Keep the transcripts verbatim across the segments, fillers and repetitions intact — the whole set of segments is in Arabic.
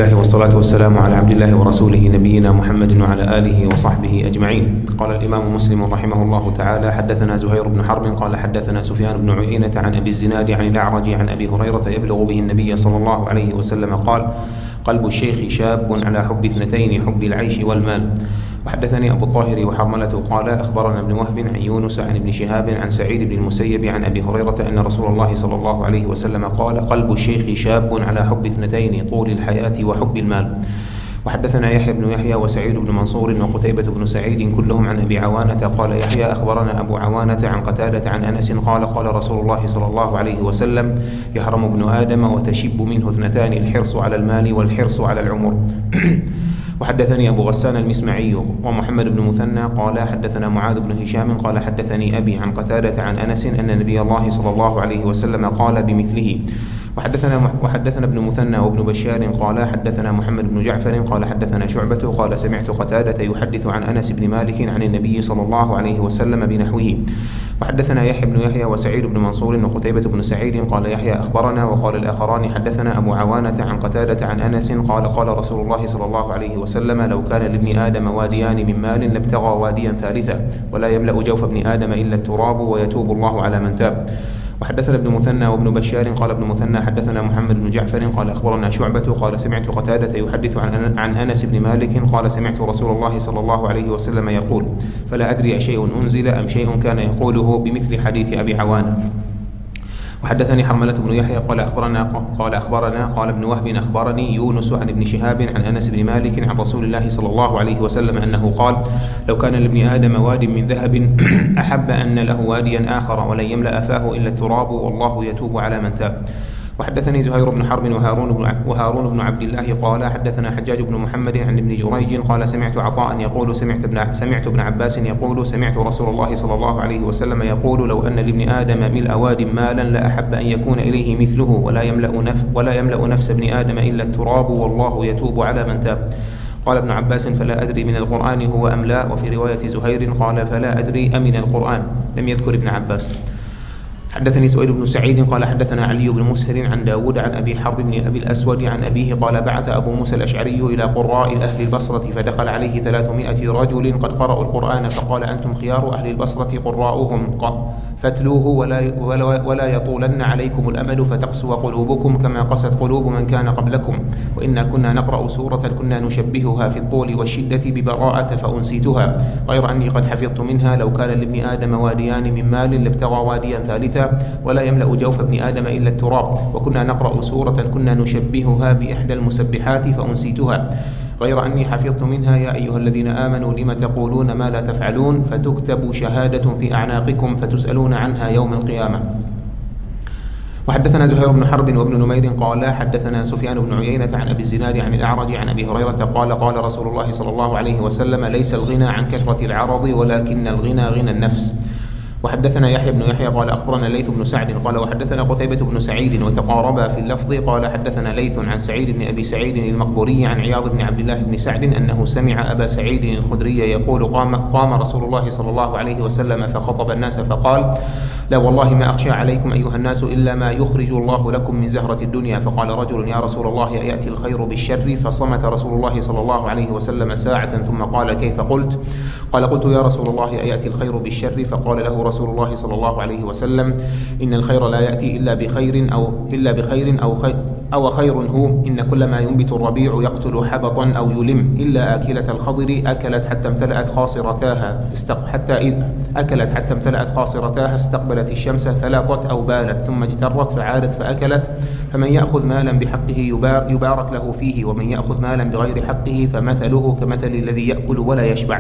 الله والصلاة والسلام على عبد الله ورسوله نبينا محمد وعلى آله وصحبه أجمعين. قال الإمام مسلم رحمه الله تعالى: حدثنا زهير بن حرب قال حدثنا سفيان بن عيينة عن أبي الزناد عن الأعرج عن أبي هريرة يبلغ به النبي صلى الله عليه وسلم قال: قلب الشيخ شاب على حب اثنتين، حب العيش والمال. وحدثني أبو الطاهر وحرملة قال: أخبرنا ابن وهب عن يونس عن ابن شهاب عن سعيد بن المسيب عن أبي هريرة أن رسول الله صلى الله عليه وسلم قال: قلب الشيخ شاب على حب اثنتين، طول الحياة وحب المال. وحدثنا يحيى بن يحيى وسعيد بن منصور وقتيبة بن سعيد كلهم عن أبي عوانة قال يحيى: أخبرنا أبو عوانة عن قتادة عن أنس قال: قال رسول الله صلى الله عليه وسلم: يحرم ابن آدم وتشب منه اثنتان، الحرص على المال والحرص على العمر. وحدثني أبو غسان المسمعي ومحمد بن مثنى قال حدثنا معاذ بن هشام قال حدثني أبي عن قتادة عن أنس أن نبي الله صلى الله عليه وسلم قال بمثله. وحدثنا وحدثنا ابن مثنى وابن بشار قال حدثنا محمد بن جعفر قال حدثنا شعبة قال سمعت قتادة يحدث عن أنس بن مالك عن النبي صلى الله عليه وسلم بنحوه. وحدثنا يحيى بن يحيى وسعيد بن منصور وقتيبة بن سعيد قال يحيى: أخبرنا. وقال الآخران حدثنا أبو عوانة عن قتادة عن أنس قال: قال رسول الله صلى الله عليه وسلم: لو كان لابن آدم واديان من مال لابتغى واديا ثالثا، ولا يملأ جوف ابن آدم إلا التراب، ويتوب الله على من تاب. وحدثنا ابن مثنى وابن بشار قال ابن مثنى حدثنا محمد بن جعفر قال أخبرنا شعبة قال سمعت قتادة يحدث عن عن أنس بن مالك قال سمعت رسول الله صلى الله عليه وسلم يقول: فلا أدري أشيء أنزل أم شيء كان يقوله بمثل حديث أبي عوان. وحدثني حرملة بن يحيى قال أخبرنا قال أخبرنا قال ابن وهب أخبرني يونس عن ابن شهاب عن أنس بن مالك عن رسول الله صلى الله عليه وسلم أنه قال: لو كان لابن آدم واد من ذهب أحب أن له واديا آخر، ولن يملأ فاه إلا التراب، والله يتوب على من تاب. وحدثني زهير بن حرب وهارون بن وهارون بن عبد الله قال حدثنا حجاج بن محمد عن ابن جريج قال سمعت عطاء يقول سمعت ابن سمعت ابن عباس يقول سمعت رسول الله صلى الله عليه وسلم يقول: لو أن لابن آدم ملء واد مالا لأحب أن يكون إليه مثله، ولا يملأ نفس ولا يملأ نفس ابن آدم إلا التراب، والله يتوب على من تاب. قال ابن عباس: فلا أدري من القرآن هو أم لا. وفي رواية زهير قال: فلا أدري أمن القرآن، لم يذكر ابن عباس. حدثني سويد بن سعيد قال حدثنا علي بن مسهر عن داود عن أبي حرب بن أبي الأسود عن أبيه قال: بعث أبو موسى الأشعري إلى قراء أهل البصرة فدخل عليه ثلاثمائة رجل قد قرأوا القرآن، فقال: أنتم خيار أهل البصرة قراؤهم، فاتلوه ولا, ولا, ولا يطولن عليكم الأمل فتقسو قلوبكم كما قست قلوب من كان قبلكم، وإنا كنا نقرأ سورة كنا نشبهها في الطول والشدة ببراءة فأنسيتها، غير أني قد حفظت منها: لو كان لابن آدم واديان من مال لابتغى واديا ثالثا، ولا يملأ جوف ابن آدم إلا التراب، وكنا نقرأ سورة كنا نشبهها بإحدى المسبحات فأنسيتها، غير أني حفظت منها: يا أيها الذين آمنوا لم تقولون ما لا تفعلون، فتكتب شهادة في أعناقكم فتسألون عنها يوم القيامة. وحدثنا زهير بن حرب وابن نمير قال حدثنا سفيان بن عيينة عن أبي الزناد عن الأعرج عن أبي هريرة قال: قال رسول الله صلى الله عليه وسلم: ليس الغنى عن كثرة العرض، ولكن الغنى غنى النفس. وحدثنا يحيى بن يحيى قال أخبرنا ليث بن سعد قال وحدثنا قتيبة بن سعيد وتقاربا في اللفظ قال حدثنا ليث عن سعيد بن أبي سعيد المقبوري عن عياض بن عبد الله بن سعد أنه سمع أبا سعيد الخدري يقول: قام, قام رسول الله صلى الله عليه وسلم فخطب الناس فقال: لا والله ما أخشى عليكم أيها الناس إلا ما يخرج الله لكم من زهرة الدنيا. فقال رجل: يا رسول الله أيأتي الخير بالشر؟ فصمت رسول الله صلى الله عليه وسلم ساعة ثم قال: كيف قلت؟ قال: قلت يا رسول الله أيأتي الخير بالشر؟ فقال له رسول الله صلى الله عليه وسلم: إن الخير لا يأتي إلا بخير أو إلا بخير أو خير أو خير هو، إن كل ما ينبت الربيع يقتل حبطا أو يلم، إلا آكلة الخضر أكلت حتى امتلأت خاصرتاها حتى إذ أكلت حتى امتلأت خاصرتاها استقبلت الشمس فلاطت أو بالت ثم اجترت فعادت فأكلت، فمن يأخذ مالا بحقه يبارك له فيه، ومن يأخذ مالا بغير حقه فمثله كمثل الذي يأكل ولا يشبع.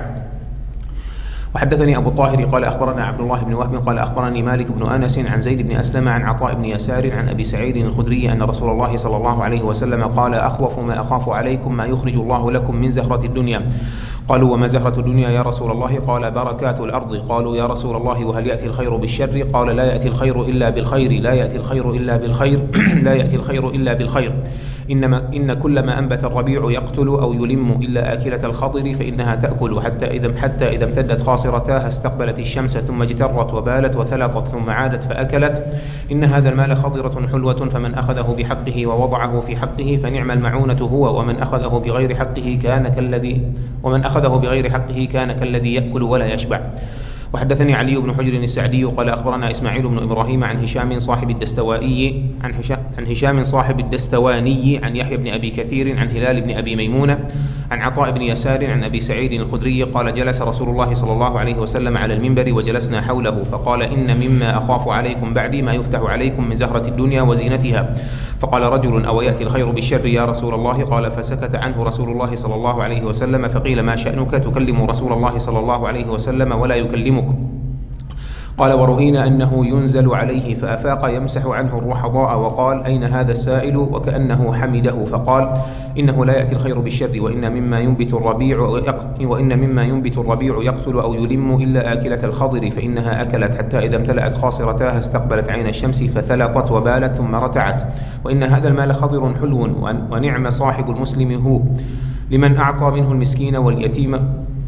وحدثني أبو الطاهر قال أخبرنا عبد الله بن وهب قال أخبرني مالك بن أنس عن زيد بن أسلم عن عطاء بن يسار عن أبي سعيد الخدري أن رسول الله صلى الله عليه وسلم قال: أخوف ما أخاف عليكم ما يخرج الله لكم من زهرة الدنيا. قالوا: وما زهرة الدنيا يا رسول الله؟ قال: بركات الأرض. قالوا: يا رسول الله وهل يأتي الخير بالشر؟ قال: لا يأتي الخير إلا بالخير، لا يأتي الخير إلا بالخير لا يأتي الخير إلا بالخير، إنما إن كل ما أنبت الربيع يقتل أو يلم إلا آكلة الخضر فإنها تأكل حتى إذا حتى إذا امتدت خاصرتاها استقبلت الشمس ثم اجترت وبالت وثلطت ثم عادت فأكلت. إن هذا المال خضرة حلوة فمن أخذه بحقه ووضعه في حقه فنعم المعونة هو، ومن أخذه بغير حقه كان كالذي ومن أخذه بغير حقه كان كالذي يأكل ولا يشبع. وحدثني علي بن حجر السعدي قال أخبرنا إسماعيل بن إبراهيم عن هشام صاحب الدستوائي عن هشام, عن هشام صاحب الدستواني عن يحيى بن أبي كثير عن هلال بن أبي ميمونة عن عطاء بن يسار عن أبي سعيد الخدري قال جلس رسول الله صلى الله عليه وسلم على المنبر وجلسنا حوله فقال إن مما أخاف عليكم بعدي ما يفتح عليكم من زهرة الدنيا وزينتها. فقال رجل أو يأتي الخير بالشر يا رسول الله؟ قال فسكت عنه رسول الله صلى الله عليه وسلم فقيل ما شأنك تكلم رسول الله صلى الله عليه وسلم ولا يكلمك؟ قال ورؤينا أنه ينزل عليه فأفاق يمسح عنه الرحضاء وقال أين هذا السائل؟ وكأنه حمده فقال إنه لا يأتي الخير بالشر وإن مما ينبت الربيع وإن مما ينبت الربيع يقتل أو يلم إلا آكلة الخضر فإنها أكلت حتى إذا امتلأت خاصرتاها استقبلت عين الشمس فثلقت وبالت ثم رتعت. وإن هذا المال خضر حلو ونعم صاحب المسلم هو لمن أعطى منه المسكين واليتيم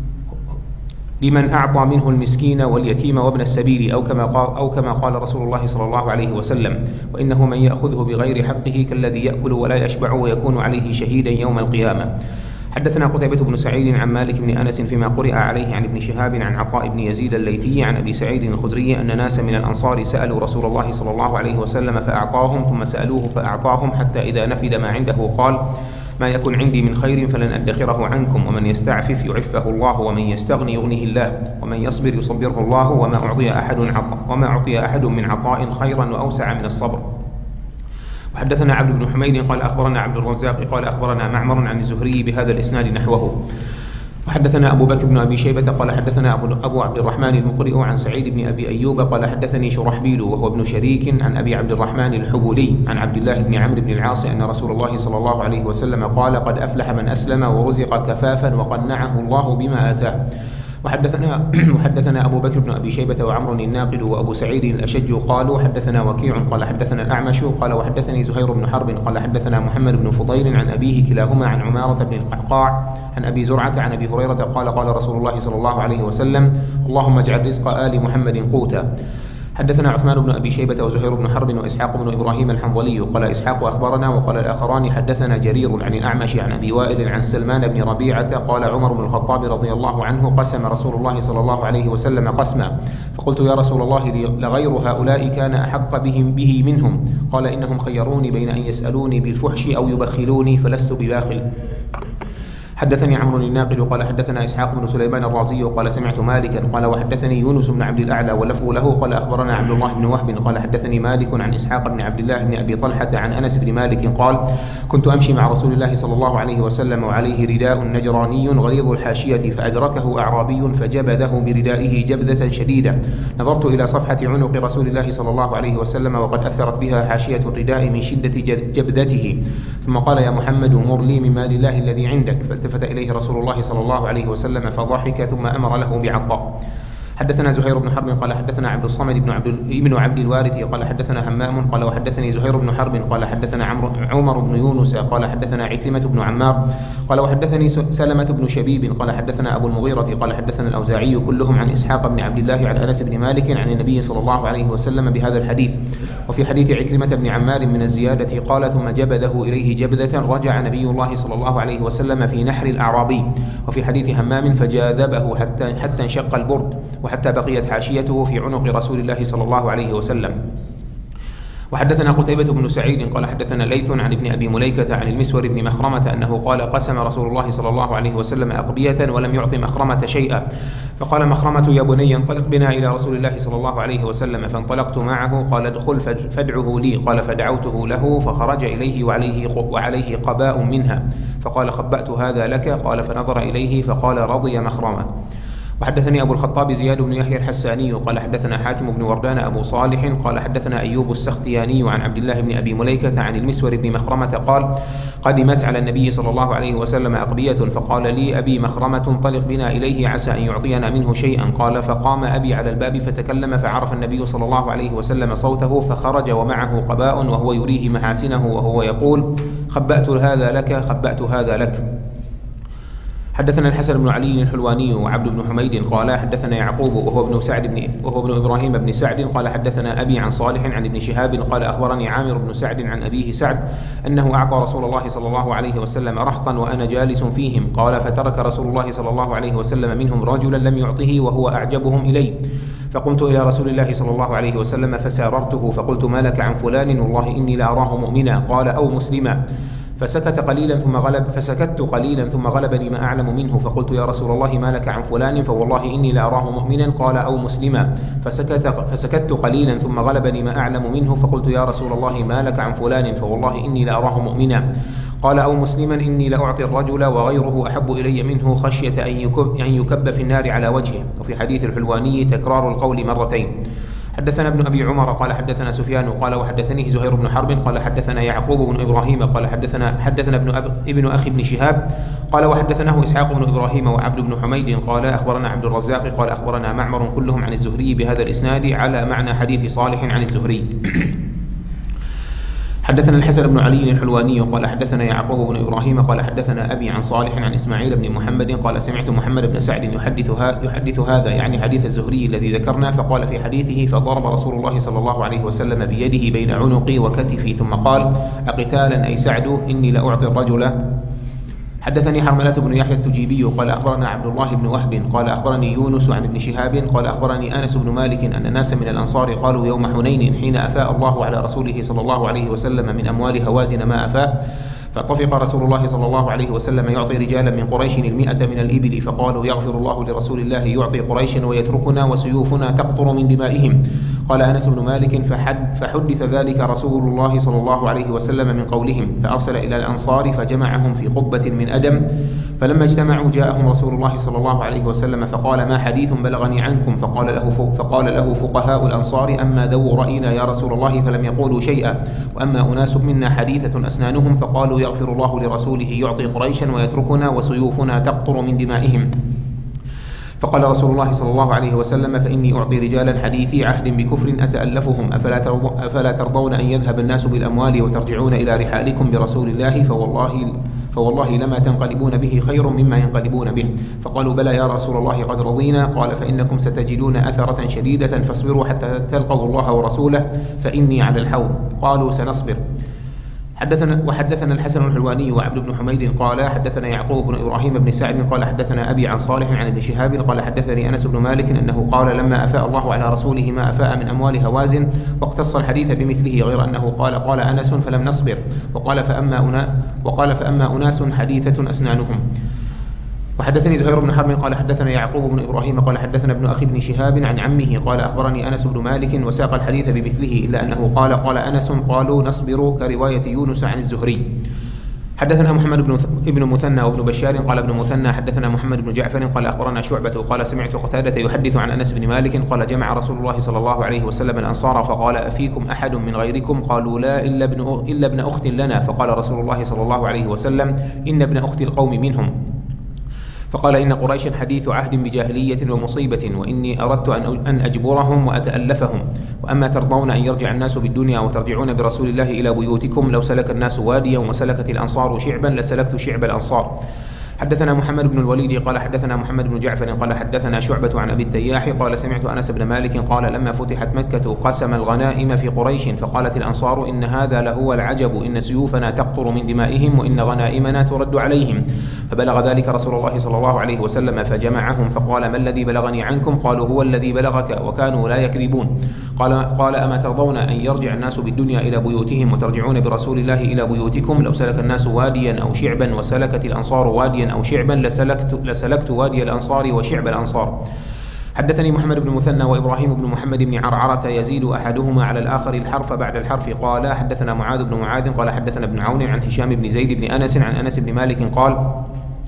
لمن أعطى منه المسكين واليتيم وابن السبيل أو كما قال, أو كما قال رسول الله صلى الله عليه وسلم وإنه من يأخذه بغير حقه كالذي يأكل ولا يشبع ويكون عليه شهيدا يوم القيامة. حدثنا قتيبة بن سعيد عن مالك بن أنس فيما قرئ عليه عن ابن شهاب عن عطاء بن يزيد الليثي عن أبي سعيد الخدري أن ناس من الأنصار سألوا رسول الله صلى الله عليه وسلم فأعطاهم ثم سألوه فأعطاهم حتى إذا نفد ما عنده قال ما يكن عندي من خير فلن أدخره عنكم ومن يستعفف يعفه الله ومن يستغني يغنيه الله ومن يصبر يصبره الله وما أعطي أحد عطاء وما أعطي أحد من عطاء خيرا وأوسع من الصبر. وحدثنا عبد بن حميد قال أخبرنا عبد الرزاق قال أخبرنا معمر عن الزهري بهذا الإسناد نحوه. وحدثنا أبو بكر بن أبي شيبة قال حدثنا أبو عبد الرحمن المقرئ عن سعيد بن أبي أيوب قال حدثني شرحبيل وهو ابن شريك عن أبي عبد الرحمن الحبولي عن عبد الله بن عمرو بن العاص أن رسول الله صلى الله عليه وسلم قال قد أفلح من أسلم ورزق كفافا وقنعه الله بما آتاه. وحدثنا وحدثنا أبو بكر بن أبي شيبة وعمر الناقد وأبو سعيد الأشج قالوا حدثنا وكيع قال حدثنا الأعمش قال وحدثني زهير بن حرب قال حدثنا محمد بن فضيل عن أبيه كلاهما عن عمارة بن القعقاع عن أبي زرعة عن أبي هريرة قال قال رسول الله صلى الله عليه وسلم اللهم اجعل رزق آل محمد قوتا. حدثنا عثمان بن أبي شيبة وزهير بن حرب وإسحاق بن إبراهيم الحنظلي قال إسحاق أخبرنا وقال الآخران حدثنا جرير عن الأعمش عن أبي وائل عن سلمان بن ربيعة قال عمر بن الخطاب رضي الله عنه قسم رسول الله صلى الله عليه وسلم قسما فقلت يا رسول الله لغير هؤلاء كان أحق بهم به منهم قال إنهم خيروني بين أن يسألوني بالفحش أو يبخلوني فلست بباخل. حدثني عمرو الناقد قال حدثنا إسحاق بن سليمان الرازي قال سمعت مالكا قال وحدثني يونس بن عبد الأعلى ولفظ له قال أخبرنا عبد الله بن وهب قال حدثني مالك عن إسحاق بن عبد الله بن أبي طلحة عن أنس بن مالك قال كنت أمشي مع رسول الله صلى الله عليه وسلم وعليه رداء نجراني غليظ الحاشية فأدركه أعرابي فجبذه بردائه جبذة شديدة نظرت إلى صفحة عنق رسول الله صلى الله عليه وسلم وقد أثرت بها حاشية الرداء من شدة جبذته ثم قال يا محمد مر لي من مال الله الذي عندك فالتفت إليه رسول الله صلى الله عليه وسلم فضحك ثم أمر له بعطاء. حدثنا زهير بن حرب قال حدثنا عبد الصمد بن عبد ابن عبد الوارث قال حدثنا همام قال وحدثني زهير بن حرب قال حدثنا عمر بن يونس قال حدثنا عكرمة بن عمار قال وحدثني سلمة بن شبيب قال حدثنا أبو المغيرة قال حدثنا الأوزاعي كلهم عن إسحاق بن عبد الله عن أنس بن مالك عن النبي صلى الله عليه وسلم بهذا الحديث. وفي حديث عكرمة بن عمار من الزيادة قال ثم جبذه إليه جبذة رجع نبي الله صلى الله عليه وسلم في نحر الأعرابي. وفي حديث همام فجاذبه حتى حتى انشق البرد وحتى بقيت حاشيته في عنق رسول الله صلى الله عليه وسلم. وحدثنا قتيبة بن سعيد قال حدثنا ليث عن ابن أبي مليكة عن المسور بن مخرمة أنه قال قسم رسول الله صلى الله عليه وسلم أقبية ولم يعط مخرمة شيئا فقال مخرمة يا بني انطلق بنا إلى رسول الله صلى الله عليه وسلم فانطلقت معه قال ادخل فادعه لي قال فدعوته له فخرج إليه وعليه, وعليه قباء منها فقال خبأت هذا لك قال فنظر إليه فقال رضي مخرمة. وحدثني أبو الخطاب زياد بن يحيى الحساني قال حدثنا حاتم بن وردان أبو صالح قال حدثنا أيوب السختياني عن عبد الله بن أبي مليكة عن المسور بن مخرمة قال قدمت على النبي صلى الله عليه وسلم أقبية فقال لي أبي مخرمة انطلق بنا إليه عسى أن يعطينا منه شيئا قال فقام أبي على الباب فتكلم فعرف النبي صلى الله عليه وسلم صوته فخرج ومعه قباء وهو يريه محاسنه وهو يقول خبأت هذا لك خبأت هذا لك. حدثنا الحسن بن علي الحلواني وعبد بن حميد قال حدثنا يعقوب وهو ابن سعد بن وهو ابن إبراهيم بن سعد قال حدثنا أبي عن صالح عن ابن شهاب قال أخبرني عامر بن سعد عن أبيه سعد أنه أعطى رسول الله صلى الله عليه وسلم رهطا وأنا جالس فيهم قال فترك رسول الله صلى الله عليه وسلم منهم رجلا لم يعطه وهو أعجبهم إلي فقمت إلى رسول الله صلى الله عليه وسلم فساررته فقلت ما لك عن فلان والله إني لأراه مؤمنا قال أو مسلما فسكت قليلا ثم غلب فسكت قليلا ثم غلبني ما أعلم منه فقلت يا رسول الله ما لك عن فلان فوالله إني لأراه مؤمنا قال أو مسلما فسكت, فسكت قليلا ثم غلبني ما أعلم منه فقلت يا رسول الله ما لك عن فلان فوالله إني لأراه مؤمنا قال أو مسلما إني لأعطي الرجل وغيره أحب إلي منه خشية أن يكب, أن يكب في النار على وجهه. وفي حديث الحلواني تكرار القول مرتين. حدثنا ابن أبي عمر قال حدثنا سفيان قال وحدثني زهير بن حرب قال حدثنا يعقوب بن إبراهيم قال حدثنا حدثنا ابن, أب ابن أخي بن شهاب قال وحدثناه إسحاق بن إبراهيم وعبد بن حميد قال أخبرنا عبد الرزاق قال أخبرنا معمر كلهم عن الزهري بهذا الإسناد على معنى حديث صالح عن الزهري. حدثنا الحسن بن علي الحلواني قال حدثنا يعقوب بن إبراهيم قال حدثنا أبي عن صالح عن إسماعيل بن محمد قال سمعت محمد بن سعد يحدث, يحدث هذا يعني حديث الزهري الذي ذكرنا فقال في حديثه فضرب رسول الله صلى الله عليه وسلم بيده بين عنقي وكتفي ثم قال أقتالا أي سعد إني لأعطي الرجل. حدثني حرملة بن يحيى التجيبي قال أخبرنا عبد الله بن وهب قال أخبرني يونس عن ابن شهاب قال أخبرني أنس بن مالك أن ناسا من الأنصار قالوا يوم حنين حين أفاء الله على رسوله صلى الله عليه وسلم من أموال هوازن ما أفاء فطفق رسول الله صلى الله عليه وسلم يعطي رجالا من قريش المئة من الإبل فقالوا يغفر الله لرسول الله يعطي قريشا ويتركنا وسيوفنا تقطر من دمائهم. قال أنس بن مالك فحد فحدث ذلك رسول الله صلى الله عليه وسلم من قولهم فأرسل إلى الأنصار فجمعهم في قبة من أدم فلما اجتمعوا جاءهم رسول الله صلى الله عليه وسلم فقال ما حديث بلغني عنكم فقال له, فقال له فقهاء الأنصار أما ذو رأينا يا رسول الله فلم يقولوا شيئا وأما أناس منا حديثة أسنانهم فقالوا يغفر الله لرسوله يعطي قريشا ويتركنا وسيوفنا تقطر من دمائهم. فقال رسول الله صلى الله عليه وسلم فإني أعطي رجالا حديثي عهد بكفر أتألفهم أفلا ترضون أن يذهب الناس بالأموال وترجعون إلى رحالكم برسول الله فوالله فوالله لما تنقلبون به خير مما ينقلبون به. فقالوا بلى يا رسول الله قد رضينا. قال فإنكم ستجدون أثرة شديدة فاصبروا حتى تلقوا الله ورسوله فإني على الحوض. قالوا سنصبر. حدثنا وحدثنا الحسن الحلواني وعبد بن حميد قال حدثنا يعقوب بن إبراهيم بن سعد قال حدثنا أبي عن صالح عن ابن شهاب قال حدثني أنس بن مالك أنه قال لما أفاء الله على رسوله ما أفاء من أموال هوازن واقتص الحديث بمثله غير أنه قال قال أنس فلم نصبر وقال فأما, أنا وقال فأما أناس حديثة أسنانهم. وحدثني زهير بن حرب قال حدثنا يعقوب بن إبراهيم قال حدثنا ابن أخي بن شهاب عن عمه قال أخبرني أنس بن مالك وساق الحديث بمثله إلا أنه قال قال أنس قالوا نصبر كرواية يونس عن الزهري. حدثنا محمد بن ابن مثنى وابن بشار قال ابن مثنى حدثنا محمد بن جعفر قال أخبرنا شعبة قال سمعت قتادة يحدث عن أنس بن مالك قال جمع رسول الله صلى الله عليه وسلم الأنصار فقال أفيكم أحد من غيركم قالوا لا إلا ابن, إلا ابن أخت لنا فقال رسول الله صلى الله عليه وسلم إن ابن أخت القوم منهم. فقال إن قريشا حديث عهد بجاهلية ومصيبة وإني أردت أن أجبرهم وأتألفهم وأما ترضون أن يرجع الناس بالدنيا وترجعون برسول الله إلى بيوتكم لو سلك الناس واديا وسلكت الأنصار شعبا لسلكت شعب الأنصار. حدثنا محمد بن الوليد قال حدثنا محمد بن جعفر قال حدثنا شعبة عن أبي التياح قال سمعت أنس بن مالك قال لما فتحت مكة قسم الغنائم في قريش فقالت الأنصار إن هذا لهو العجب إن سيوفنا تقطر من دمائهم وإن غنائمنا ترد عليهم. فبلغ ذلك رسول الله صلى الله عليه وسلم فجمعهم فقال ما الذي بلغني عنكم قالوا هو الذي بلغك وكانوا لا يكذبون. قال, قال أما ترضون أن يرجع الناس بالدنيا إلى بيوتهم وترجعون برسول الله إلى بيوتكم لو سلك الناس واديا أو شعبا وسلكت الأنصار واديا أو شعبا لسلكت, لسلكت وادي الأنصار وشعب الأنصار. حدثني محمد بن مثنى وإبراهيم بن محمد بن عرعرة يزيد أحدهما على الآخر الحرف بعد الحرف قال حدثنا معاذ بن معاذ قال حدثنا ابن عون عن هشام بن زيد بن أنس عن أنس بن مالك قال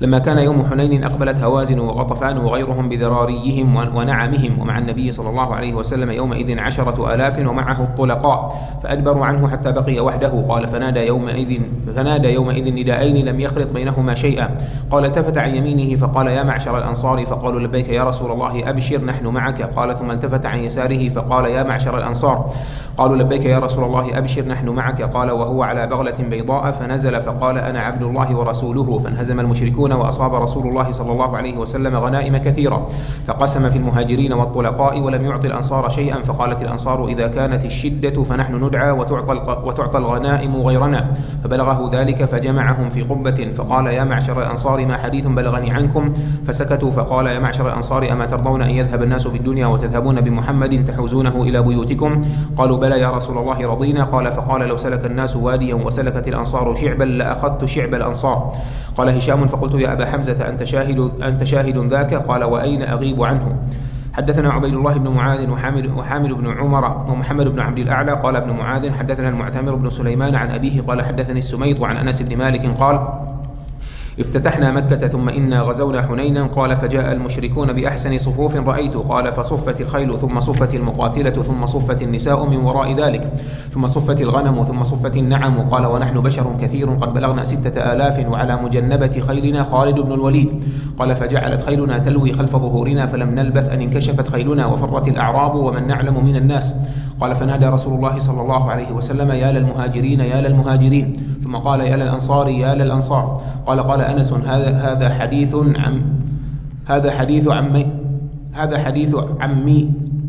لما كان يوم حنين أقبلت هوازن وغطفان وغيرهم بذراريهم ونعمهم ومع النبي صلى الله عليه وسلم يومئذ عشرة آلاف ومعه الطلقاء فأدبروا عنه حتى بقي وحده. قال فنادى يومئذ فنادى يومئذ نداءين لم يخلط بينهما شيئا. قال التفت عن يمينه فقال يا معشر الأنصار فقالوا لبيك يا رسول الله أبشر نحن معك. قال ثم التفت عن يساره فقال يا معشر الأنصار قالوا لبيك يا رسول الله أبشر نحن معك. قال وهو على بغلة بيضاء فنزل فقال أنا عبد الله ورسوله. فانهزم المشركون وأصاب رسول الله صلى الله عليه وسلم غنائم كثيرة فقسم في المهاجرين والطلقاء ولم يعطي الأنصار شيئا. فقالت الأنصار إذا كانت الشدة فنحن ندعى وتعطى, وتعطى الغنائم غيرنا. فبلغه ذلك فجمعهم في قبة فقال يا معشر الأنصار ما حديث بلغني عنكم. فسكتوا. فقال يا معشر الأنصار أما ترضون أن يذهب الناس بالدنيا وتذهبون بمحمد تحوزونه إلى بيوتكم؟ قالوا بلى يا رسول الله رضينا. قال فقال لو سلك الناس واديا وسلكت الأنصار شعبا لأخذت شعب الأنصار. قال هشام فقلت يا أبا حمزة أنت شاهد, أنت شاهد ذاك؟ قال وأين أغيب عنه؟ حدثنا عبيد الله بن معاذ وحامد, وحامد بن عمر ومحمد بن عبد الأعلى. قال ابن معاذ حدثنا المعتمر بن سليمان عن أبيه قال حدثني السميط عن أنس بن مالك قال افتتحنا مكة ثم إنا غزونا حنينا. قال فجاء المشركون بأحسن صفوف رأيت. قال فصفت الخيل ثم صفت المقاتلة ثم صفت النساء من وراء ذلك ثم صفت الغنم ثم صفت النعم. قال ونحن بشر كثير قد بلغنا ستة آلاف وعلى مجنبة خيلنا خالد بن الوليد. قال فجعلت خيلنا تلوي خلف ظهورنا فلم نلبث أن انكشفت خيلنا وفرت الأعراب ومن نعلم من الناس. قال فنادى رسول الله صلى الله عليه وسلم يا للمهاجرين يا للمهاجرين ثم قال يا للأنصار يا للأنصار. قال قال أنس هذا هذا حديث عم هذا حديث عمي هذا حديث عمي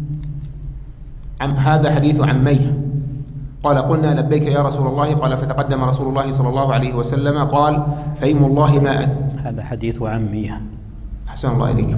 عم هذا حديث عميه. قال قلنا لبيك يا رسول الله. قال فتقدم رسول الله صلى الله عليه وسلم قال فيم الله ما هذا حديث عميه. أحسن الله إليك.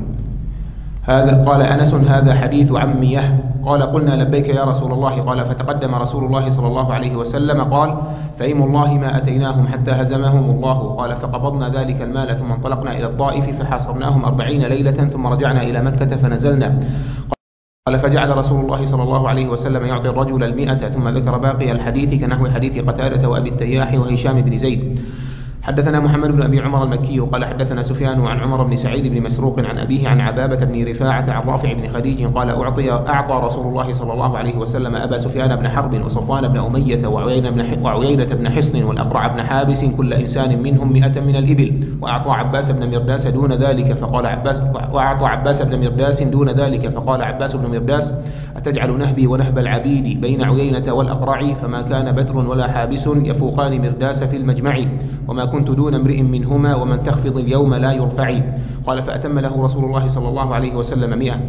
هذا قال أنس هذا حديث عميه. قال قلنا لبيك يا رسول الله. قال فتقدم رسول الله صلى الله عليه وسلم قال فإيم الله ما أتيناهم حتى هزمهم الله. قال فقبضنا ذلك المال ثم انطلقنا إلى الطائف فحاصرناهم أربعين ليلة ثم رجعنا إلى مكة فنزلنا. قال فجعل رسول الله صلى الله عليه وسلم يعطي الرجل المئة ثم ذكر باقي الحديث كنحو حديث قتادة وأبي التياح وهشام بن زيد. حدثنا محمد بن أبي عمر المكي قال حدثنا سفيان عن عمر بن سعيد بن مسروق عن أبيه عن عبابة بن رفاعة عن رافع بن خديج قال أعطي أعطى رسول الله صلى الله عليه وسلم أبا سفيان بن حرب وصفوان بن أمية وعيينة بن, وعيينة بن حصن والأقرع بن حابس كل إنسان منهم مئة من الإبل. وأعطى عباس بن مرداس دون ذلك فقال عباس وأعطى عباس بن مرداس دون ذلك فقال عباس بن مرداس أتجعل نهبي ونهب العبيد بين عيينة والأقرع فما كان بدر ولا حابس يفوقان مرداس في المجمع وما كنت دون امرئ منهما ومن تخفض اليوم لا يرفعي. قال فأتم له رسول الله صلى الله عليه وسلم مئة.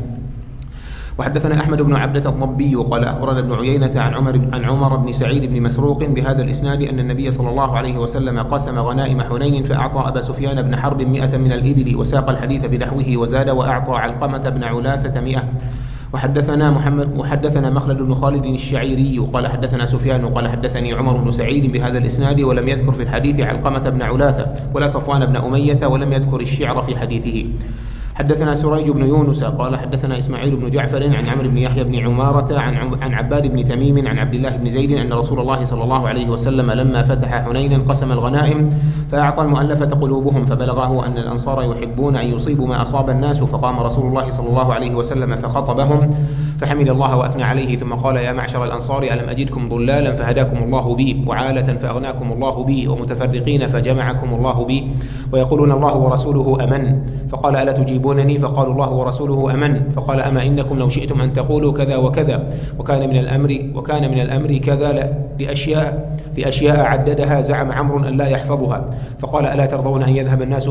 وحدثنا أحمد بن عبدة الضبي قال أخبرنا ابن عيينة عن عمر عن عمر بن سعيد بن مسروق بهذا الإسناد أن النبي صلى الله عليه وسلم قسم غنائم حنين فأعطى أبا سفيان بن حرب مئة من الإبل وساق الحديث بنحوه وزاد وأعطى علقمة بن علاثة مئة. وحدثنا محمد وحدثنا مخلد بن خالد الشعيري قال حدثنا سفيان قال حدثني عمر بن سعيد بهذا الإسناد ولم يذكر في الحديث علقمة بن علاثة ولا صفوان بن أمية ولم يذكر الشعر في حديثه. حدثنا سريج بن يونس قال حدثنا إسماعيل بن جعفر عن عمرو بن يحيى بن عمارة عن عن عباد بن تميم عن عبد الله بن زيد أن رسول الله صلى الله عليه وسلم لما فتح حنينا قسم الغنائم فأعطى المؤلفة قلوبهم فبلغه أن الأنصار يحبون أن يصيبوا ما أصاب الناس فقام رسول الله صلى الله عليه وسلم فخطبهم فحمد الله وأثنى عليه ثم قال يا معشر الأنصار ألم أجدكم ضلالا فهداكم الله بي وعالة فأغناكم الله بي ومتفرقين فجمعكم الله بي ويقولون الله ورسوله أمن فقال ألا تجيبونني فقالوا الله ورسوله أمن فقال أما إنكم لو شئتم أن تقولوا كذا وكذا وكان من الأمر وكان من الأمر كذا لأشياء لأشياء عددها زعم عمرو أن لا يحفظها فقال ألا ترضون أن يذهب الناس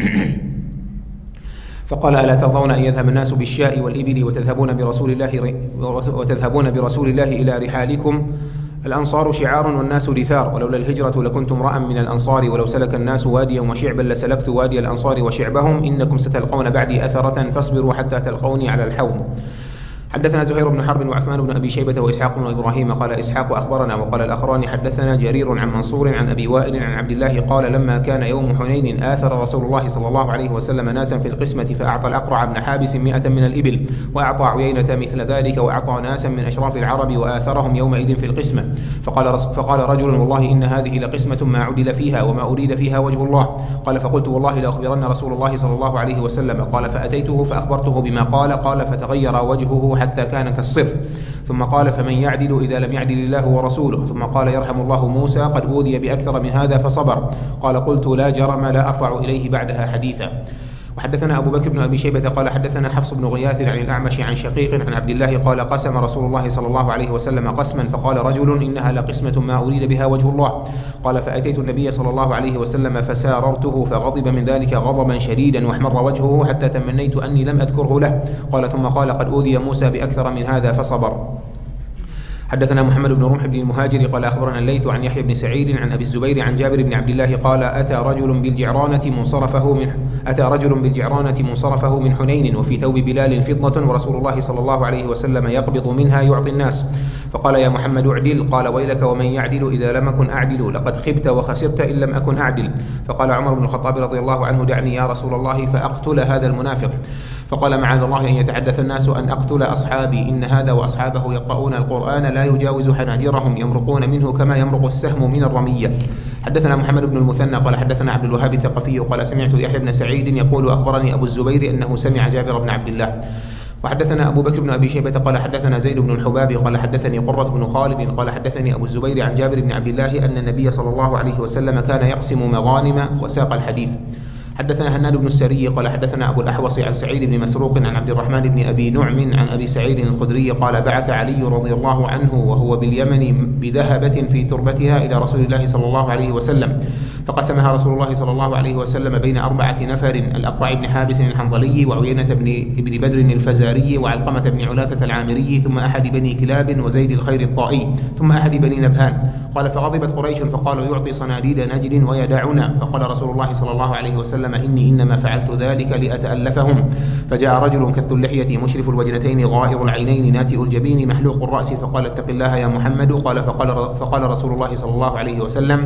فقال ألا ترضون أن يذهب الناس بالشاء والإبل وتذهبون برسول الله وتذهبون برسول الله إلى رحالكم الأنصار شعار والناس رثار ولولا الهجرة لكنت امرأ من الأنصار ولو سلك الناس واديا وشعبا لسلكت وادي الأنصار وشعبهم إنكم ستلقون بعدي أثرة فاصبروا حتى تلقوني على الحوم. حدثنا زهير بن حرب وعثمان بن أبي شيبة وإسحاق بن إبراهيم قال إسحاق أخبرنا وقال الآخران حدثنا جرير عن منصور عن أبي وائل عن عبد الله قال لما كان يوم حنين آثر رسول الله صلى الله عليه وسلم ناسا في القسمة فأعطى الأقرع بن حابس مئة من الإبل وأعطى عيينة مثل ذلك وأعطى ناسا من أشراف العرب وآثرهم يومئذ في القسمة فقال, فقال رجل والله إن هذه لقسمة ما عدل فيها وما أريد فيها وجه الله. قال فقلت والله لأخبرن رسول الله صلى الله عليه وسلم. قال فأتيته فأخبرته بما قال قال فتغير وجهه حتى كان كالصفر ثم قال فمن يعدل إذا لم يعدل الله ورسوله ثم قال يرحم الله موسى قد أوذي بأكثر من هذا فصبر. قال قلت لا جرم لا أرفع إليه بعدها حديثا. وحدثنا أبو بكر بن أبي شيبة قال حدثنا حفص بن غياث عن الأعمش عن شقيق عن عبد الله قال قسم رسول الله صلى الله عليه وسلم قسما فقال رجل إنها لقسمة ما أريد بها وجه الله. قال فأتيت النبي صلى الله عليه وسلم فساررته فغضب من ذلك غضبا شديدا واحمر وجهه حتى تمنيت أني لم أذكره له. قال ثم قال قد أوذي موسى بأكثر من هذا فصبر. حدثنا محمد بن رمح بن المهاجر قال أخبرنا الليث عن يحيى بن سعيد عن أبي الزبير عن جابر بن عبد الله قال أتى رجل بالجعرانة منصرفه من أتى رجل بالجعرانة منصرفه من حنين وفي ثوب بلال فضة ورسول الله صلى الله عليه وسلم يقبض منها يعطي الناس فقال يا محمد اعدل. قال ويلك ومن يعدل إذا لم أكن أعدل لقد خبت وخسرت إن لم أكن أعدل. فقال عمر بن الخطاب رضي الله عنه دعني يا رسول الله فأقتل هذا المنافق. فقال معاذ الله أن يتحدث الناس أن أقتل أصحابي إن هذا وأصحابه يقرؤون القرآن لا يجاوز حناجرهم يمرقون منه كما يمرق السهم من الرمية. حدثنا محمد بن المثنى قال حدثنا عبد الوهاب الثقفي قال سمعت يحيى بن سعيد يقول أخبرني أبو الزبير أنه سمع جابر بن عبد الله. وحدثنا أبو بكر بن أبي شيبة قال حدثنا زيد بن الحباب قال حدثني قرة بن خالد قال حدثني أبو الزبير عن جابر بن عبد الله أن النبي صلى الله عليه وسلم كان يقسم مغانم وساق الحديث. حدثنا هناد بن السري قال حدثنا أبو الأحوص عن سعيد بن مسروق عن عبد الرحمن بن أبي نعم عن أبي سعيد الخدري قال بعث علي رضي الله عنه وهو باليمن بذهبة في تربتها إلى رسول الله صلى الله عليه وسلم فقسمها رسول الله صلى الله عليه وسلم بين أربعة نفر الأقرع بن حابس الحنظلي وعيينة بن بدر الفزاري وعلقمة بن علاثة العامري ثم أحد بني كلاب وزيد الخير الطائي ثم أحد بني نبهان. قال فغضبت قريش فقالوا يعطي صناديد نجد ويدعنا. فقال رسول الله صلى الله عليه وسلم إني إنما فعلت ذلك لأتألفهم. فجاء رجل كث اللحية مشرف الوجنتين غائر العينين ناتئ الجبين محلوق الرأس فقال اتق الله يا محمد. قال فقال, فقال رسول الله صلى الله عليه وسلم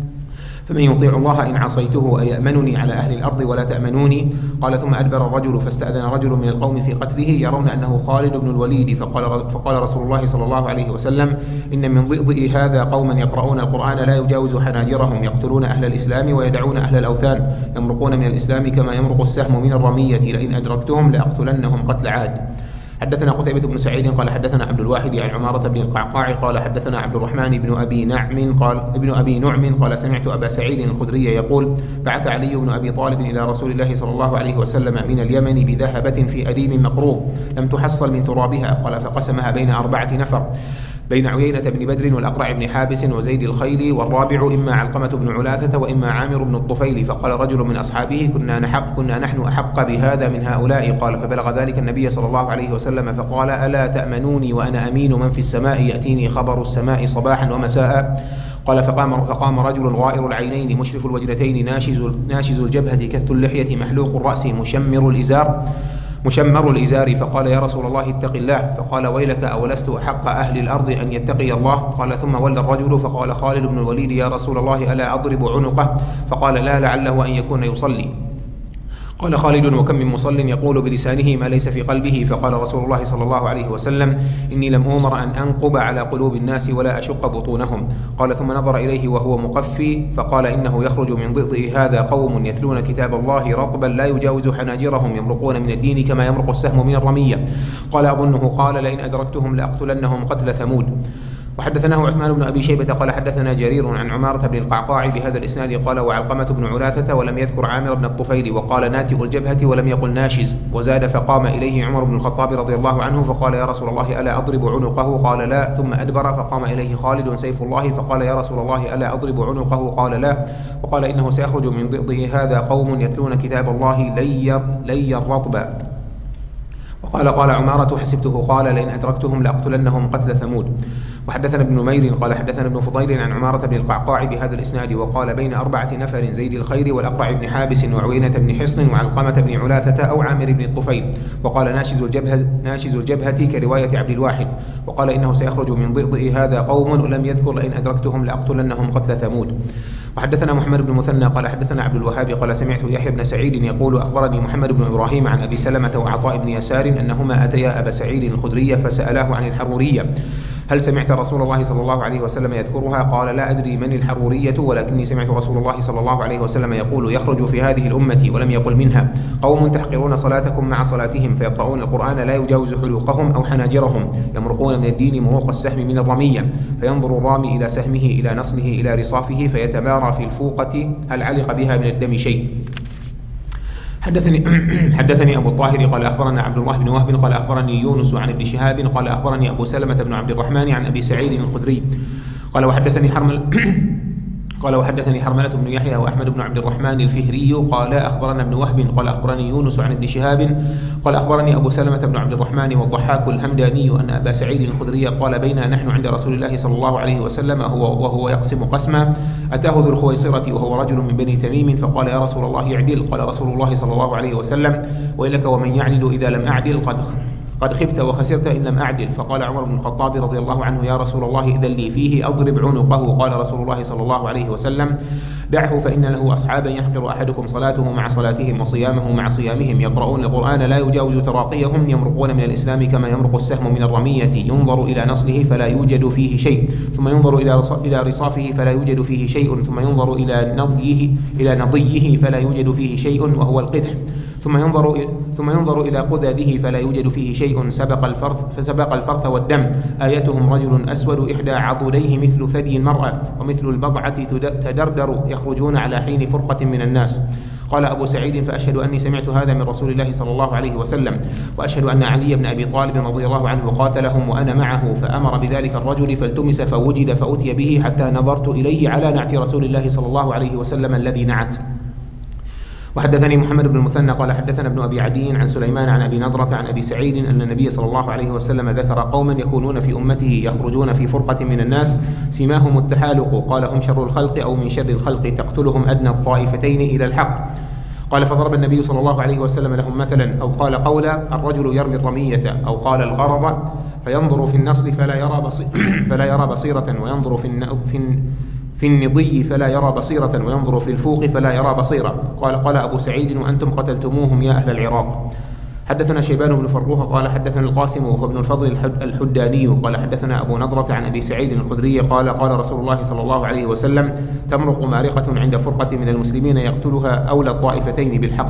فمن يطيع الله إن عصيته أيأمنني على أهل الأرض ولا تأمنوني. قال ثم أدبر الرجل فاستأذن رجل من القوم في قتله يرون أنه خالد بن الوليد فقال, فقال رسول الله صلى الله عليه وسلم إن من ضئضئ هذا قوما يقرؤون القرآن لا يجاوز حناجرهم يقتلون أهل الإسلام ويدعون أهل الأوثان يمرقون من الإسلام كما يمرق السهم من الرمية لئن أدركتهم لأقتلنهم قتل عاد. حدثنا قتيبة بن سعيد قال حدثنا عبد الواحد عن عمارة بن القعقاع قال حدثنا عبد الرحمن بن أبي نعم قال ابن أبي نعم قال سمعت أبا سعيد الخدري يقول بعث علي بن أبي طالب إلى رسول الله صلى الله عليه وسلم من اليمن بذهبة في أديم مقروض لم تحصل من ترابها. قال فقسمها بين أربعة نفر بين عيينة بن بدر والأقرع بن حابس وزيد الخيل والرابع إما علقمة بن علاثة وإما عامر بن الطفيل. فقال رجل من أصحابه كنا, نحق كنا نحن أحق بهذا من هؤلاء. قال فبلغ ذلك النبي صلى الله عليه وسلم فقال ألا تأمنوني وأنا أمين من في السماء يأتيني خبر السماء صباحا ومساء. قال فقام, فقام رجل غائر العينين مشرف الوجنتين ناشز, ناشز الجبهة كث اللحية محلوق الرأس مشمر الإزار مشمر الإزار فقال يا رسول الله اتق الله. فقال ويلك أولست أحق أهل الأرض أن يتقي الله. قال ثم ولى الرجل فقال خالد بن الوليد يا رسول الله ألا أضرب عنقه. فقال لا لعله أن يكون يصلي. قال خالد وكم من مصل يقول بلسانه ما ليس في قلبه. فقال رسول الله صلى الله عليه وسلم إني لم أمر أن أنقب على قلوب الناس ولا أشق بطونهم. قال ثم نظر إليه وهو مقفي فقال إنه يخرج من ضئضئ هذا قوم يتلون كتاب الله رطبا لا يجاوز حناجرهم يمرقون من الدين كما يمرق السهم من الرمية. قال أظنه قال لئن أدركتهم لأقتلنهم قتل ثمود. وحدثناه عثمان بن أبي شيبة قال حدثنا جرير عن عمارة بن القعقاع بهذا الإسناد قال وعلقمة بن علاثة ولم يذكر عامر بن الطفيل وقال ناتئ الجبهة ولم يقل ناشز. وزاد فقام إليه عمر بن الخطاب رضي الله عنه فقال يا رسول الله ألا أضرب عنقه. قال لا. ثم أدبر فقام إليه خالد سيف الله فقال يا رسول الله ألا أضرب عنقه. قال لا. وقال إنه سيخرج من ضئضئ هذا قوم يتلون كتاب الله لي لي الرطب. وقال قال عمارة حسبته قال لئن أدركتهم لأقتلنهم قتل ثمود. وحدثنا ابن نمير قال حدثنا ابن فضيل عن عمارة بن القعقاع بهذا الإسناد وقال بين أربعة نفر زيد الخير والأقرع بن حابس وعوينة بن حصن وعلقمة بن علاثة أو عامر بن الطفيل. وقال ناشز الجبهة, ناشز الجبهة كرواية عبد الواحد. وقال إنه سيخرج من ضئضئ هذا قوم ولم يذكر لئن أدركتهم لأقتلنهم قتل ثمود. وحدثنا محمد بن مثنى قال حدثنا عبد الوهاب قال سمعت يحيى بن سعيد يقول أخبرني محمد بن إبراهيم عن أبي سلمة وعطاء بن يسار أنهما أتيا أبا سعيد الخدري فسألاه عن الحرورية هل سمعت رسول الله صلى الله عليه وسلم يذكرها؟ قال لا أدري من الحرورية ولكني سمعت رسول الله صلى الله عليه وسلم يقول يخرج في هذه الأمة ولم يقل منها قوم تحقرون صلاتكم مع صلاتهم فيقرؤون القرآن لا يجاوز حلوقهم أو حناجرهم يمرقون من الدين مروق السهم من الرمية فينظر الرامي إلى سهمه إلى نصله إلى رصافه فيتمارى في الفوقة هل علق بها من الدم شيء. حدثني حدثني أبو الطاهر قال أخبرنا عبد الله بن وهب قال أخبرني يونس عن ابن شهاب قال أخبرني أبو سلمة بن عبد الرحمن عن أبي سعيد الخدري قال وحدثني حرمل قال وحدثني حرملة بن يحيى وأحمد بن عبد الرحمن الفهري قال أخبرنا ابن وهب قال أخبرني يونس عن ابن شهاب قال أخبرني أبو سلمة بن عبد الرحمن والضحاك الهمداني أن أبا سعيد الخدري قال بينا نحن عند رسول الله صلى الله عليه وسلم هو وهو يقسم قسما أتاه ذو الخويصرة وهو رجل من بني تميم فقال يا رسول الله اعدل. قال رسول الله صلى الله عليه وسلم ويلك ومن يعدل إذا لم أعدل قد قد خبت وخسرت إن لم أعدل. فقال عمر بن الخطاب رضي الله عنه يا رسول الله إذن لي فيه أضرب عنقه. قال رسول الله صلى الله عليه وسلم دعه فإن له أصحابا يحقر أحدكم صلاته مع صلاتهم وصيامه مع صيامهم يقرؤون القرآن لا يجاوز تراقيهم يمرقون من الإسلام كما يمرق السهم من الرمية ينظر إلى نصله فلا يوجد فيه شيء ثم ينظر إلى رصافه فلا يوجد فيه شيء ثم ينظر إلى نضيه إلى نضيه فلا يوجد فيه شيء وهو القدح ثم ينظر ثم ينظر إلى قذذه فلا يوجد فيه شيء سبق الفرث فسبق الفرث والدم. آيتهم رجل أسود إحدى عضديه مثل ثدي المرأة ومثل البضعة تدردر يخرجون على حين فرقة من الناس. قال أبو سعيد فأشهد أني سمعت هذا من رسول الله صلى الله عليه وسلم وأشهد أن علي بن أبي طالب رضي الله عنه قاتلهم وأنا معه فأمر بذلك الرجل فالتمس فوجد فأتي به حتى نظرت إليه على نعت رسول الله صلى الله عليه وسلم الذي نعت. وحدثني محمد بن المثنى قال حدثنا ابن أبي عدي عن سليمان عن أبي نضرة عن أبي سعيد أن النبي صلى الله عليه وسلم ذكر قوما يكونون في أمته يخرجون في فرقة من الناس سماهم التحالق قال هم شر الخلق أو من شر الخلق تقتلهم أدنى الطائفتين إلى الحق. قال فضرب النبي صلى الله عليه وسلم لهم مثلا أو قال قولا الرجل يرمي الرمية أو قال الغرض فينظر في النصل فلا يرى بصيرة فلا يرى بصيرة وينظر في في في النضي فلا يرى بصيرة وينظر في الفوق فلا يرى بصيرة. قال قال أبو سعيد وأنتم قتلتموهم يا أهل العراق. حدثنا شيبان بن فروخ قال حدثنا القاسم وهو ابن الفضل الحداني قال حدثنا أبو نضرة عن أبي سعيد الخدري قال قال رسول الله صلى الله عليه وسلم تمرق مارقة عند فرقة من المسلمين يقتلها أولى الطائفتين بالحق.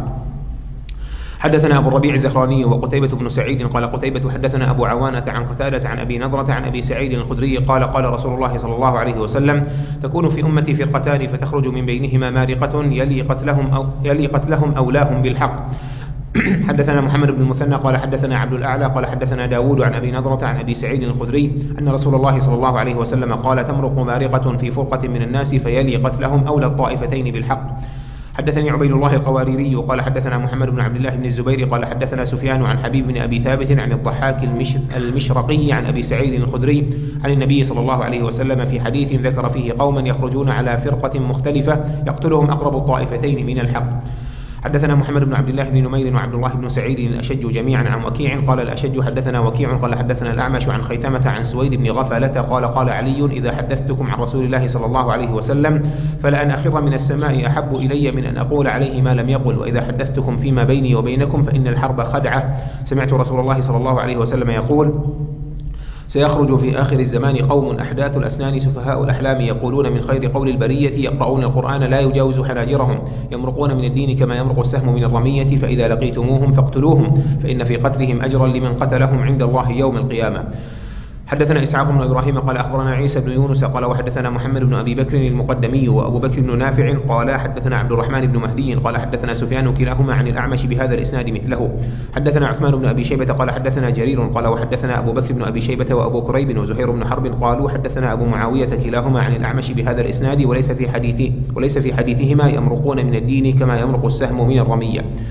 حدثنا أبو الربيع الزهراني وقتيبة بن سعيد قال قتيبة حدثنا أبو عوانة عن قتادة عن أبي نضرة عن أبي سعيد الخدري قال قال رسول الله صلى الله عليه وسلم تكون في أمتي فرقتان فتخرج من بينهما مارقة يلي قتلهم أو يلي قتلهم أولاهم بالحق. حدثنا محمد بن المثنى قال حدثنا عبد الأعلى قال حدثنا داود عن أبي نضرة عن أبي سعيد الخدري أن رسول الله صلى الله عليه وسلم قال تمرق مارقة في فرقة من الناس فيلي قتلهم أولى الطائفتين بالحق. حدثني عبيد الله القواريري قال حدثنا محمد بن عبد الله بن الزبير قال حدثنا سفيان عن حبيب بن أبي ثابت عن الضحاك المشرقي عن أبي سعيد الخدري عن النبي صلى الله عليه وسلم في حديث ذكر فيه قوما يخرجون على فرقة مختلفة يقتلهم أقرب الطائفتين من الحق. حدثنا محمد بن عبد الله بن نمير وعبد الله بن سعيد الأشج جميعا عن وكيع قال الأشج حدثنا وكيع قال حدثنا الأعمش عن خيثمة عن سويد بن غفلة قال قال علي إذا حدثتكم عن رسول الله صلى الله عليه وسلم فلأن أخر من السماء أحب إلي من أن أقول عليه ما لم يقل وإذا حدثتكم فيما بيني وبينكم فإن الحرب خدعة. سمعت رسول الله صلى الله عليه وسلم يقول سيخرج في آخر الزمان قوم أحداث الأسنان سفهاء الأحلام يقولون من خير قول البرية يقرؤون القرآن لا يجاوز حناجرهم يمرقون من الدين كما يمرق السهم من الرمية فإذا لقيتموهم فاقتلوهم فإن في قتلهم أجرا لمن قتلهم عند الله يوم القيامة. حدثنا إسحاق بن إبراهيم قال أخبرنا عيسى بن يونس قال وحدثنا محمد بن أبي بكر المقدمي وأبو بكر بن نافع قال حدثنا عبد الرحمن بن مهدي قال حدثنا سفيان كلاهما عن الأعمش بهذا الإسناد مثله. حدثنا عثمان بن أبي شيبة قال حدثنا جرير قال وحدثنا أبو بكر بن أبي شيبة وأبو كريب وزهير بن حرب قالوا حدثنا أبو معاوية كلاهما عن الأعمش بهذا الإسناد وليس في حديثه وليس في حديثهما يمرقون من الدين كما يمرق السهم من الرمية.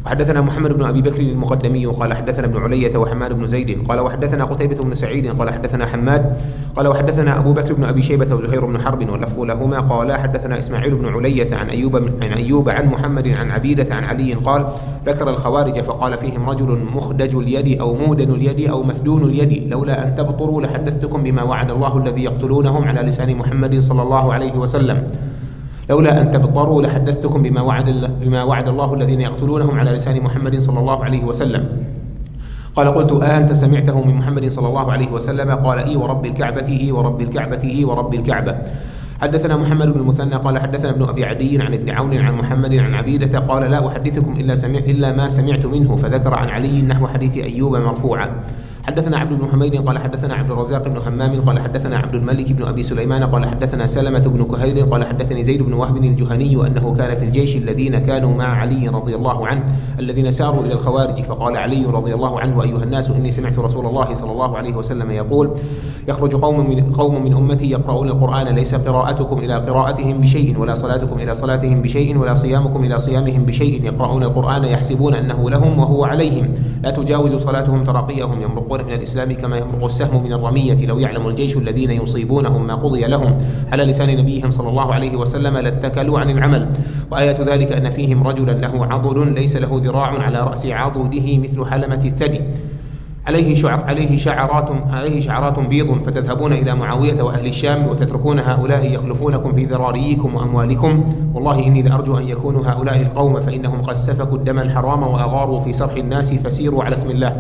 وحدثنا محمد بن أبي بكر المقدمي قال حدثنا ابن علية وحماد بن زيد قال وحدثنا قتيبة بن سعيد قال حدثنا حماد قال وحدثنا أبو بكر بن أبي شيبة وزهير بن حرب واللفظ لهما قال حدثنا إسماعيل بن علية عن أيوب عن أيوب عن محمد عن عبيدة عن علي قال ذكر الخوارج فقال فيهم رجل مخدج اليد أو مودن اليد أو مثلون اليد لولا أن تبطروا لحدثتكم بما وعد الله الذي يقتلونهم على لسان محمد صلى الله عليه وسلم لولا أن تبطروا لحدثتكم بما وعد, بما وعد الله الذين يقتلونهم على لسان محمد صلى الله عليه وسلم. قال قلت أنت سمعته من محمد صلى الله عليه وسلم؟ قال إي ورب الكعبة إي ورب الكعبة إي ورب الكعبة. حدثنا محمد بن المثنى قال حدثنا ابن أبي عدي عن ابن عون عن محمد عن عبيدة قال لا أحدثكم إلا, سمع إلا ما سمعت منه، فذكر عن علي نحو حديث أيوب مرفوعا. حدثنا عبد بن حميد قال حدثنا عبد الرزاق بن همام قال حدثنا عبد الملك بن أبي سليمان قال حدثنا سلمة بن كهيل قال حدثني زيد بن وهب الجهني أنه كان في الجيش الذين كانوا مع علي رضي الله عنه الذين ساروا إلى الخوارج، فقال علي رضي الله عنه أيها الناس إني سمعت رسول الله صلى الله عليه وسلم يقول يخرج قوم من, قوم من أمتي يقرؤون القرآن ليس قراءتكم إلى قراءتهم بشيء ولا صلاتكم إلى صلاتهم بشيء ولا صيامكم إلى صيامهم بشيء، يقرؤون القرآن يحسبون أنه لهم وهو عليهم، لا تجاوز صلاتهم تراقيهم، يمرقون من الإسلام كما يمرق السهم من الرمية، لو يعلم الجيش الذين يصيبونهم ما قضي لهم على لسان نبيهم صلى الله عليه وسلم لاتكلوا عن العمل. وآية ذلك أن فيهم رجلا له عضل ليس له ذراع على رأس عضده مثل حلمة الثدي عليه شعر عليه شعرات عليه شعرات بيض، فتذهبون إلى معاوية وأهل الشام وتتركون هؤلاء يخلفونكم في ذراريكم وأموالكم، والله إني لأرجو أن يكونوا هؤلاء القوم فإنهم قد سفكوا الدم الحرام وأغاروا في سرح الناس فسيروا على اسم الله.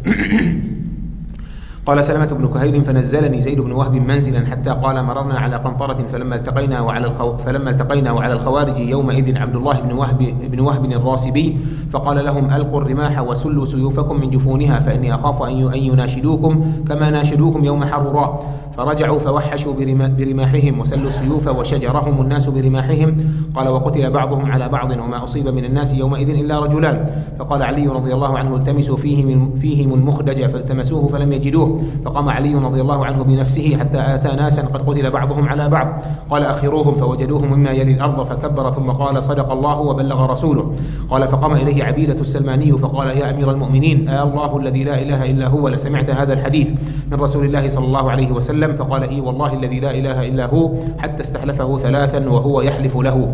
قال سلمة بن كهيل فنزلني زيد بن وهب منزلا حتى قال مررنا على قنطرة فلما التقينا وعلى الخو... فلما التقينا وعلى الخوارج يومئذ عبد الله بن وهب بن وهب الراسبي فقال لهم ألقوا الرماح وسلوا سيوفكم من جفونها فإني أخاف أن يناشدوكم كما ناشدوكم يوم حروراء، فرجعوا فوحشوا برماحهم وسلوا السيوف وشجرهم الناس برماحهم. قال وقتل بعضهم على بعض وما أصيب من الناس يومئذ إلا رجلان. فقال علي رضي الله عنه التمسوا فيهم, فيهم المخدج فالتمسوه فلم يجدوه، فقام علي رضي الله عنه بنفسه حتى آتى ناسا قد قتل بعضهم على بعض، قال أخروهم فوجدوه مما يلي الأرض فكبر ثم قال صدق الله وبلغ رسوله. قال فقام إليه عبيدة السلماني فقال يا أمير المؤمنين آه الله الذي لا إله إلا هو لسمعت هذا الحديث من رسول الله صلى الله عليه وسلم؟ فقال إي والله الذي لا إله إلا هو، حتى استحلفه ثلاثا وهو يحلف له.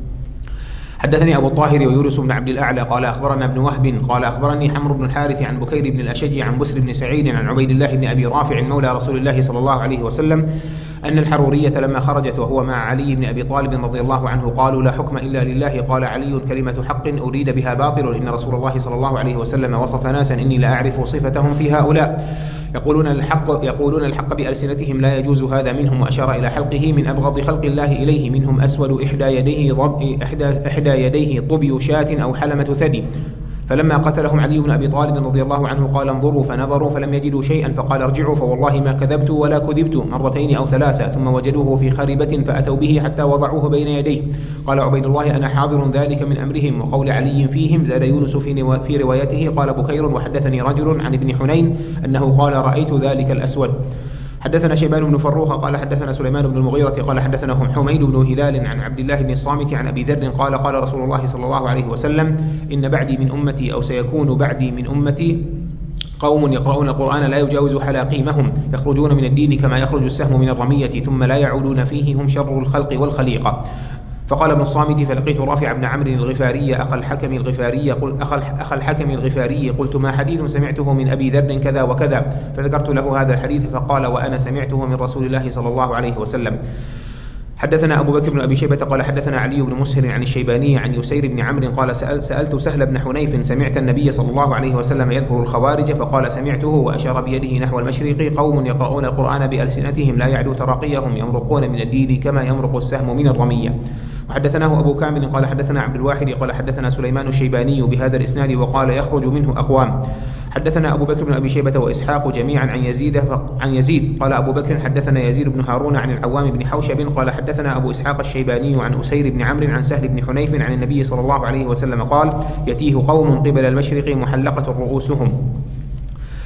حدثني أبو الطاهر ويونس بن عبد الأعلى قال أخبرنا ابن وهب قال أخبرني حمرو بن الحارث عن بكير بن الأشج عن بسر بن سعيد عن عبيد الله بن أبي رافع مولى رسول الله صلى الله عليه وسلم أن الحرورية لما خرجت وهو مع علي بن أبي طالب رضي الله عنه قالوا لا حكم إلا لله، قال علي كلمة حق أريد بها باطل، إن رسول الله صلى الله عليه وسلم وصف ناسا إني لا أعرف صفتهم في هؤلاء يقولون الحق يقولون الحق بألسنتهم لا يجوز هذا منهم، وأشار إلى حلقه من أبغض خلق الله إليه، منهم أسود إحدى يديه ضب إحدى, إحدى يديه طبي شاة أو حلمة ثدي. فلما قتلهم علي بن أبي طالب رضي الله عنه قال انظروا، فنظروا فلم يجدوا شيئا، فقال ارجعوا فوالله ما كذبت ولا كذبت مرتين أو ثلاثة، ثم وجدوه في خربة فأتوا به حتى وضعوه بين يديه. قال عبيد الله أنا حاضر ذلك من أمرهم وقول علي فيهم. زاد يونس في روايته قال بكير وحدثني رجل عن ابن حنين أنه قال رأيت ذلك الأسود. حدثنا شيبان بن فروخ قال حدثنا سليمان بن المغيرة قال حدثنا حميد بن هلال عن عبد الله بن الصامت عن أبي ذر قال قال رسول الله صلى الله عليه وسلم إن بعدي من أمتي أو سيكون بعدي من أمتي قوم يقرؤون القرآن لا يجاوز حلاقيمهم، يخرجون من الدين كما يخرج السهم من الرمية ثم لا يعودون فيه، هم شر الخلق والخليقة. فقال ابن الصامت فلقيت رافع بن عمرو الغفاري أخا الحكم الغفاري قل أخا الحكم الغفاري قلت ما حديث سمعته من أبي ذر كذا وكذا، فذكرت له هذا الحديث فقال وأنا سمعته من رسول الله صلى الله عليه وسلم. حدثنا أبو بكر بن أبي شيبة قال حدثنا علي بن مسهر عن الشيباني عن يسير بن عمرو قال سأل سألت سهل بن حنيف سمعت النبي صلى الله عليه وسلم يذكر الخوارج؟ فقال سمعته، وأشار بيده نحو المشرق قوم يقرؤون القرآن بألسنتهم لا يعلو تراقيهم، يمرقون من الدين كما يمرق السهم من الرمية. وحدثناه أبو كامل قال حدثنا عبد الواحد قال حدثنا سليمان الشيباني بهذا الإسناد وقال يخرج منه أقوام. حدثنا أبو بكر بن أبي شيبة وإسحاق جميعا عن يزيد عن يزيد قال أبو بكر حدثنا يزيد بن هارون عن العوام بن حوشب قال حدثنا أبو إسحاق الشيباني عن أسير بن عمرو عن سهل بن حنيف عن النبي صلى الله عليه وسلم قال يتيه قوم قبل المشرق محلقة رؤوسهم.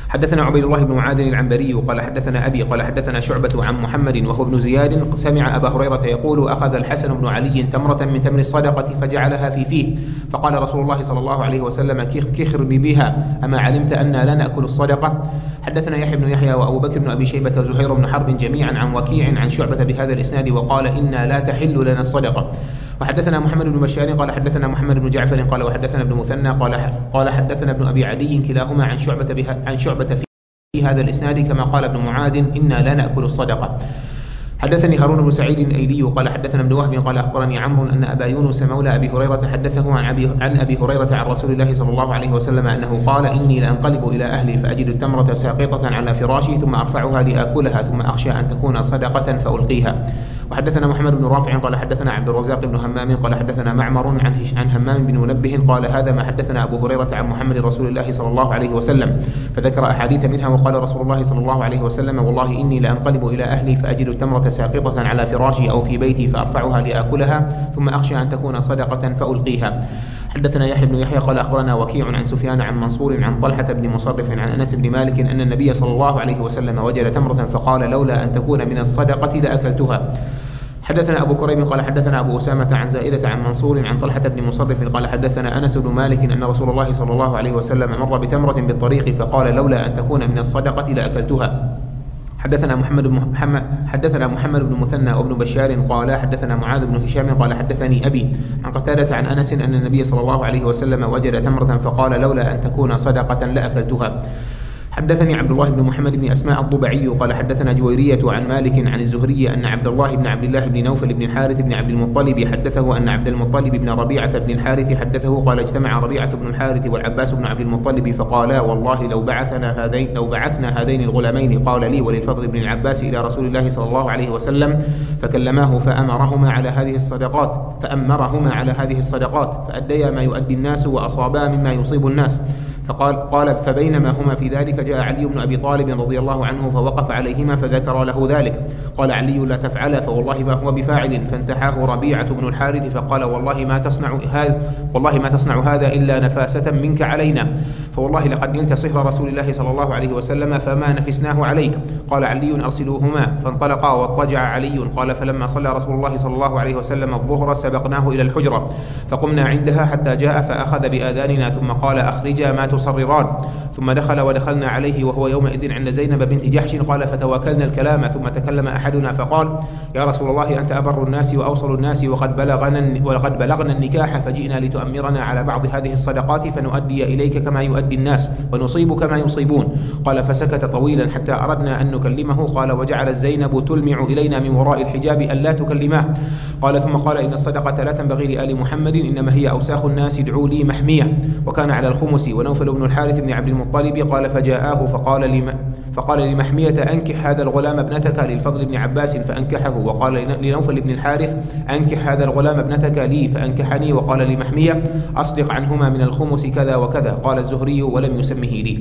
حدثنا عبيد الله بن معاذ العنبري قال حدثنا أبي قال حدثنا شعبة عن محمد وهو ابن زياد سمع أبا هريرة يقول أخذ الحسن بن علي تمرة من تمر الصدقة فجعلها في فيه فقال رسول الله صلى الله عليه وسلم كخر بها أما علمت أننا لا نأكل الصدقة. حدثنا يحيى بن يحيى وأبو بكر بن أبي شيبة وزهير بن حرب جميعا عن وكيع عن شعبة بهذا الإسناد وقال إنا لا تحل لنا الصدقة. وحدثنا محمد بن بشار قال حدثنا محمد بن جعفر قال وحدثنا ابن مثنى قال قال حدثنا ابن أبي عدي كلاهما عن شعبة بها عن شعبة في هذا الإسناد كما قال ابن معاذ إنا لا نأكل الصدقة. حدثني هارون بن سعيد الأيلي قال حدثنا ابن وهب قال أخبرني عمرو أن أبا يونس مولى أبي هريرة حدثه عن أبي, عن أبي هريرة عن رسول الله صلى الله عليه وسلم أنه قال إني لأنقلب إلى أهلي فأجد التمرة ساقطة على فراشي ثم أرفعها لآكلها ثم أخشى أن تكون صدقة فألقيها. وحدثنا محمد بن رافع قال حدثنا عبد الرزاق بن همام قال حدثنا معمر عن عن همام بن منبه قال هذا ما حدثنا أبو هريرة عن محمد رسول الله صلى الله عليه وسلم فذكر أحاديث منها وقال رسول الله صلى الله عليه وسلم والله إني لأنقلب إلى أهلي فأجد التمرة ساقطة على فراشي أو في بيتي فأرفعها لآكلها ثم أخشى أن تكون صدقة فألقيها. حدثنا يحيى بن يحيى قال أخبرنا وكيع عن سفيان عن منصور عن طلحة بن مصرف عن أنس بن مالك أن النبي صلى الله عليه وسلم وجد تمرة فقال لولا أن تكون من الصدقة لأكلتها. حدثنا أبو كريم قال حدثنا أبو أسامة عن زائدة عن منصور عن طلحة بن مصرف قال حدثنا أنس بن مالك أن رسول الله صلى الله عليه وسلم مر بتمرة بالطريق فقال لولا أن تكون من الصدقة لأكلتها. حدثنا محمد بن محمد حدثنا محمد بن مثنى وابن بشار قال حدثنا معاذ بن هشام قال حدثني أبي عن قتادة عن أنس أن النبي صلى الله عليه وسلم وجد تمرة فقال لولا أن تكون صدقة لأكلتها. حدثني عبد الله بن محمد بن أسماء الضبعي قال حدثنا جويرية عن مالك عن الزهري أن عبد الله بن عبد الله بن نوفل بن الحارث بن عبد المطلب حدثه أن عبد المطلب بن ربيعة بن الحارث حدثه قال اجتمع ربيعة بن الحارث والعباس بن عبد المطلب فقالا والله لو بعثنا هذين لو بعثنا هذين الغلامين قال لي وللفضل بن العباس إلى رسول الله صلى الله عليه وسلم فكلماه فأمرهما على هذه الصدقات فأمرهما على هذه الصدقات فأديا ما يؤدي الناس وأصابا مما يصيب الناس. فقال قال فبينما هما في ذلك جاء علي بن أبي طالب رضي الله عنه فوقف عليهما فذكر له ذلك قال علي لا تفعل فوالله ما هو بفاعل فانتحاه ربيعة بن الحارث فقال والله ما تصنع هذا والله ما تصنع هذا إلا نفاسة منك علينا فوالله لقد نلت صهر رسول الله صلى الله عليه وسلم فما نفسناه عليك. قال علي أرسلوهما فانطلقا واضطجع علي قال فلما صلى رسول الله صلى الله عليه وسلم الظهر سبقناه إلى الحجرة فقمنا عندها حتى جاء فأخذ بآذاننا ثم قال أخرجا ما تصرران ثم دخل ودخلنا عليه وهو يومئذ عند زينب بنت جحش قال فتوكلنا الكلام ثم تكلم أحدنا فقال يا رسول الله أنت أبر الناس وأوصل الناس وقد بلغنا, وقد بلغنا النكاح فجئنا لتؤمرنا على بعض هذه الصدقات فنؤدي إليك كما يؤدي الناس ونصيب كما يصيبون. قال فسكت طويلا حتى أردنا أن نكلمه قال وجعلت زينب تلمع إلينا من وراء الحجاب أن لا تكلماه. قال ثم قال إن الصدقة لا تنبغي لآل محمد إنما هي أوساخ الناس ادعوا لي محمية وكان على الخمس ونوفل بن الحارث بن عبد المطلب قال فجاءه فقال لم فقال لمحمية أنكح هذا الغلام ابنتك للفضل بن عباس فأنكحه وقال لنوفل بن الحارث أنكح هذا الغلام ابنتك لي فأنكحني وقال لمحمية أصدق عنهما من الخمس كذا وكذا. قال الزهري ولم يسمه لي.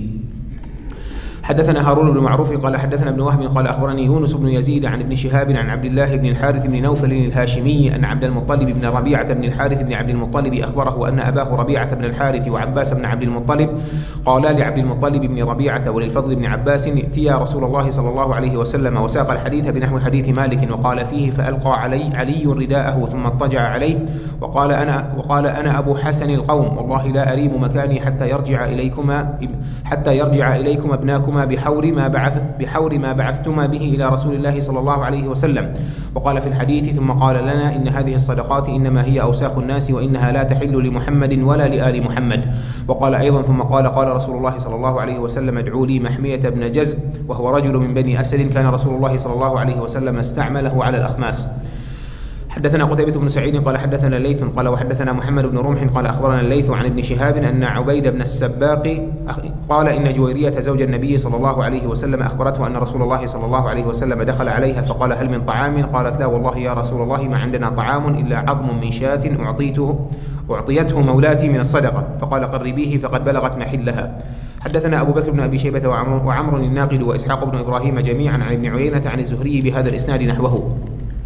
حدثنا هارون بن معروف قال حدثنا ابن وهب قال أخبرني يونس بن يزيد عن ابن شهاب عن عبد الله بن الحارث بن نوفل الهاشمي أن عبد المطلب بن ربيعة بن الحارث بن عبد المطلب أخبره أن أباه ربيعة بن الحارث وعباس بن عبد المطلب قالا لعبد المطلب بن ربيعة وللفضل بن عباس ائتيا رسول الله صلى الله عليه وسلم وساق الحديث بنحو حديث مالك وقال فيه فألقى علي علي رداءه ثم اضطجع عليه وقال أنا وقال أنا أبو حسن القوم والله لا أريم مكاني حتى يرجع إليكما حتى يرجع إليكم ابناكما بحور ما بعث بحور ما بعثتما به إلى رسول الله صلى الله عليه وسلم. وقال في الحديث ثم قال لنا إن هذه الصدقات إنما هي أوساخ الناس وإنها لا تحل لمحمد ولا لآل محمد. وقال أيضا ثم قال قال رسول الله صلى الله عليه وسلم ادعوا لي محمية بن جز وهو رجل من بني أسد كان رسول الله صلى الله عليه وسلم استعمله على الأخماس. حدثنا قتيبة بن سعيد قال حدثنا الليث قال وحدثنا محمد بن رمح قال أخبرنا الليث عن ابن شهاب أن عبيد بن السباق قال إن جويرية زوج النبي صلى الله عليه وسلم أخبرته أن رسول الله صلى الله عليه وسلم دخل عليها فقال هل من طعام؟ قالت لا والله يا رسول الله ما عندنا طعام إلا عظم من شاة أعطيته أعطيته مولاتي من الصدقة فقال قربيه فقد بلغت محلها. حدثنا أبو بكر بن أبي شيبة وعمر, وعمر الناقد وإسحاق بن إبراهيم جميعا عن ابن عيينة عن الزهري بهذا الإسناد نحوه.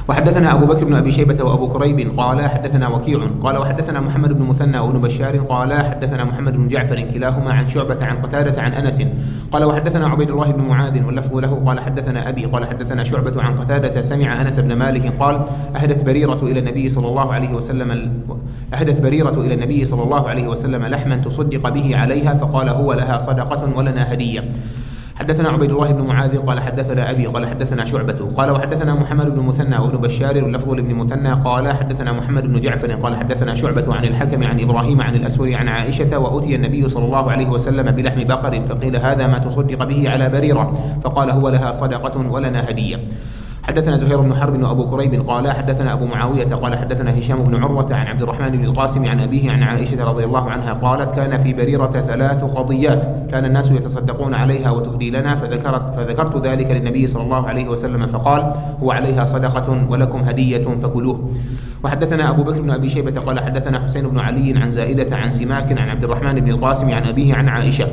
وحدثنا أبو بكر بن أبي شيبة وأبو كريب قال حدثنا وكيع قال وحدثنا محمد بن مثنى وابن بشار قال حدثنا محمد بن جعفر كلاهما عن شعبة عن قتادة عن أنس قال وحدثنا عبيد الله بن معاذ واللفظ له قال حدثنا أبي قال حدثنا شعبة عن قتادة سمع أنس بن مالك قال أهدت بريرة إلى النبي صلى الله عليه وسلم أهدت بريرة إلى النبي صلى الله عليه وسلم لحما تصدق به عليها فقال هو لها صدقة ولنا هدية. حدثنا عبيد الله بن معاذ قال حدثنا أبي قال حدثنا شعبة قال وحدثنا محمد بن مثنى وابن بشار واللفظ لابن مثنى قال حدثنا محمد بن جعفر قال حدثنا شعبة عن الحكم عن إبراهيم عن الأسود عن عائشة وأتي النبي صلى الله عليه وسلم بلحم بقر فقيل هذا ما تصدق به على بريرة فقال هو لها صدقة ولنا هدية. حدثنا زهير بن حرب وأبو كريب قال حدثنا أبو معاوية قال حدثنا هشام بن عروة عن عبد الرحمن بن القاسم عن أبيه عن عائشة رضي الله عنها قالت كان في بريرة ثلاث قضيات كان الناس يتصدقون عليها وتهدي لنا فذكرت, فذكرت ذلك للنبي صلى الله عليه وسلم فقال هو عليها صدقة ولكم هدية فكلوه. وحدثنا أبو بكر بن أبي شيبة قال حدثنا حسين بن علي عن زائدة عن سماك عن عبد الرحمن بن القاسم عن أبيه عن عائشة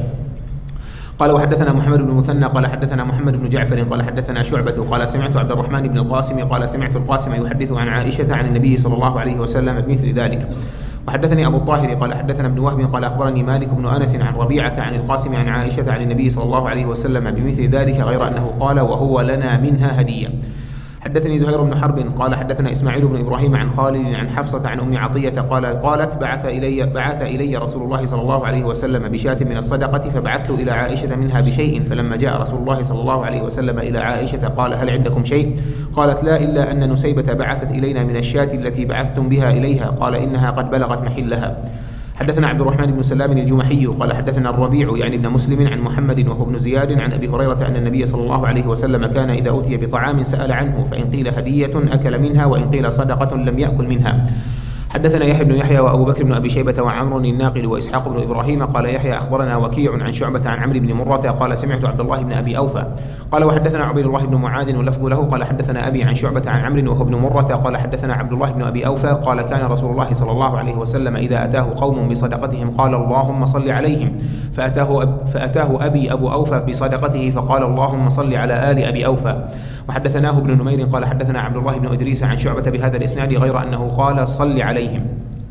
قال وحدثنا محمد بن مثنى قال حدثنا محمد بن جعفر قال حدثنا شعبة قال سمعت عبد الرحمن بن القاسم قال سمعت القاسم يحدث عن عائشة عن النبي صلى الله عليه وسلم بمثل ذلك. وحدثني أبو الطاهر قال حدثنا ابن وهب قال أخبرني مالك بن أنس عن ربيعة عن القاسم عن عائشة عن النبي صلى الله عليه وسلم بمثل ذلك غير أنه قال وهو لنا منها هدية. حدثني زهير بن حرب قال حدثنا إسماعيل بن إبراهيم عن خالد عن حفصة عن أم عطية قال قالت بعث إلي, بعث إلي رسول الله صلى الله عليه وسلم بشاة من الصدقة فبعثت إلى عائشة منها بشيء فلما جاء رسول الله صلى الله عليه وسلم إلى عائشة قال هل عندكم شيء؟ قالت لا إلا أن نسيبة بعثت إلينا من الشاة التي بعثتم بها إليها قال إنها قد بلغت محلها. حدثنا عبد الرحمن بن سلام الجمحي قال حدثنا الربيع يعني ابن مسلم عن محمد وهو ابن زياد عن أبي هريرة أن النبي صلى الله عليه وسلم كان إذا أتي بطعام سأل عنه فإن قيل هدية أكل منها وإن قيل صدقة لم يأكل منها. حدثنا يحيى بن يحيى وأبو بكر بن أبي شيبة وعمر الناقل وإسحاق بن إبراهيم قال يحيى أخبرنا وكيع عن شعبة عن عمرو بن مرة قال سمعت عبد الله بن أبي أوفى قال وحدثنا عبيد الله بن معاذ واللفظ له قال حدثنا أبي عن شعبة عن عمرو وهو ابن مرة قال حدثنا عبد الله بن أبي أوفى قال كان رسول الله صلى الله عليه وسلم إذا أتاه قوم بصدقتهم قال اللهم صل عليهم فأتاه, أب فأتاه أبي أبو أوفى بصدقته فقال اللهم صل على آل أبي أوفى. وحدثناه ابن نمير قال حدثنا عبد الله بن إدريس عن شعبة بهذا الإسناد غير أنه قال صل عليهم.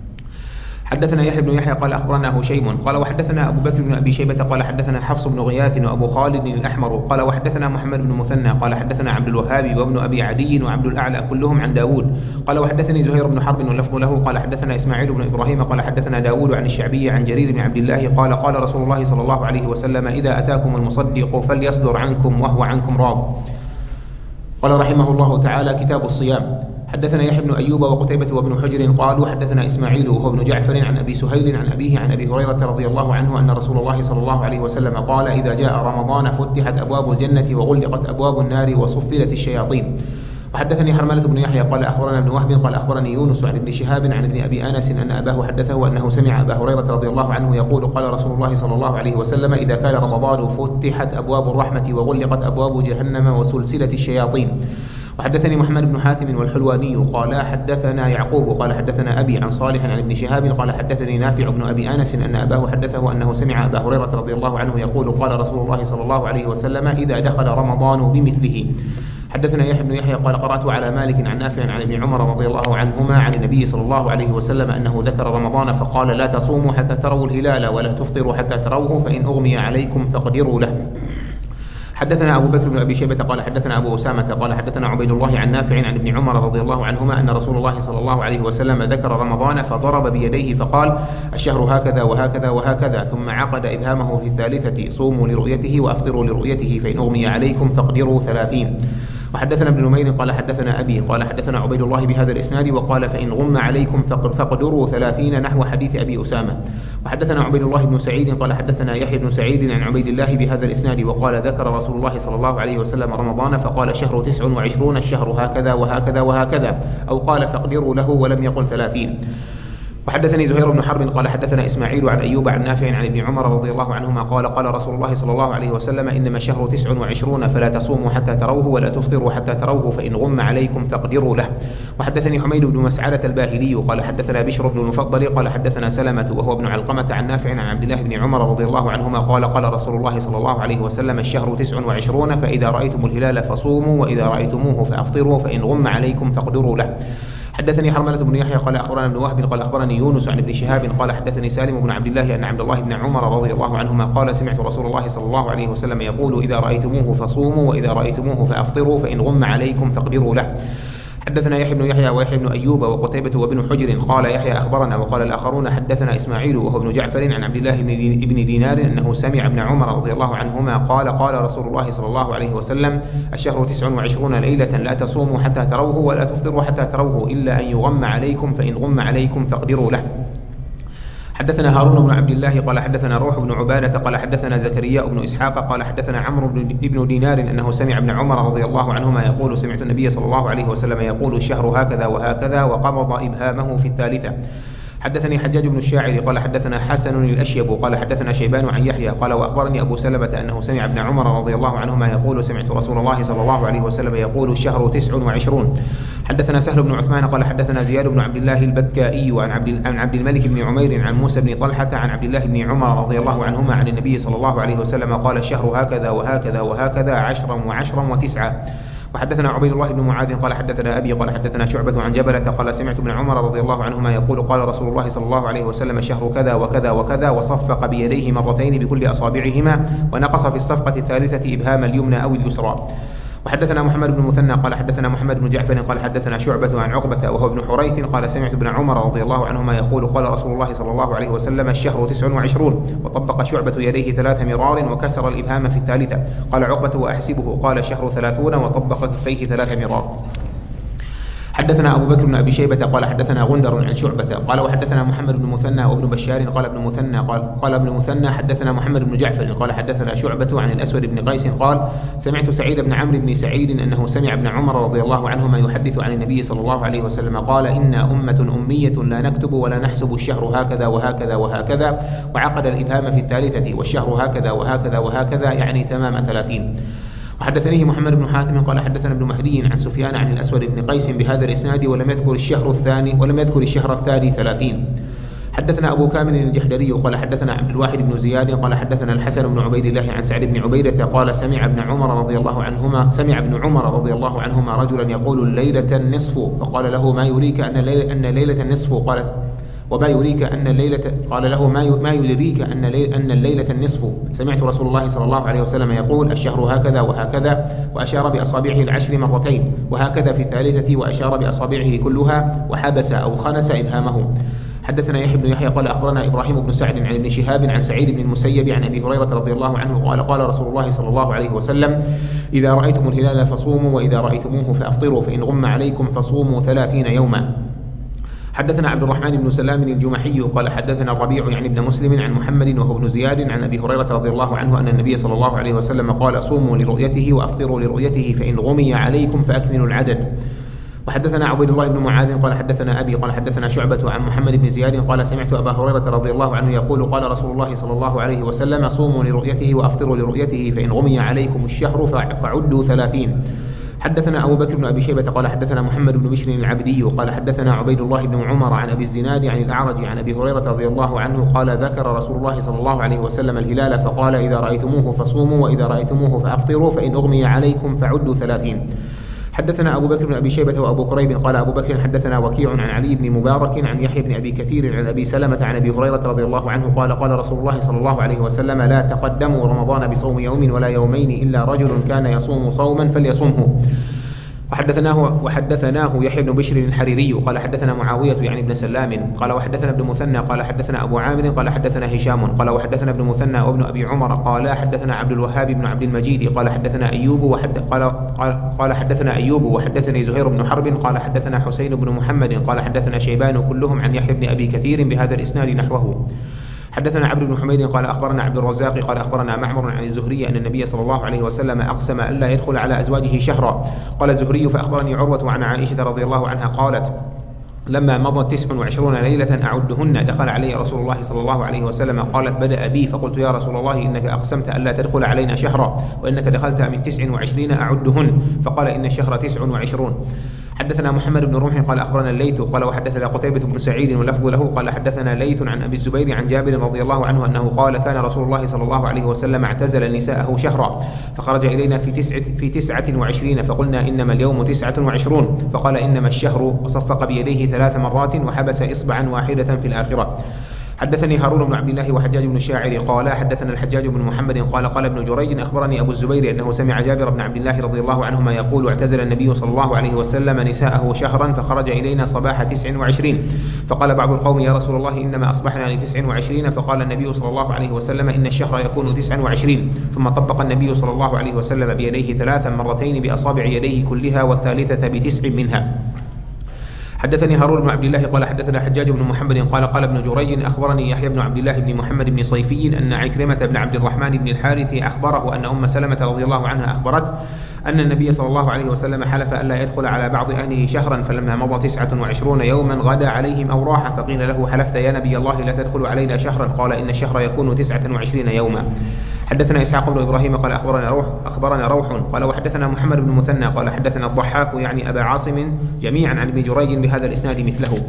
حدثنا يحيى بن يحيى قال أخبرنا هشيم قال وحدثنا أبو بكر بن أبي شيبة قال حدثنا حفص بن غياث وأبو خالد الأحمر قال وحدثنا محمد بن مثنى قال حدثنا عبد الوهاب وابن أبي عدي وعبد الأعلى كلهم عن داود قال وحدثني زهير بن حرب واللفظ له قال حدثنا إسماعيل بن إبراهيم قال حدثنا داود عن الشعبي عن جرير بن عبد الله قال قال رسول الله صلى الله عليه وسلم إذا أتاكم المصدق فليصدر عنكم وهو عنكم راض. قال رحمه الله تعالى كتاب الصيام. حدثنا يحيى بن أيوب وقتيبة وابن حجر قالوا حدثنا إسماعيل وهو ابن جعفر عن أبي سهيل عن أبيه عن أبي هريرة رضي الله عنه أن رسول الله صلى الله عليه وسلم قال إذا جاء رمضان فتحت أبواب الجنة وغلقت أبواب النار وصفلت الشياطين. وحدثني حرملة بن يحيى قال أخبرنا ابن وهب قال أخبرني يونس عن ابن شهاب عن ابن أبي أنس أن أباه حدثه أنه سمع أبا هريرة رضي الله عنه يقول قال رسول الله صلى الله عليه وسلم إذا كان رمضان فتحت أبواب الرحمة وغلقت أبواب جهنم وسلسلة الشياطين. وحدثني محمد بن حاتم والحلواني قال حدثنا يعقوب قال حدثنا أبي عن صالح عن ابن شهاب قال حدثني نافع بن أبي أنس أن أباه حدثه أنه سمع أبا هريرة رضي الله عنه يقول قال رسول الله صلى الله عليه وسلم إذا دخل رمضان بمثله. حدثنا يحيى بن يحيى قال قرأت على مالك عن نافع عن ابن عمر رضي الله عنهما عن النبي صلى الله عليه وسلم أنه ذكر رمضان فقال لا تصوموا حتى تروا الهلال ولا تفطروا حتى تروه فإن أغمي عليكم فاقدروا له. حدثنا أبو بكر بن أبي شيبة قال حدثنا أبو أسامة قال حدثنا عبيد الله عن نافع عن ابن عمر رضي الله عنهما أن رسول الله صلى الله عليه وسلم ذكر رمضان فضرب بيديه فقال الشهر هكذا وهكذا وهكذا ثم عقد إبهامه في الثالثة صوموا لرؤيته وأفطروا لرؤيته فإن أغمي عليكم فاقدروا ثلاثين. وحدثنا ابن نمير قال حدثنا أبي قال حدثنا عبيد الله بهذا الإسناد وقال فإن غم عليكم فاقدروا ثلاثين نحو حديث أبي أسامة. وحدثنا عبيد الله بن سعيد قال حدثنا يحيى بن سعيد عن عبيد الله بهذا الإسناد وقال ذكر رسول الله صلى الله عليه وسلم رمضان فقال الشهر تسع وعشرون الشهر هكذا وهكذا وهكذا أو قال فاقدروا له ولم يقل ثلاثين. وحدثني زهير بن حرب قال حدثنا إسماعيل عن أيوب عن نافع عن ابن عمر رضي الله عنهما قال قال رسول الله صلى الله عليه وسلم إنما الشهر تسع وعشرون فلا تصوموا حتى تروه ولا تفطروا حتى تروه فإن غم عليكم فاقدروا له. وحدثني حميد بن مسعدة الباهلي قال حدثنا بشر بن المفضل قال حدثنا سلمة وهو ابن علقمة عن نافع عن عبد الله بن عمر رضي الله عنهما قال قال رسول الله صلى الله عليه وسلم الشهر تسع وعشرون فإذا رأيتم الهلال فصوموا وإذا رأيتموه فأفطروا فإن غم عليكم فاقدروا له. حدثني حرملة بن يحيى قال أخبرنا ابن وهب قال أخبرني يونس عن ابن شهاب قال حدثني سالم بن عبد الله أن عبد الله بن عمر رضي الله عنهما قال سمعت رسول الله صلى الله عليه وسلم يقول إذا رأيتموه فصوموا وإذا رأيتموه فأفطروا فإن غم عليكم فاقدروا له. حدثنا يحيى بن يحيى ويحيى بن أيوب وقتيبة وابن حجر قال يحيى أخبرنا وقال الآخرون حدثنا إسماعيل وهو ابن جعفر عن عبد الله بن دينار أنه سمع ابن عمر رضي الله عنهما قال قال رسول الله صلى الله عليه وسلم الشهر تسع وعشرون ليلة لا تصوموا حتى تروه ولا تفطروا حتى تروه إلا أن يغم عليكم فإن غم عليكم فاقدروا له. حدثنا هارون بن عبد الله قال حدثنا روح بن عبادة قال حدثنا زكريا بن إسحاق قال حدثنا عمرو بن دينار أنه سمع ابن عمر رضي الله عنهما يقول سمعت النبي صلى الله عليه وسلم يقول الشهر هكذا وهكذا وقبض إبهامه في الثالثة. حدثني حجاج بن الشاعر قال حدثنا حسن الأشيب قال حدثنا شيبان عن يحيى قال وأخبرني أبو سلمة أنه سمع ابن عمر رضي الله عنهما يقول سمعت رسول الله صلى الله عليه وسلم يقول الشهر تسع وعشرون. حدثنا سهل بن عثمان قال حدثنا زياد بن عبد الله البكائي عن عبد عن عبد الملك بن عمير عن موسى بن طلحة عن عبد الله بن عمر رضي الله عنهما عن النبي صلى الله عليه وسلم قال الشهر هكذا وهكذا وهكذا عشرا وعشرا وتسعا. وحدثنا عبيد الله بن معاذ قال حدثنا أبي قال حدثنا شعبة عن جبلة قال سمعت ابن عمر رضي الله عنهما يقول قال رسول الله صلى الله عليه وسلم الشهر كذا وكذا وكذا وصفق بيديه مرتين بكل أصابعهما ونقص في الصفقة الثالثة إبهام اليمنى أو اليسرى. وحدثنا محمد بن المثنى قال حدثنا محمد بن جعفر قال حدثنا شعبة عن عقبة وهو ابن حريث قال سمعت ابن عمر رضي الله عنهما يقول قال رسول الله صلى الله عليه وسلم الشهر تسع وعشرون وطبق شعبة يديه ثلاث مرار وكسر الإبهام في الثالثة. قال عقبة وأحسبه قال الشهر ثلاثون وطبق كفيه ثلاث مرار. حدثنا أبو بكر بن أبي شيبة قال حدثنا غندر عن شعبة قال وحدثنا محمد بن مثنى وابن بشار قال ابن مثنى قال قال ابن مثنى حدثنا محمد بن جعفر قال حدثنا شعبة عن الأسود بن قيس قال سمعت سعيد بن عمرو بن سعيد أنه سمع ابن عمر رضي الله عنهما يحدث عن النبي صلى الله عليه وسلم قال إنا أمة أمية لا نكتب ولا نحسب الشهر هكذا وهكذا وهكذا وعقد الإبهام في الثالثة والشهر هكذا وهكذا وهكذا يعني تمام ثلاثين. وحدثنيه محمد بن حاتم قال حدثنا ابن مهدي عن سفيان عن الأسود بن قيس بهذا الإسناد ولم يذكر الشهر الثاني ولم يذكر الشهر الثاني ثلاثين. حدثنا أبو كامل الجحدري قال حدثنا عبد الواحد بن زياد قال حدثنا الحسن بن عبيد الله عن سعد بن عبيدة قال سمع ابن عمر رضي الله عنهما سمع ابن عمر رضي الله عنهما رجلا يقول الليلة النصف فقال له ما يريك أن ليلة, أن ليلة النصف قال وما يريك أن الليلة قال له ما ما يدريك أن أن الليلة النصف. سمعت رسول الله صلى الله عليه وسلم يقول الشهر هكذا وهكذا وأشار بأصابعه العشر مرتين وهكذا في الثالثة وأشار بأصابعه كلها وحبس أو خنس إبهامه. حدثنا يحيى بن يحيى قال أخبرنا إبراهيم بن سعد عن ابن شهاب عن سعيد بن المسيب عن أبي هريرة رضي الله عنه قال قال رسول الله صلى الله عليه وسلم إذا رأيتم الهلال فصوموا وإذا رأيتموه فأفطروا فإن غم عليكم فصوموا ثلاثين يوما. حدثنا عبد الرحمن بن سلام الجمحي قال حدثنا الربيع يعني ابن مسلم عن محمد وهو ابن زياد عن أبي هريرة رضي الله عنه أن النبي صلى الله عليه وسلم قال صوموا لرؤيته وأفطروا لرؤيته فإن غمي عليكم فأكملوا العدد. وحدثنا عبيد الله بن معاذ قال حدثنا أبي قال حدثنا شعبة عن محمد بن زياد قال سمعت أبا هريرة رضي الله عنه يقول قال رسول الله صلى الله عليه وسلم صوموا لرؤيته وأفطروا لرؤيته فإن غمي عليكم الشهر فعدوا ثلاثين. حدثنا أبو بكر بن أبي شيبة قال حدثنا محمد بن بشر العبدي قال حدثنا عبيد الله بن عمر عن أبي الزناد عن الأعرج عن أبي هريرة رضي الله عنه قال ذكر رسول الله صلى الله عليه وسلم الهلال فقال إذا رأيتموه فصوموا وإذا رأيتموه فأفطروا فإن أغمي عليكم فعدوا ثلاثين. حدثنا أبو بكر بن أبي شيبة وأبو قريب قال أبو بكر حدثنا وكيع عن علي بن مبارك عن يحيى بن أبي كثير عن أبي سلمة عن أبي هريرة رضي الله عنه قال قال رسول الله صلى الله عليه وسلم لا تقدموا رمضان بصوم يوم ولا يومين إلا رجل كان يصوم صوما فليصومه. وحدثناه وحدثناه يحيى بن بشر الحريري قال حدثنا معاوية يعني ابن سلام قال وحدثنا ابن مثنى قال حدثنا أبو عامر قال حدثنا هشام قال وحدثنا ابن مثنى وابن أبي عمر قال حدثنا عبد الوهاب بن عبد المجيد قال حدثنا أيوب وحد قال قال, قال حدثنا أيوب وحدثني زهير بن حرب قال حدثنا حسين بن محمد قال حدثنا شيبان كلهم عن يحيى بن أبي كثير بهذا الإسناد نحوه. حدثنا عبد بن حميد قال أخبرنا عبد الرزاق قال أخبرنا معمر عن الزهري أن النبي صلى الله عليه وسلم أقسم ألا يدخل على أزواجه شهرا. قال الزهري فأخبرني عروة عن عائشة رضي الله عنها قالت لما مضت تسع وعشرون ليلة أعدهن دخل علي رسول الله صلى الله عليه وسلم. قالت: بدأ بي، فقلت: يا رسول الله إنك أقسمت ألا تدخل علينا شهرا، وإنك دخلت من تسع وعشرين أعدهن. فقال: إن الشهر تسع وعشرون. حدثنا محمد بن رمح قال أخبرنا الليث قال وحدثنا قتيبة بن سعيد واللفظ له قال حدثنا ليث عن أبي الزبير عن جابر رضي الله عنه أنه قال: كان رسول الله صلى الله عليه وسلم اعتزل نساءه شهرا، فخرج إلينا في تسعة, في تسعة وعشرين، فقلنا: إنما اليوم تسعة وعشرون. فقال: إنما الشهر، وصفق بيديه ثلاث مرات وحبس إصبعا واحدة في الآخرة. حدثني هارون بن عبد الله وحجاج بن الشاعر قال حدثنا الحجاج بن محمد قال قال ابن جريج أخبرني أبو الزبير أنه سمع جابر بن عبد الله رضي الله عنهما يقول: اعتزل النبي صلى الله عليه وسلم نساءه شهرا، فخرج إلينا صباح تسع وعشرين، فقال بعض القوم: يا رسول الله إنما أصبحنا لتسع وعشرين. فقال النبي صلى الله عليه وسلم: إن الشهر يكون تسع وعشرين. ثم طبق النبي صلى الله عليه وسلم بيديه ثلاثا مرتين بأصابع يديه كلها، والثالثة بتسع منها. حدثني هارون بن عبد الله قال حدثنا حجاج بن محمد قال قال ابن جريج أخبرني يحيى بن عبد الله بن محمد بن صيفي أن عكرمة بن عبد الرحمن بن الحارث أخبره أن أم سلمة رضي الله عنها أخبرت أن النبي صلى الله عليه وسلم حلف ألا يدخل على بعض أهله شهرا، فلما مضى تسعة وعشرون يوما غدا عليهم أو راح، فقيل له: حلفت يا نبي الله لا تدخل علينا شهرا؟ قال: إن الشهر يكون تسعة وعشرين يوما. حدثنا إسحاق بن إبراهيم قال أخبرنا روح أخبرنا روح قال وحدثنا محمد بن مثنى قال حدثنا الضحاك يعني أبا عاصم جميعا عن ابن جريج بهذا الإسناد مثله.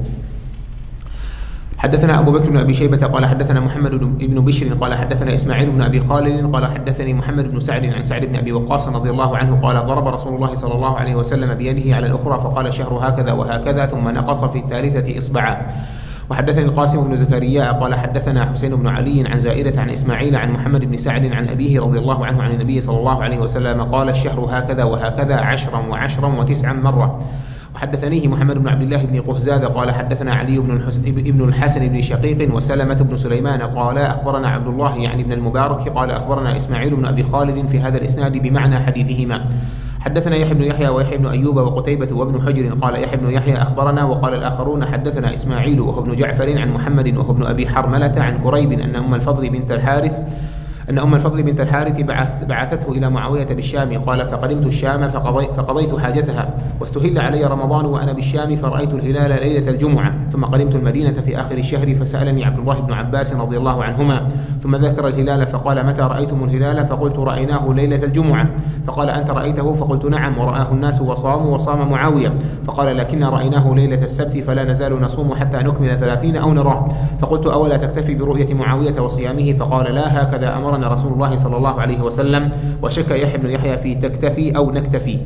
حدثنا أبو بكر بن أبي شيبة قال حدثنا محمد بن بشر قال حدثنا إسماعيل بن أبي خالد قال حدثني محمد بن سعد عن سعد بن أبي وقاص رضي الله عنه قال: ضرب رسول الله صلى الله عليه وسلم بيده على الأخرى فقال: شهر هكذا وهكذا، ثم نقص في الثالثة إصبعا. وحدثني القاسم بن زكريا قال حدثنا حسين بن علي عن زائدة عن إسماعيل عن محمد بن سعد عن أبيه رضي الله عنه عن النبي صلى الله عليه وسلم قال: الشهر هكذا وهكذا عشرا وعشرا وتسعا مرة. وحدثنيه محمد بن عبد الله بن قهزاد قال حدثنا علي بن الحسن, ابن الحسن بن شقيق وسلمة بن سليمان قال أخبرنا عبد الله يعني بن المبارك قال أخبرنا إسماعيل بن أبي خالد في هذا الإسناد بمعنى حديثهما. حدثنا يحيى بن يحيى ويحيى بن أيوب وقتيبة وابن حجر قال يحيى بن يحيى أخبرنا، وقال الآخرون حدثنا إسماعيل وهو ابن جعفر عن محمد وهو ابن أبي حرملة عن كريب أن أم الفضل بنت الحارث أن أم الفضل بنت الحارث بعث بعثته إلى معاوية بالشام. قال: فقدمت الشام فقضي فقضيت حاجتها، واستهل علي رمضان وأنا بالشام، فرأيت الهلال ليلة الجمعة، ثم قدمت المدينة في آخر الشهر، فسألني عبد الله بن عباس رضي الله عنهما، ثم ذكر الهلال فقال: متى رأيتم الهلال؟ فقلت: رأيناه ليلة الجمعة. فقال: أنت رأيته؟ فقلت: نعم، ورآه الناس وصاموا وصام معاوية. فقال: لكن رأيناه ليلة السبت، فلا نزال نصوم حتى نكمل ثلاثين أو نراه. فقلت: أولا تكتفي برؤية معاوية وصيامه؟ فقال: لا، هكذا أمرنا رسول الله صلى الله عليه وسلم. وشك يحيى بن يحيى في تكتفي أو نكتفي.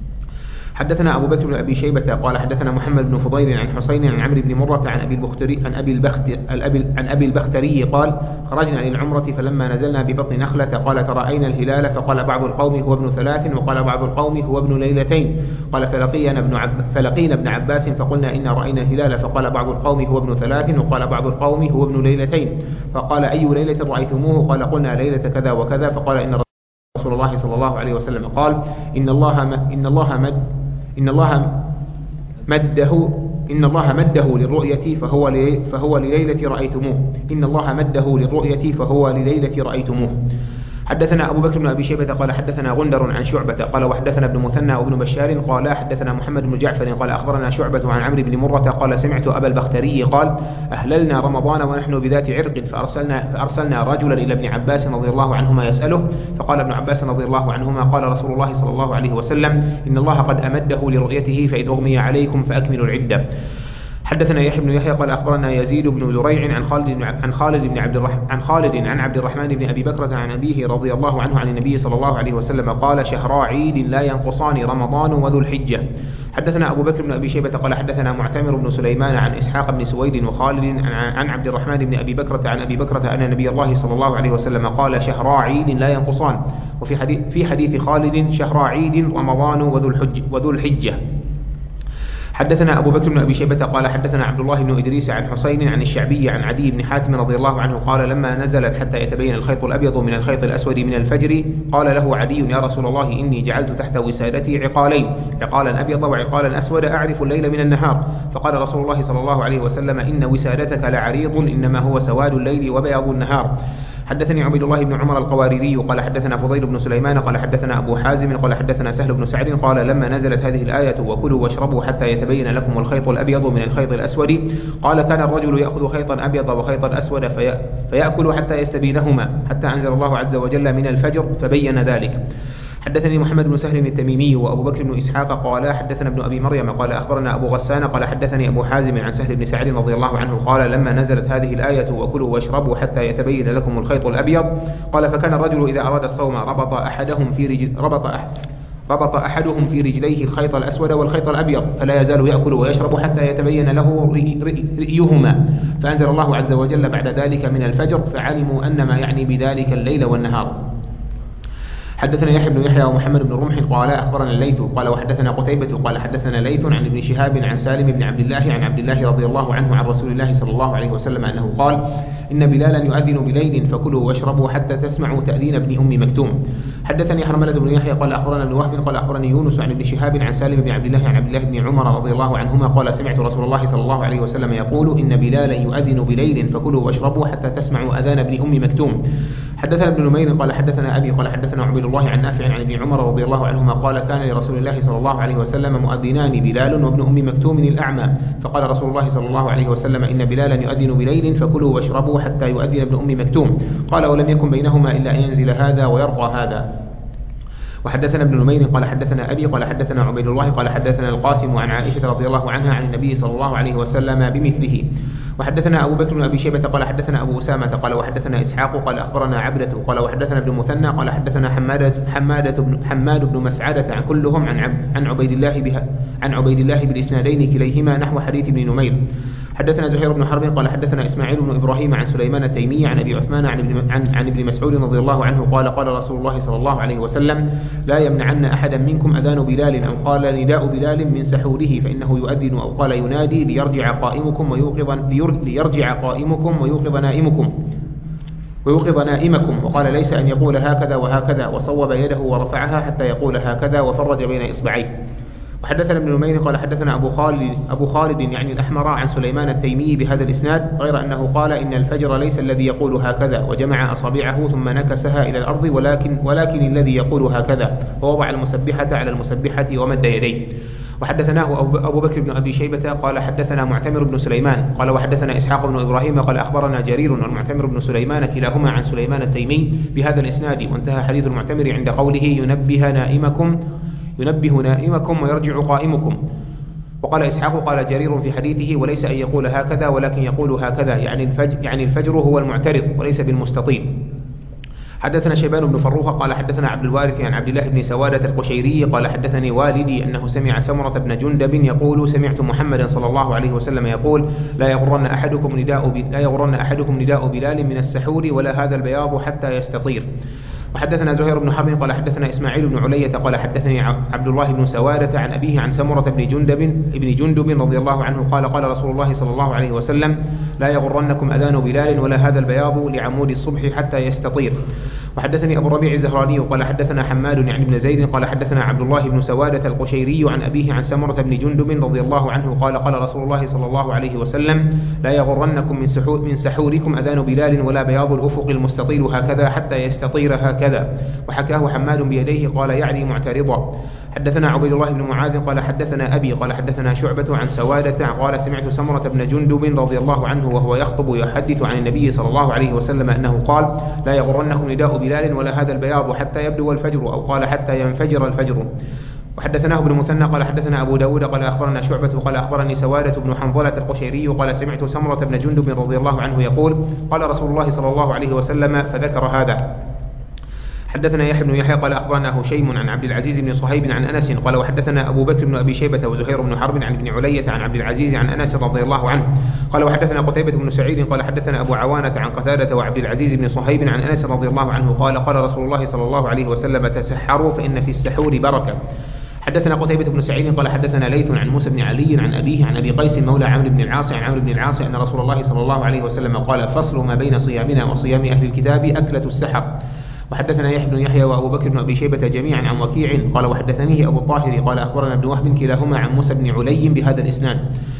حدثنا أبو بكر بن أبي شيبة قال حدثنا محمد بن فضيل عن حسين عن عمرو بن مرة عن أبي البختري عن أبي البختري عن أبي البختري قال: خرجنا للعمرة فلما نزلنا ببطن نخلة قال: فرأينا الهلال، فقال بعض القوم: هو ابن ثلاث، وقال بعض القوم: هو ابن ليلتين. قال: فلقينا ابن عب فلقينا ابن عباس فقلنا: إن رأينا الهلال، فقال بعض القوم: هو ابن ثلاث، وقال بعض القوم: هو ابن ليلتين. فقال: أي ليلة رأيتموه؟ قال: قلنا ليلة كذا وكذا. فقال: إن رسول الله صلى الله عليه وسلم قال: إن الله إن الله مد إن الله مده إن الله مده للرؤية فهو فهو لليلة رأيتموه إن الله مده للرؤية فهو لليلة رأيتموه. حدثنا أبو بكر بن أبي شيبة قال حدثنا غندر عن شعبة قال وحدثنا ابن مثنى وابن بشار قال حدثنا محمد بن جعفر قال أخبرنا شعبة عن عمرو بن مرة قال سمعت أبا البختري قال: أهللنا رمضان ونحن بذات عرق، فأرسلنا, فأرسلنا رجلا إلى ابن عباس رضي الله عنهما يسأله، فقال ابن عباس رضي الله عنهما: قال رسول الله صلى الله عليه وسلم: إن الله قد أمده لرؤيته، فإن أغمي عليكم فأكملوا العدة. حدثنا يحيى بن يحيى قال أخبرنا يزيد بن زريع عن خالد عن خالد بن عبد الرحمن عن خالد عن عبد الرحمن بن أبي بكرة عن أبيه رضي الله عنه عن النبي صلى الله عليه وسلم قال: شهرا عيد لا ينقصان، رمضان وذو الحجة. حدثنا أبو بكر بن أبي شيبة قال حدثنا معتمر بن سليمان عن إسحاق بن سويد وخالد عن عبد الرحمن بن أبي بكرة عن أبي بكرة أن نبي الله صلى الله عليه وسلم قال: شهرا عيد لا ينقصان. وفي حديث في حديث خالد: شهرا عيد رمضان وذو الحج وذو الحجة. حدثنا أبو بكر بن أبي شيبة قال حدثنا عبد الله بن إدريس عن حسين عن الشعبي عن عدي بن حاتم رضي الله عنه قال: لما نزلت حتى يتبين الخيط الأبيض من الخيط الأسود من الفجر قال له عدي: يا رسول الله، إني جعلت تحت وسادتي عقالين، عقالا أبيض وعقالا أسود، أعرف الليل من النهار. فقال رسول الله صلى الله عليه وسلم: إن وسادتك لعريض، إنما هو سواد الليل وبياض النهار. حدثني عبيد الله بن عمر القواريري قال حدثنا فضيل بن سليمان قال حدثنا أبو حازم قال حدثنا سهل بن سعد قال لما نزلت هذه الآية وكلوا واشربوا حتى يتبين لكم الخيط الأبيض من الخيط الأسود قال كان الرجل يأخذ خيطا أبيض وخيطا أسود في فيأكل حتى يستبينهما حتى أنزل الله عز وجل من الفجر فبين ذلك. حدثني محمد بن سهل التميمي وأبو بكر بن إسحاق قال حدثنا ابن أبي مريم قال أخبرنا أبو غسان قال حدثني أبو حازم عن سهل بن سعد رضي الله عنه قال لما نزلت هذه الآية وكلوا واشربوا حتى يتبين لكم الخيط الأبيض قال فكان الرجل إذا أراد الصوم ربط أحدهم في رجل ربط أحد ربط أحدهم في رجليه الخيط الأسود والخيط الأبيض فلا يزال يأكل ويشرب حتى يتبين له رئيهما فأنزل الله عز وجل بعد ذلك من الفجر فعلموا أن ما يعني بذلك الليل والنهار. حدثنا يحيى بن يحيى ومحمد بن رمح قال أخبرنا الليث قال وحدثنا قتيبة قال حدثنا ليث عن ابن شهاب عن سالم بن عبد الله عن عبد الله رضي الله عنه عن رسول الله صلى الله عليه وسلم أنه قال إن بلالا يؤذن بليل فكلوا واشربوا حتى تسمعوا تأذين ابن أم مكتوم. حدثني حرملة بن يحيى قال أخبرنا ابن وهب قال أخبرني يونس عن ابن شهاب عن سالم بن عبد الله عن عبد الله بن عمر رضي الله عنهما قال سمعت رسول الله صلى الله عليه وسلم يقول إن بلالا يؤذن بليل فكلوا واشربوا حتى تسمعوا أذان ابن أم مكتوم. حدثنا ابن نمير قال حدثنا أبي قال حدثنا عبيد الله عن نافع عن ابن عمر رضي الله عنهما قال كان لرسول الله صلى الله عليه وسلم مؤذنان بلال وابن أم مكتوم الأعمى فقال رسول الله صلى الله عليه وسلم إن بلالا يؤذن بليل فكلوا واشربوا حتى يؤذن ابن أم مكتوم قال ولم يكن بينهما إلا أن ينزل هذا ويرقى هذا. وحدثنا ابن نمير قال حدثنا أبي قال حدثنا عبيد الله قال حدثنا القاسم عن عائشة رضي الله عنها عن النبي صلى الله عليه وسلم بمثله. وحدثنا أبو بكر بن أبي شيبة قال حدثنا أبو أسامة قال وحدثنا إسحاق قال أخبرنا عبدة قال وحدثنا ابن مثنى قال حدثنا حمادة حمادة بن حماد بن مسعدة عن كلهم عن عب عن عبيد الله بها عن عبيد الله بالإسنادين كليهما نحو حديث ابن نمير. حدثنا زهير بن حرب قال حدثنا إسماعيل بن إبراهيم عن سليمان التيمي عن أبي عثمان عن ابن, عن, عن ابن مسعود رضي الله عنه قال قال رسول الله صلى الله عليه وسلم لا يمنعن أحدا منكم أذان بلال أو قال نداء بلال من سحوره فإنه يؤذن أو قال ينادي ليرجع قائمكم ويوقظ ليرجع قائمكم ويوقظ نائمكم ويوقظ نائمكم وقال ليس أن يقول هكذا وهكذا وصوب يده ورفعها حتى يقول هكذا وفرج بين إصبعيه. وحدثنا ابن نمير قال حدثنا أبو خالد أبو خالد يعني الأحمر عن سليمان التيمي بهذا الإسناد غير أنه قال إن الفجر ليس الذي يقول هكذا وجمع أصابعه ثم نكسها إلى الأرض ولكن ولكن الذي يقول هكذا ووضع المسبحة على المسبحة ومد يديه. وحدثناه أبو بكر بن أبي شيبة قال حدثنا معتمر بن سليمان قال وحدثنا إسحاق بن إبراهيم قال أخبرنا جرير والمعتمر بن سليمان كلاهما عن سليمان التيمي بهذا الإسناد وانتهى حديث المعتمر عند قوله ينبه نائمكم ينبه نائمكم ويرجع قائمكم. وقال إسحاق قال جرير في حديثه وليس أن يقول هكذا ولكن يقول هكذا يعني الفجر, يعني الفجر هو المعترض وليس بالمستطيل. حدثنا شيبان بن فروخ قال حدثنا عبد الوارث عن عبد الله بن سوادة القشيري قال حدثني والدي أنه سمع سمرة بن جندب يقول سمعت محمدا صلى الله عليه وسلم يقول لا يغرن أحدكم نداء لا يغرن أحدكم نداء بلال من السحور ولا هذا البياض حتى يستطير. وحدثنا زهير بن حرب قال حدثنا إسماعيل بن علية قال حدثني عبد الله بن سوادة عن أبيه عن سمرة بن جندب ابن جندب رضي الله عنه قال قال رسول الله صلى الله عليه وسلم لا يغرنكم أذان بلال ولا هذا البياض لعمود الصبح حتى يستطير. وحدثني أبو الربيع الزهراني قال حدثنا حماد يعني بن زيد قال حدثنا عبد الله بن سوادة القشيري عن أبيه عن سمرة بن جندب رضي الله عنه قال قال رسول الله صلى الله عليه وسلم لا يغرنكم من, سحور من سحوركم أذان بلال ولا بياض الأفق المستطيل هكذا حتى يستطير هكذا. وحكاه حماد بيديه قال يعني معترضا. حدثنا عبيد الله بن معاذ قال حدثنا أبي قال حدثنا شعبة عن سوادة قال سمعت سمرة بن جندب رضي الله عنه وهو يخطب يحدث عن النبي صلى الله عليه وسلم أنه قال لا يغرنكم نداء بلال ولا هذا البياض حتى يبدو الفجر أو قال حتى ينفجر الفجر. وحدثناه ابن مثنى قال حدثنا أبو داود قال أخبرنا شعبة قال أخبرني سوادة بن حنظلة القشيري قال سمعت سمرة بن جندب رضي الله عنه يقول قال رسول الله صلى الله عليه وسلم فذكر هذا. حدثنا يحيى بن يحيى قال أخبرنا هشيم عن عبد العزيز بن صهيب عن أنس قال وحدثنا أبو بكر بن أبي شيبة وزهير بن حرب عن ابن علية عن عبد العزيز عن أنس رضي الله عنه قال وحدثنا قتيبة بن سعيد قال حدثنا أبو عوانة عن قتادة وعبد العزيز بن صهيب عن أنس رضي الله عنه قال قال رسول الله صلى الله عليه وسلم تسحروا فإن في السحور بركة. حدثنا قتيبة بن سعيد قال حدثنا ليث عن موسى بن علي عن أبيه عن أبي قيس مولى عمرو بن العاص عن عمرو بن العاص أن رسول الله صلى الله عليه وسلم قال فصل ما بين صيامنا وصيام أهل الكتاب أكلة السحر. وحدثنا يحيى بن يحيى وأبو بكر بن أبي شيبة جميعا عن وكيع قال وحدثنيه أبو الطاهر قال أخبرنا ابن وهب كلاهما عن موسى بن علي بهذا الإسناد.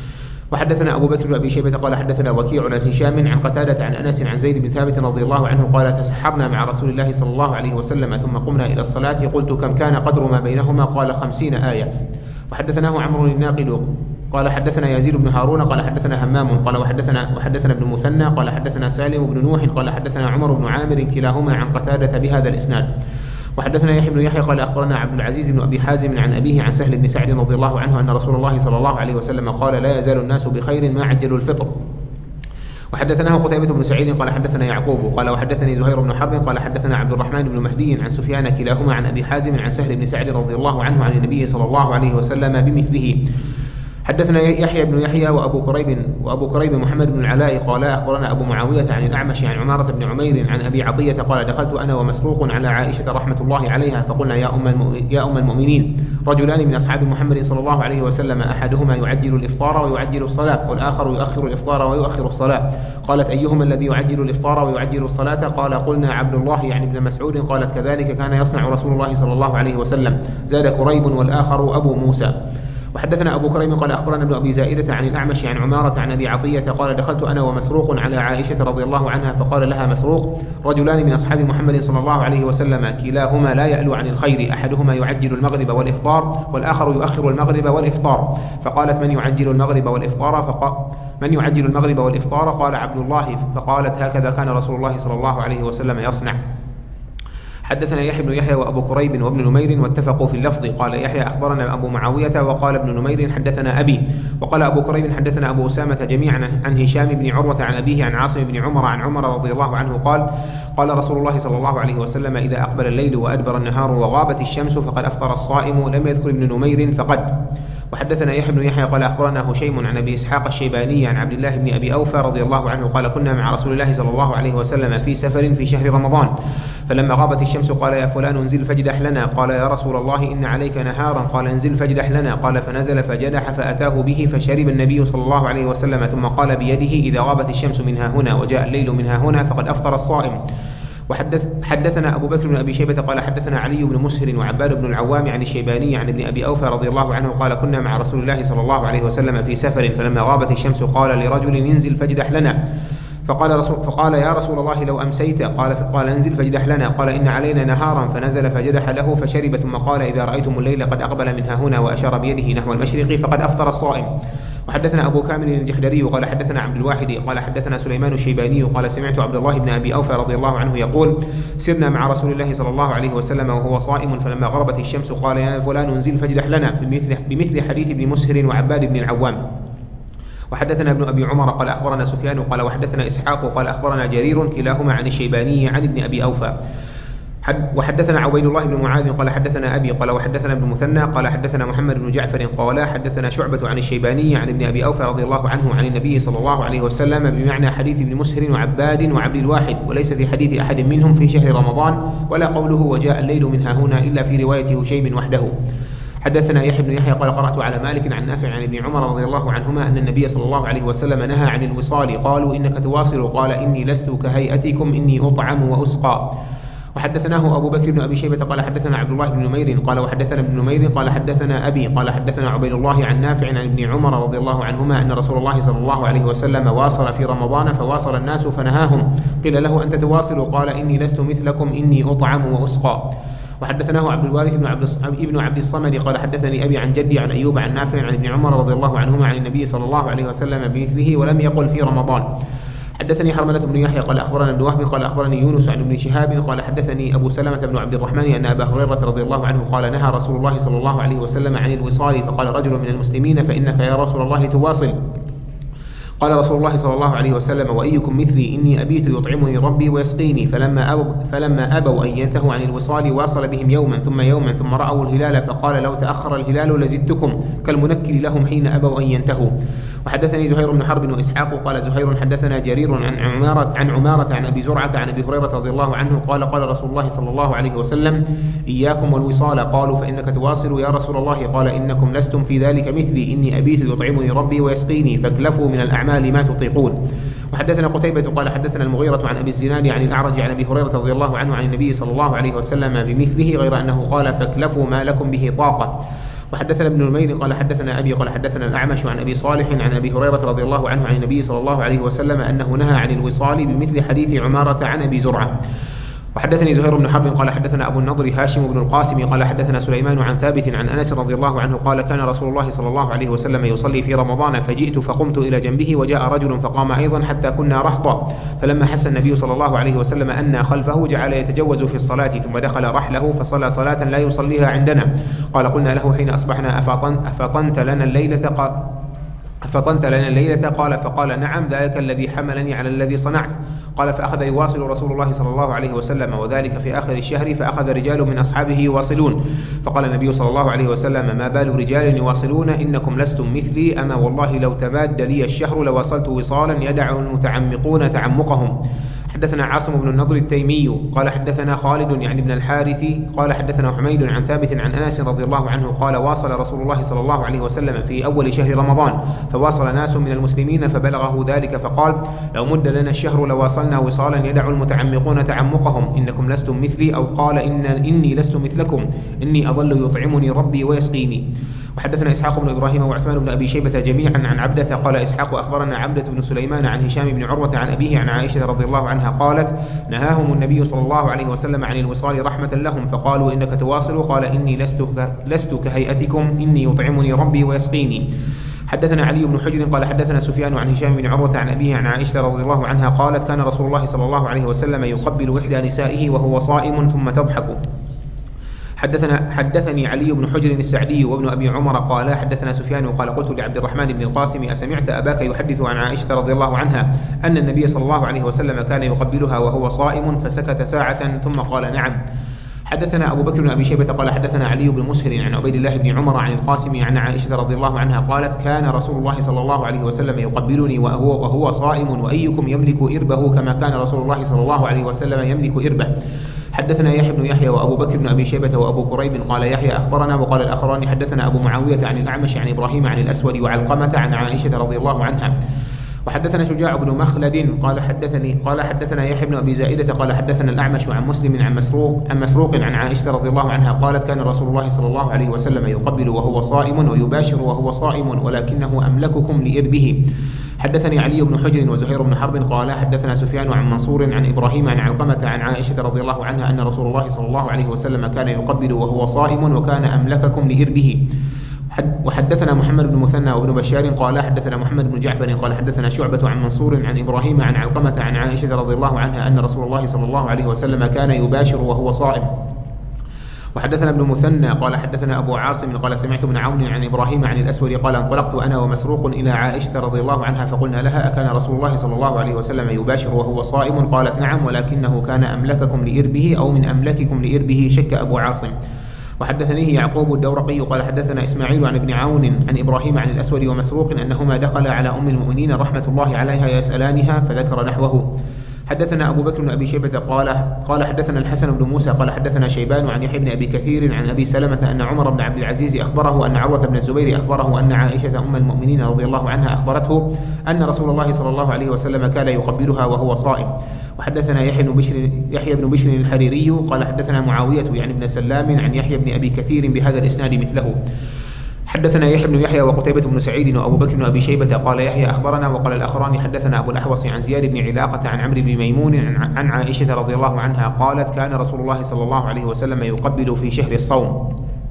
وحدثنا أبو بكر بن أبي شيبة قال حدثنا وكيع عن هشام عن قتادة عن أنس عن زيد بن ثابت رضي الله عنه قال تسحرنا مع رسول الله صلى الله عليه وسلم ثم قمنا إلى الصلاة قلت كم كان قدر ما بينهما قال خمسين آية. وحدثناه عمرو الناقد قال حدثنا يزيد بن هارون قال حدثنا همام قال وحدثنا وحدثنا ابن مثنى قال حدثنا سالم بن نوح قال حدثنا عمر بن عامر كلاهما عن قتادة بهذا الإسناد. وحدثنا يحيى بن يحيى قال أخبرنا عبد العزيز بن أبي حازم عن أبيه عن سهل بن سعد رضي الله عنه أن رسول الله صلى الله عليه وسلم قال لا يزال الناس بخير ما عجلوا الفطر. وحدثناه قتيبة بن سعيد قال حدثنا يعقوب قال وحدثني زهير بن حرب قال حدثنا عبد الرحمن بن مهدي عن سفيان كلاهما عن أبي حازم عن سهل بن سعد رضي الله عنه عن النبي صلى الله عليه وسلم بمثله. حدثنا يحيى بن يحيى وأبو كريب وأبو كريب محمد بن العلاء قال أخبرنا أبو معاوية عن الأعمش عن عمارة بن عمير عن أبي عطية قال دخلت أنا ومسروق على عائشة رحمة الله عليها فقلنا يا أم يا أم المؤمنين رجلان من أصحاب محمد صلى الله عليه وسلم أحدهما يعجل الإفطار ويعجل الصلاة والآخر يؤخر الإفطار ويؤخر الصلاة. قالت أيهما الذي يعجل الإفطار ويعجل الصلاة؟ قال قلنا عبد الله يعني ابن مسعود. قالت كذلك كان يصنع رسول الله صلى الله عليه وسلم. زاد كريب والآخر أبو موسى. وحدثنا أبو كريم قال أخبرنا ابن أبي زائدة عن الأعمش عن عمارة عن أبي عطية قال دخلت أنا ومسروق على عائشة رضي الله عنها فقال لها مسروق رجلان من أصحاب محمد صلى الله عليه وسلم كلاهما لا يألو عن الخير أحدهما يعجل المغرب والإفطار والآخر يؤخر المغرب والإفطار. فقالت من يعجل المغرب والإفطار فقال من يعجل المغرب والإفطار؟ قال عبد الله. فقالت هكذا كان رسول الله صلى الله عليه وسلم يصنع. حدثنا يحيى بن يحيى وأبو كريب وابن نمير واتفقوا في اللفظ. قال يحيى أخبرنا أبو معاوية وقال ابن نمير حدثنا أبي وقال أبو كريب حدثنا أبو أسامة جميعا عن هشام بن عروة عن أبيه عن عاصم بن عمر عن عمر رضي الله عنه قال قال رسول الله صلى الله عليه وسلم إذا أقبل الليل وأدبر النهار وغابت الشمس فقد أفطر الصائم. لم يذكر ابن نمير فقد. وحدثنا يحيى بن يحيى قال أخبرنا هشيم عن أبي إسحاق الشيباني عن عبد الله بن أبي أوفى رضي الله عنه قال كنا مع رسول الله صلى الله عليه وسلم في سفر في شهر رمضان فلما غابت الشمس قال يا فلان انزل فاجدح لنا. قال يا رسول الله إن عليك نهارا. قال انزل فاجدح لنا. قال فنزل فجدح فأتاه به فشرب النبي صلى الله عليه وسلم ثم قال بيده إذا غابت الشمس منها هنا وجاء الليل منها هنا فقد أفطر الصائم. وحدث حدثنا أبو بكر بن أبي شيبة قال حدثنا علي بن مسهر وعباد بن العوام عن الشيباني عن ابن أبي أوفى رضي الله عنه قال كنا مع رسول الله صلى الله عليه وسلم في سفر فلما غابت الشمس قال لرجل انزل فاجدح لنا. فقال, رسول فقال يا رسول الله لو أمسيت. قال قال انزل فاجدح لنا. قال إن علينا نهارا. فنزل فجدح له فشرب ثم قال إذا رأيتم الليل قد أقبل منها هنا وأشار بيده نحو المشرق فقد أفطر الصائم. وحدثنا أبو كامل الجحدري قال حدثنا عبد الواحد قال حدثنا سليمان الشيباني قال سمعت عبد الله بن أبي أوفى رضي الله عنه يقول سرنا مع رسول الله صلى الله عليه وسلم وهو صائم فلما غربت الشمس قال يا فلان انزل فاجدح لنا بمثل, بمثل حديث ابن مسهر وعباد بن العوام. وحدثنا ابن أبي عمر قال أخبرنا سفيان قال وحدثنا إسحاق قال أخبرنا جرير كلاهما عن الشيباني عن ابن أبي أوفى. وحدثنا عبيد الله بن معاذ قال حدثنا أبي قال وحدثنا ابن مثنى قال حدثنا محمد بن جعفر قال حدثنا شعبة عن الشيباني عن ابن أبي أوفى رضي الله عنه عن النبي صلى الله عليه وسلم بمعنى حديث ابن مسهر وعباد وعبد الواحد وليس في حديث أحد منهم في شهر رمضان ولا قوله وجاء الليل منها هنا إلا في رواية هشيم وحده. حدثنا يحيى بن يحيى قال قرأت على مالك عن نافع عن ابن عمر رضي الله عنهما أن النبي صلى الله عليه وسلم نهى عن الوصال. قالوا إنك تواصل قال إني لست كهيئتكم إني أطعم وأسقى. وحدثناه أبو بكر بن أبي شيبة قال حدثنا عبد الله بن نمير قال وحدثنا ابن نمير قال حدثنا أبي قال حدثنا عبيد الله عن نافع عن ابن عمر رضي الله عنهما أن رسول الله صلى الله عليه وسلم واصل في رمضان فواصل الناس فنهاهم. قيل له أنت تواصل قال إني لست مثلكم إني أطعم وأسقى. وحدثناه عبد الوارث بن عبد ابن عبد الصمد قال حدثني أبي عن جدي عن أيوب عن نافع عن ابن عمر رضي الله عنهما عن النبي صلى الله عليه وسلم بمثله ولم يقل في رمضان. حدثني حرملة بن يحيى قال أخبرنا ابن وهب قال أخبرني يونس عن ابن شهاب قال حدثني أبو سلمة بن عبد الرحمن أن أبا هريرة رضي الله عنه قال نهى رسول الله صلى الله عليه وسلم عن الوصال فقال رجل من المسلمين فإنك يا رسول الله تواصل. قال رسول الله صلى الله عليه وسلم وأيكم مثلي إني أبيت يطعمني ربي ويسقيني. فلما أبوا, فلما أبوا أن ينتهوا عن الوصال واصل بهم يوما ثم يوما ثم رأوا الهلال فقال لو تأخر الهلال لزدتكم كالمنكر لهم حين أبوا أن ينتهوا. وحدثني زهير بن حرب وإسحاق قال زهير حدثنا جرير عن عمارة عن عمارة عن أبي زرعة عن أبي هريرة رضي الله عنه قال قال رسول الله صلى الله عليه وسلم إياكم والوصال. قالوا فإنك تواصل يا رسول الله قال إنكم لستم في ذلك مثلي إني أبيت يطعمني ربي ويسقيني فاكلفوا من الأعمال ما تطيقون. وحدثنا قتيبة قال حدثنا المغيرة عن أبي الزناد عن الأعرج عن أبي هريرة رضي الله عنه عن النبي صلى الله عليه وسلم بمثله غير أنه قال فاكلفوا ما لكم به طاقة. وحدثنا ابن نمير قال حدثنا أبي قال حدثنا الأعمش عن أبي صالح عن أبي هريرة رضي الله عنه عن النبي صلى الله عليه وسلم أنه نهى عن الوصال بمثل حديث عمارة عن أبي زرعة. وحدثني زهير بن حرب قال حدثنا أبو النضر هاشم بن القاسم قال حدثنا سليمان عن ثابت عن أنس رضي الله عنه قال كان رسول الله صلى الله عليه وسلم يصلي في رمضان فجئت فقمت إلى جنبه وجاء رجل فقام أيضا حتى كنا رهطا، فلما حس النبي صلى الله عليه وسلم أنا خلفه جعل يتجوز في الصلاة ثم دخل رحله فصلى صلاة لا يصليها عندنا. قال قلنا له حين أصبحنا أفطنت لنا الليلة قال أفطنت لنا الليلة قال فقال نعم ذلك الذي حملني على الذي صنعت. قال فأخذ يواصل رسول الله صلى الله عليه وسلم وذلك في آخر الشهر فأخذ رجال من أصحابه يواصلون، فقال النبي صلى الله عليه وسلم ما بال رجال يواصلون إنكم لستم مثلي أما والله لو تباد لي الشهر لواصلت وصالا يدع المتعمقون تعمقهم. حدثنا عاصم بن النضر التيمي قال حدثنا خالد يعني بن الحارث قال حدثنا حميد عن ثابت عن أنس رضي الله عنه قال واصل رسول الله صلى الله عليه وسلم في أول شهر رمضان فواصل ناس من المسلمين فبلغه ذلك فقال لو مد لنا الشهر لواصلنا وصالا يدع المتعمقون تعمقهم إنكم لستم مثلي، أو قال إن إني لست مثلكم إني أظل يطعمني ربي ويسقيني. وحدثنا إسحاق بن إبراهيم وعثمان بن أبي شيبة جميعا عن عبدة قال إسحاق أخبرنا عبدة بن سليمان عن هشام بن عروة عن أبيه عن عائشة رضي الله عنها قالت نهاهم النبي صلى الله عليه وسلم عن الوصال رحمة لهم فقالوا إنك تواصل قال إني لست, لست كهيئتكم إني يطعمني ربي ويسقيني. حدثنا علي بن حجر قال حدثنا سفيان عن هشام بن عروة عن أبيه عن عائشة رضي الله عنها قالت كان رسول الله صلى الله عليه وسلم يقبل إحدى نسائه وهو صائم ثم تضحك. حدثنا حدثني علي بن حجر السعدي وابن أبي عمر قال حدثنا سفيان قال قلت لعبد الرحمن بن القاسم أسمعت أباك يحدث عن عائشة رضي الله عنها أن النبي صلى الله عليه وسلم كان يقبلها وهو صائم فسكت ساعة ثم قال نعم. حدثنا أبو بكر بن أبي شيبة قال حدثنا علي بن مسهر عن عبيد الله بن عمر عن القاسم عن عائشة رضي الله عنها قالت كان رسول الله صلى الله عليه وسلم يقبلني وهو, وهو صائم وأيكم يملك إربه كما كان رسول الله صلى الله عليه وسلم يملك إربه. حدثنا يحيى بن يحيى وأبو بكر بن أبي شيبة وأبو كريب قال يحيى أخبرنا وقال الآخران حدثنا أبو معاوية عن الأعمش عن إبراهيم عن الأسود وعلقمة عن عائشة رضي الله عنها. وحدثنا شجاع بن مخلد قال حدثني قال حدثنا يحيى بن أبي زائدة قال حدثنا الأعمش عن مسلم عن مسروق عن مسروق عن عائشة رضي الله عنها قالت كان رسول الله صلى الله عليه وسلم يقبل وهو صائم ويباشر وهو صائم ولكنه أملككم لإربه. حدثني علي بن حجر وزهير بن حرب قال حدثنا سفيان عن منصور عن إبراهيم عن علقمة عن عائشة رضي الله عنها أن رسول الله صلى الله عليه وسلم كان يقبل وهو صائم وكان أملككم لإربه. وحدثنا محمد بن مثنى وابن بشار قال حدثنا محمد بن جعفر قال حدثنا شعبة عن منصور عن إبراهيم عن علقمة عن عائشة رضي الله عنها أن رسول الله صلى الله عليه وسلم كان يباشر وهو صائم. وحدثنا ابن مثنى قال حدثنا أبو عاصم قال سمعت ابن عون عن إبراهيم عن الأسود قال انطلقت أنا ومسروق إلى عائشة رضي الله عنها فقلنا لها أكان رسول الله صلى الله عليه وسلم يباشر وهو صائم؟ قالت نعم ولكنه كان أملككم لإربه أو من أملككم لإربه شك أبو عاصم. وحدثنيه يعقوب الدورقي قال حدثنا إسماعيل عن ابن عون عن إبراهيم عن الأسود ومسروق أنهما دخل على أم المؤمنين رحمة الله عليها يسألانها فذكر نحوه. حدثنا أبو بكر بن أبي شيبة قال قال حدثنا الحسن بن موسى قال حدثنا شيبان عن يحيى بن أبي كثير عن أبي سلمة أن عمر بن عبد العزيز أخبره أن عروة بن الزبير أخبره أن عائشة أم المؤمنين رضي الله عنها أخبرته أن رسول الله صلى الله عليه وسلم كان يقبلها وهو صائم. وحدثنا يحيى بن بشر يحيى بن بشر الحريري قال حدثنا معاوية يعني بن سلام عن يحيى بن أبي كثير بهذا الإسناد مثله. حدثنا يحيى بن يحيى وقتيبة بن سعيد وأبو بكر بن أبي شيبة قال يحيى أخبرنا وقال الآخران حدثنا أبو الأحوص عن زياد بن علاقة عن عمرو بن ميمون عن عائشة رضي الله عنها قالت كان رسول الله صلى الله عليه وسلم يقبل في شهر الصوم.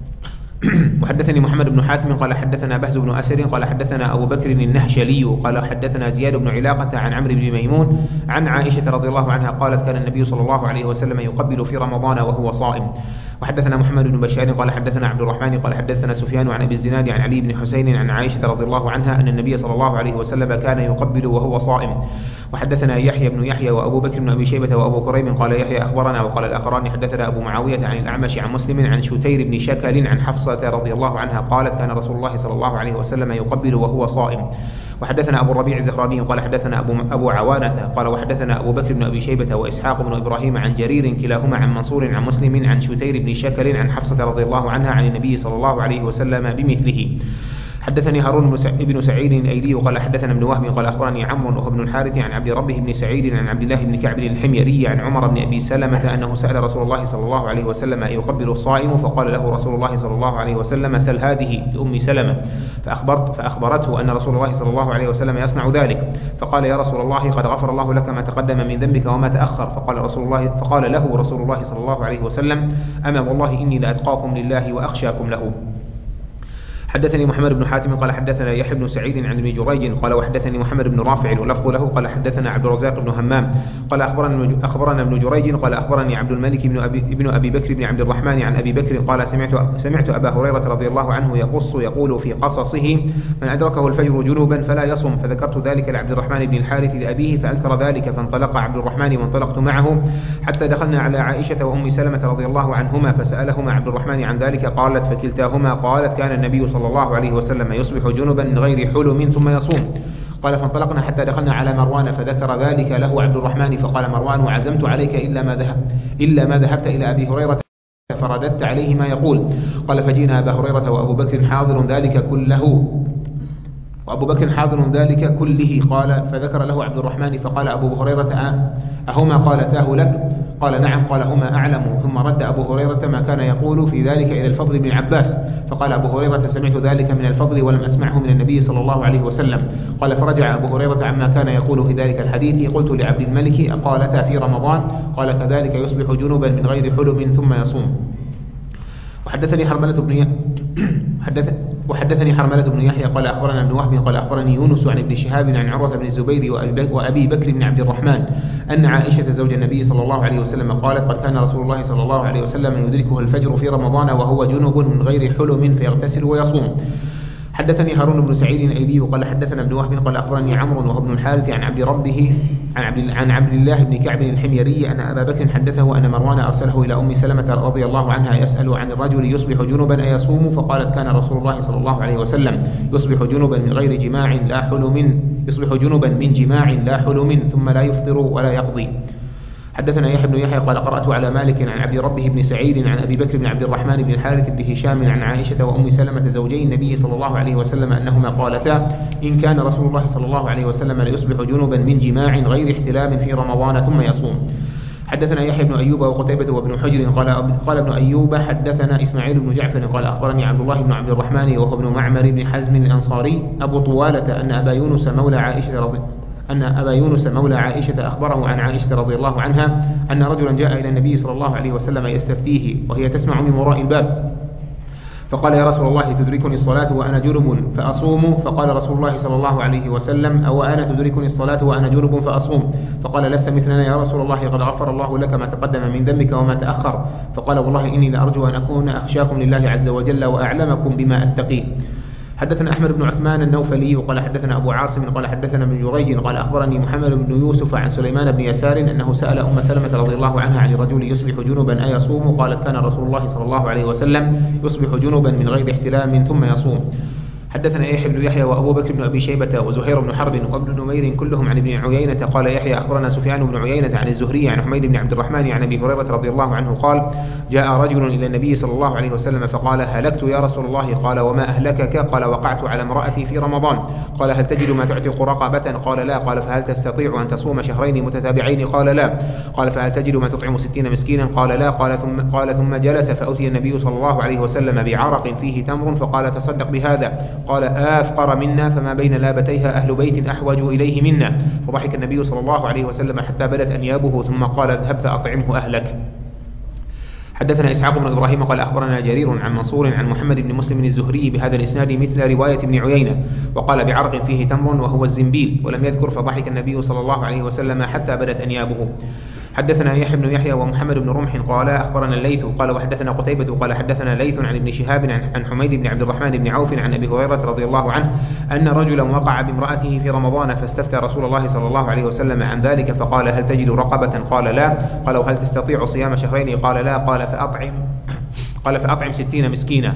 وحدثني محمد بن حاتم قال حدثنا بهز بن أسر قال حدثنا أبو بكر النهشلي قال حدثنا زياد بن علاقة عن عمرو بن ميمون عن عائشة رضي الله عنها قالت كان النبي صلى الله عليه وسلم يقبل في رمضان وهو صائم. وحدثنا محمد بن بشار قال حدثنا عبد الرحمن قال حدثنا سفيان عن أبي الزناد عن علي بن حسين عن عائشة رضي الله عنها أن النبي صلى الله عليه وسلم كان يقبل وهو صائم. وحدثنا يحيى بن يحيى وأبو بكر بن أبي شيبة وأبو كريب قال يحيى أخبرنا وقال الآخران حدثنا أبو معاوية عن الأعمش عن مسلم عن شتير بن شكل عن حفصة رضي الله عنها قالت كان رسول الله صلى الله عليه وسلم يقبل وهو صائم. وحدثنا أبو الربيع الزهراني قال حدثنا أبو, أبو عوانة قال وحدثنا أبو بكر بن أبي شيبة وإسحاق بن إبراهيم عن جرير كلاهما عن منصور عن مسلم عن شتير بن شكل عن حفصة رضي الله عنها عن النبي صلى الله عليه وسلم بمثله. حدثني هارون بن سعيد الأيلي قال حدثنا ابن وهب قال أخبرني عمرو وهو ابن الحارث عن عبد ربه بن سعيد عن عبد الله بن كعب الحميري عن عمر بن أبي سلمة أنه سأل رسول الله صلى الله عليه وسلم أيقبل الصائم؟ فقال له رسول الله صلى الله عليه وسلم سل هذه لأم سلمة، فأخبرت فأخبرته أن رسول الله صلى الله عليه وسلم يصنع ذلك، فقال يا رسول الله قد غفر الله لك ما تقدم من ذنبك وما تأخر. فقال رسول الله فقال له رسول الله صلى الله عليه وسلم أما والله إني لأتقاكم لله وأخشاكم له. حدثني محمد بن حاتم قال حدثنا يحيى بن سعيد عن ابن جريج قال وحدثني محمد بن رافع ولفظ له قال حدثنا عبد الرزاق بن همام قال أخبرنا أخبرنا ابن جريج قال أخبرني عبد الملك بن أبي, ابن أبي بكر بن عبد الرحمن عن أبي بكر قال سمعت سمعت أبا هريرة رضي الله عنه يقص يقول في قصصه من أدركه الفجر جنوبا فلا يصم، فذكرت ذلك لعبد الرحمن بن الحارث لأبيه فأنكر ذلك، فانطلق عبد الرحمن وانطلقت معه حتى دخلنا على عائشة وأم سلمة رضي الله عنهما فسألهما عبد الرحمن عن ذلك قالت فكلتاهما قالت كان النبي صلى الله عليه وسلم يصبح جنبا من غير حلم ثم يصوم. قال فانطلقنا حتى دخلنا على مروان فذكر ذلك له عبد الرحمن فقال مروان وعزمت عليك إلا ما ذهبت إلا ما ذهبت إلى أبي هريرة فرددت عليه ما يقول. قال فجينا أبا هريرة وأبو بكر حاضر ذلك كله وأبو بكر حاضر ذلك كله. قال فذكر له عبد الرحمن فقال أبو هريرة أهما قالتاه لك؟ قال نعم. قال هما أعلم. ثم رد أبو هريرة ما كان يقول في ذلك إلى الفضل بن عباس فقال أبو هريرة سمعت ذلك من الفضل ولم أسمعه من النبي صلى الله عليه وسلم. قال فرجع أبو هريرة عما كان يقول في ذلك الحديث. قلت لعبد الملك أقالتا في رمضان؟ قال كذلك يصبح جنبا من غير حلم ثم يصوم. وحدثني حرملة بن حدث وحدثني حرملة بن يحيى قال أخبرنا ابن وهب قال أخبرني يونس عن ابن شهاب عن عروة بن الزبير وأبي بكر بن عبد الرحمن أن عائشة زوج النبي صلى الله عليه وسلم قالت قد كان رسول الله صلى الله عليه وسلم يدركه الفجر في رمضان وهو جنب من غير حلم فيغتسل ويصوم. حدثني هارون بن سعيد الأيلي قال حدثنا ابن وهب قال أخبرني عمرو وهو ابن الحارث عن عبد ربه عن عبد, عن عبد الله بن كعب الحميري أن أبا بكر حدثه أن مروان أرسله إلى أم سلمة رضي الله عنها يسأل عن الرجل يصبح جنبا أيصوم؟ فقالت كان رسول الله صلى الله عليه وسلم يصبح جنبا من غير جماع لا حلم يصبح جنبا من جماع لا حلم ثم لا يفطر ولا يقضي. حدثنا يحيى بن يحيى قال قرأت على مالك عن عبد ربه بن سعيد عن أبي بكر بن عبد الرحمن بن الحارث بن هشام عن عائشة وأم سلمة زوجي النبي صلى الله عليه وسلم أنهما قالتا إن كان رسول الله صلى الله عليه وسلم ليصبح جنبا من جماع غير احتلام في رمضان ثم يصوم. حدثنا يحيى بن أيوب وقتيبة وابن حجر قال قال ابن أيوب حدثنا إسماعيل بن جعفر قال أخبرني عبد الله بن عبد الرحمن وهو ابن معمر بن حزم الأنصاري أبو طوالة أن أبا يونس مولى عائشة رضي أن أبا يونس مولى عائشة أخبره عن عائشة رضي الله عنها أن رجلا جاء إلى النبي صلى الله عليه وسلم يستفتيه وهي تسمع من وراء الباب فقال يا رسول الله تدركني الصلاة وأنا جنب فأصوم؟ فقال رسول الله صلى الله عليه وسلم أو أنا تدركني الصلاة وأنا جنب فأصوم؟ فقال لست مثلنا يا رسول الله قد غفر الله لك ما تقدم من ذنبك وما تأخر. فقال والله إني لأرجو أن أكون أخشاكم لله عز وجل وأعلمكم بما أتقي. حدثنا أحمد بن عثمان النوفلي وقال حدثنا أبو عاصم قال حدثنا ابن جريج قال أخبرني محمد بن يوسف عن سليمان بن يسار أنه سأل أم سلمة رضي الله عنها عن الرجل يصبح جنبا أيصوم؟ قالت كان رسول الله صلى الله عليه وسلم يصبح جنبا من غير احتلام ثم يصوم. حدثنا يحيى بن يحيى وأبو بكر بن أبي شيبة وزهير بن حرب وابن نمير كلهم عن ابن عيينة قال يحيى أخبرنا سفيان بن عيينة عن الزهري عن حميد بن عبد الرحمن عن أبي هريرة رضي الله عنه قال جاء رجل إلى النبي صلى الله عليه وسلم فقال هلكت يا رسول الله. قال وما أهلكك؟ قال وقعت على امرأتي في رمضان. قال هل تجد ما تعتق رقبة؟ قال لا. قال فهل تستطيع أن تصوم شهرين متتابعين؟ قال لا. قال فهل تجد ما تطعم ستين مسكينا؟ قال لا. قال ثم, قال ثم جلس فأتي النبي صلى الله عليه وسلم بعرق فيه تمر فقال تصدق بهذا. قال أفقر منا فما بين لابتيها أهل بيت أحوج إليه منا. فضحك النبي صلى الله عليه وسلم حتى بدت أنيابه ثم قال اذهب فأطعمه أهلك. حدثنا إسحاق بن إبراهيم قال أخبرنا جرير عن منصور عن محمد بن مسلم الزهري بهذا الإسناد مثل رواية ابن عيينة وقال بعرق فيه تمر وهو الزنبيل ولم يذكر فضحك النبي صلى الله عليه وسلم حتى بدت أنيابه. حدثنا يحيى بن يحيى ومحمد بن رمح قال أخبرنا الليث قال وحدثنا قتيبة قال حدثنا ليث عن ابن شهاب عن حميد بن عبد الرحمن بن عوف عن أبي هريرة رضي الله عنه أن رجلا وقع بامرأته في رمضان فاستفتى رسول الله صلى الله عليه وسلم عن ذلك فقال هل تجد رقبة؟ قال لا. قال وهل تستطيع صيام شهرين؟ قال لا. قال فأطعم قال فأطعم ستين مسكينا.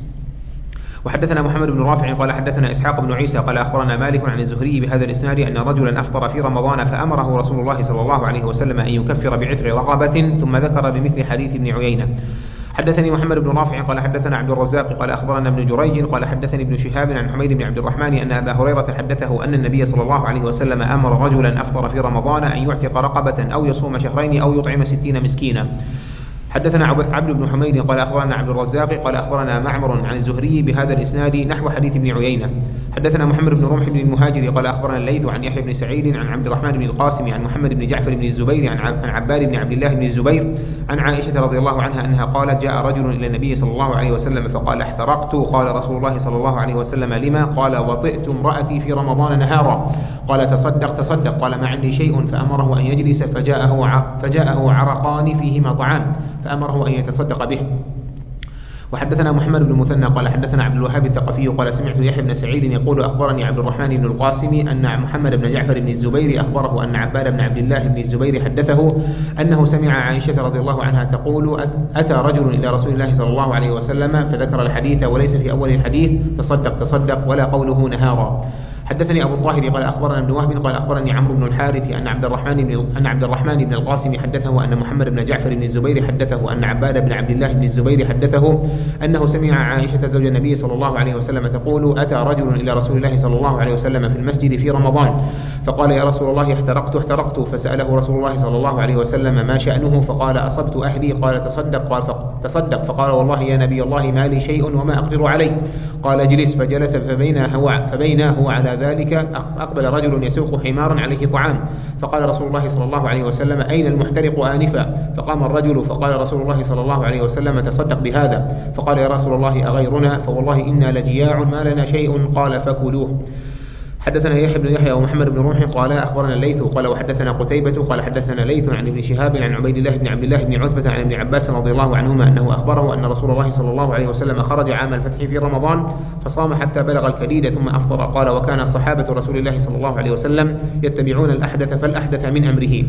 وحدثنا محمد بن رافع قال حدثنا إسحاق بن عيسى قال أخبرنا مالك عن الزهري بهذا الإسناد أن رجلا أفطر في رمضان فأمره رسول الله صلى الله عليه وسلم أن يكفر بعتق رقبة ثم ذكر بمثل حديث ابن عيينة. حدثني محمد بن رافع قال حدثنا عبد الرزاق قال أخبرنا ابن جريج قال حدثني ابن شهاب عن حميد بن عبد الرحمن أن أبا هريرة حدثه أن النبي صلى الله عليه وسلم أمر رجلا أفطر في رمضان أن يعتق رقبة أو يصوم شهرين أو يطعم ستين مسكينا. حدثنا عبد بن حميد قال أخبرنا عبد الرزاق قال أخبرنا معمر عن الزهري بهذا الإسناد نحو حديث ابن عيينة. حدثنا محمد بن رمح بن المهاجر قال أخبرنا الليث عن يحيى بن سعيد عن عبد الرحمن بن القاسم عن محمد بن جعفر بن الزبير عن عباد بن عبد الله بن الزبير عن عائشة رضي الله عنها أنها قالت جاء رجل إلى النبي صلى الله عليه وسلم فقال احترقت. قال رسول الله صلى الله عليه وسلم لما؟ قال وطئت امرأتي في رمضان نهارا. قال تصدق تصدق. قال ما عندي شيء. فأمره أن يجلس فجاءه فجاءه عرقان فيهما طعام فأمره أن يتصدق به. وحدثنا محمد بن المثنى قال حدثنا عبد الوهاب الثقفي قال سمعت يحيى بن سعيد يقول أخبرني عبد الرحمن بن القاسم أن محمد بن جعفر بن الزبير أخبره أن عباد بن عبد الله بن الزبير حدثه أنه سمع عائشة رضي الله عنها تقول أتى رجل إلى رسول الله صلى الله عليه وسلم فذكر الحديث وليس في أول الحديث تصدق تصدق ولا قوله نهارا. حدثني أبو الطاهر قال أخبرنا ابن وهب قال أخبرني عمرو بن الحارث أن عبد الرحمن بن أن عبد الرحمن بن القاسم حدثه أن محمد بن جعفر بن الزبير حدثه أن عباد بن عبد الله بن الزبير حدثه أنه سمع عائشة زوج النبي صلى الله عليه وسلم تقول أتى رجل إلى رسول الله صلى الله عليه وسلم في المسجد في رمضان فقال يا رسول الله احترقت احترقت فسأله رسول الله صلى الله عليه وسلم ما شأنه فقال أصبت أهلي. قال تصدق. قال تصدق. فقال والله يا نبي الله ما لي شيء وما أقدر عليه. قال اجلس. فجلس فبينا هو, فبينا هو على ذلك أقبل رجل يسوق حمارا عليه طعام فقال رسول الله صلى الله عليه وسلم أين المحترق آنفا؟ فقام الرجل فقال رسول الله صلى الله عليه وسلم تصدق بهذا. فقال يا رسول الله أغيرنا؟ فوالله إنا لجياع ما لنا شيء. قال فكلوه. حدثنا يحيى بن يحيى ومحمد بن رمح قال أخبرنا الليث قال وحدثنا قتيبة قال حدثنا ليث عن ابن شهاب عن عبيد الله بن عبد الله بن عتبة عن ابن عباس رضي الله عنهما أنه أخبره أن رسول الله صلى الله عليه وسلم خرج عام الفتح في رمضان فصام حتى بلغ الكديد ثم أفطر. قال وكان صحابة رسول الله صلى الله عليه وسلم يتبعون الأحدث فالأحدث من أمره.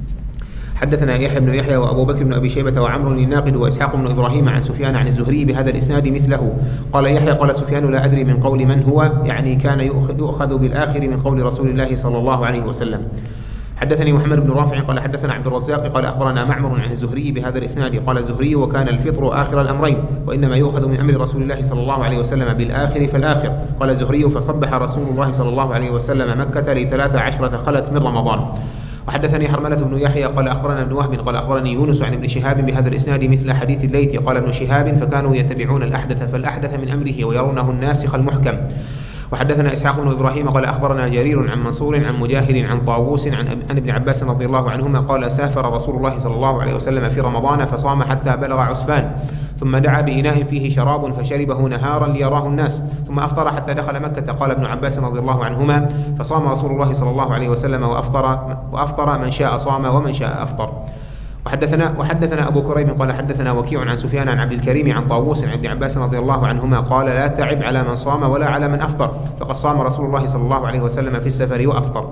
حدثنا يحيى بن يحيى وأبو بكر بن أبي شيبة وعمرو الناقد وإسحاق بن إبراهيم عن سفيان عن الزهري بهذا الإسناد مثله. قال يحيى قال سفيان لا أدري من قول من هو يعني كان يؤخذ بالآخر من قول رسول الله صلى الله عليه وسلم. حدثني محمد بن رافع قال حدثنا عبد الرزاق قال أخبرنا معمر عن الزهري بهذا الإسناد. قال الزهري وكان الفطر آخر الأمرين وإنما يؤخذ من أمر رسول الله صلى الله عليه وسلم بالآخر فالآخر. قال الزهري فصبح رسول الله صلى الله عليه وسلم مكة لثلاث عشرة خلت من رمضان. وحدثني حرملة بن يحيى قال أخبرنا ابن وهب قال أخبرني يونس عن ابن شهاب بهذا الإسناد مثل حديث الليث. قال ابن شهاب فكانوا يتبعون الأحدث فالأحدث من أمره ويرونه الناسخ المحكم. وحدثنا إسحاق بن إبراهيم قال أخبرنا جرير عن منصور عن مجاهد عن طاووس عن ابن عباس رضي الله عنهما قال سافر رسول الله صلى الله عليه وسلم في رمضان فصام حتى بلغ عسفان ثم دعا بإناء فيه شراب فشربه نهارا ليراه الناس ثم أفطر حتى دخل مكة. قال ابن عباس رضي الله عنهما فصام رسول الله صلى الله عليه وسلم وأفطر, وأفطر من شاء صام ومن شاء أفطر. وحدثنا, وحدثنا أبو كريم قال حدثنا وكيع عن سفيان عن عبد الكريم عن طاووس عن ابن عباس رضي الله عنهما قال لا تعب على من صام ولا على من أفطر فقد صام رسول الله صلى الله عليه وسلم في السفر وأفطر.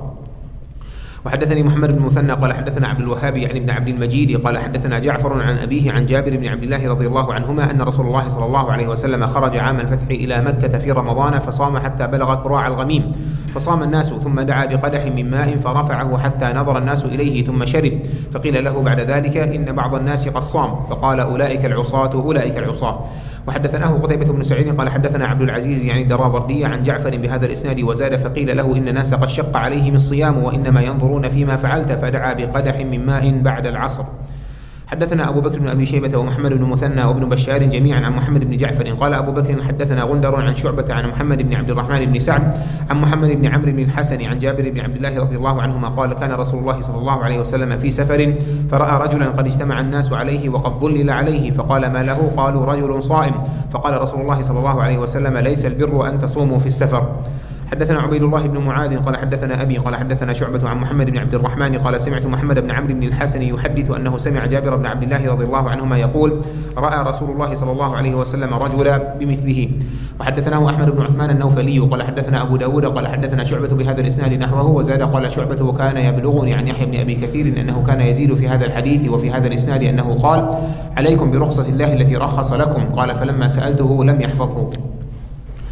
وحدثني محمد بن المثنى قال حدثنا عبد الوهاب يعني ابن عبد المجيد قال حدثنا جعفر عن أبيه عن جابر بن عبد الله رضي الله عنهما أن رسول الله صلى الله عليه وسلم خرج عام الفتح إلى مكة في رمضان فصام حتى بلغ كراع الغميم فصام الناس ثم دعا بقدح من ماء فرفعه حتى نظر الناس إليه ثم شرب فقيل له بعد ذلك إن بعض الناس قد صام فقال أولئك العصاة أولئك العصاة. وحدثناه قتيبة بن سعيد قال حدثنا عبد العزيز يعني الدرابردي عن جعفر بهذا الإسناد وزاد فقيل له إن الناس قد شق عليهم الصيام وإنما ينظرون فيما فعلت فدعا بقدح من ماء بعد العصر. حدثنا أبو بكر بن أبي شيبة ومحمد بن مثنى وابن بشار جميعا عن محمد بن جعفر. قال أبو بكر حدثنا غندر عن شعبة عن محمد بن عبد الرحمن بن سعد عن محمد بن عمرو بن الحسن عن جابر بن عبد الله رضي الله عنهما قال كان رسول الله صلى الله عليه وسلم في سفر فرأى رجلا قد اجتمع الناس عليه وقد ظلل عليه فقال ما له؟ قالوا رجل صائم. فقال رسول الله صلى الله عليه وسلم ليس البر أن تصوموا في السفر. حدثنا عبيد الله بن معاذ قال حدثنا أبي قال حدثنا شعبة عن محمد بن عبد الرحمن قال سمعت محمد بن عمرو بن الحسن يحدث أنه سمع جابر بن عبد الله رضي الله عنهما يقول رأى رسول الله صلى الله عليه وسلم رجلا بمثله. وحدثناه أحمد بن عثمان النوفلي قال حدثنا أبو داود قال حدثنا شعبة بهذا الإسناد نحوه وزاد قال شعبة وكان يبلغني عن يحيى بن أبي كثير أنه كان يزيد في هذا الحديث وفي هذا الإسناد أنه قال عليكم برخصة الله التي رخص لكم قال فلما سألته لم يحفظه.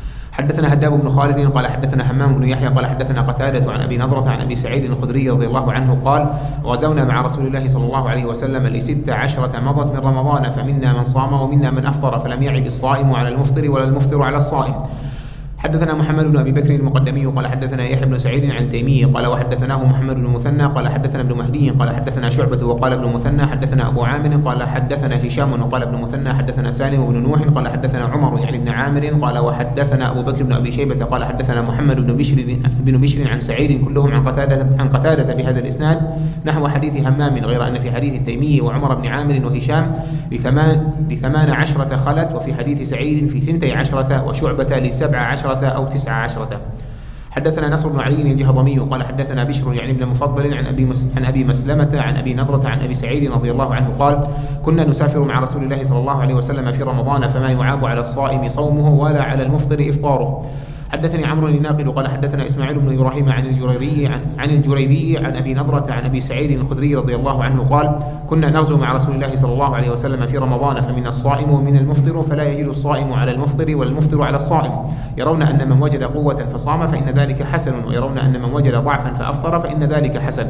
حدثنا هداب بن خالد قال حدثنا حمام بن يحيى قال حدثنا قتادة عن أبي نضرة عن أبي سعيد الخدري رضي الله عنه قال غزونا مع رسول الله صلى الله عليه وسلم لست عشرة مضت من رمضان فمنا من صام ومنا من أفطر فلم يعب الصائم على المفطر ولا المفطر على الصائم. حدثنا محمد بن أبي بكر المقدمي قال حدثنا يحيى بن سعيد عن تيمي قال وحدثناه محمد بن المثنى قال حدثنا ابن مهدي قال حدثنا شعبة وقال ابن المثنى حدثنا أبو عامر قال حدثنا هشام وقال ابن المثنى حدثنا سالم بن نوح قال حدثنا عمر يعني بن عامر قال وحدثنا أبو بكر بن أبي شيبة قال حدثنا محمد بن بشر بن بشر عن سعيد كلهم عن قتادة عن قتادة بهذا الإسناد نحو حديث همام غير أن في حديث التيمي وعمر بن عامر وهشام لثمان لثمان عشرة خلت وفي حديث سعيد في ثنتي عشرة وشعبة لسبع عشرة أو تسع عشرة. حدثنا نصر بن علي الجهضمي قال حدثنا بشر يعني ابن مفضل عن أبي, مس عن أبي مسلمة عن أبي نضرة عن أبي سعيد رضي الله عنه قال كنا نسافر مع رسول الله صلى الله عليه وسلم في رمضان فما يعاب على الصائم صومه ولا على المفطر إفطاره. حدثني عمرو الناقد قال حدثنا إسماعيل بن إبراهيم عن الجريري عن, عن الجريري عن أبي نضرة عن أبي سعيد الخدري رضي الله عنه قال كنا نغزو مع رسول الله صلى الله عليه وسلم في رمضان فمن الصائم ومن المفطر فلا يجد الصائم على المفطر والمفطر على الصائم يرون أن من وجد قوة فصام فإن ذلك حسن ويرون أن من وجد ضعفا فأفطر فإن ذلك حسن.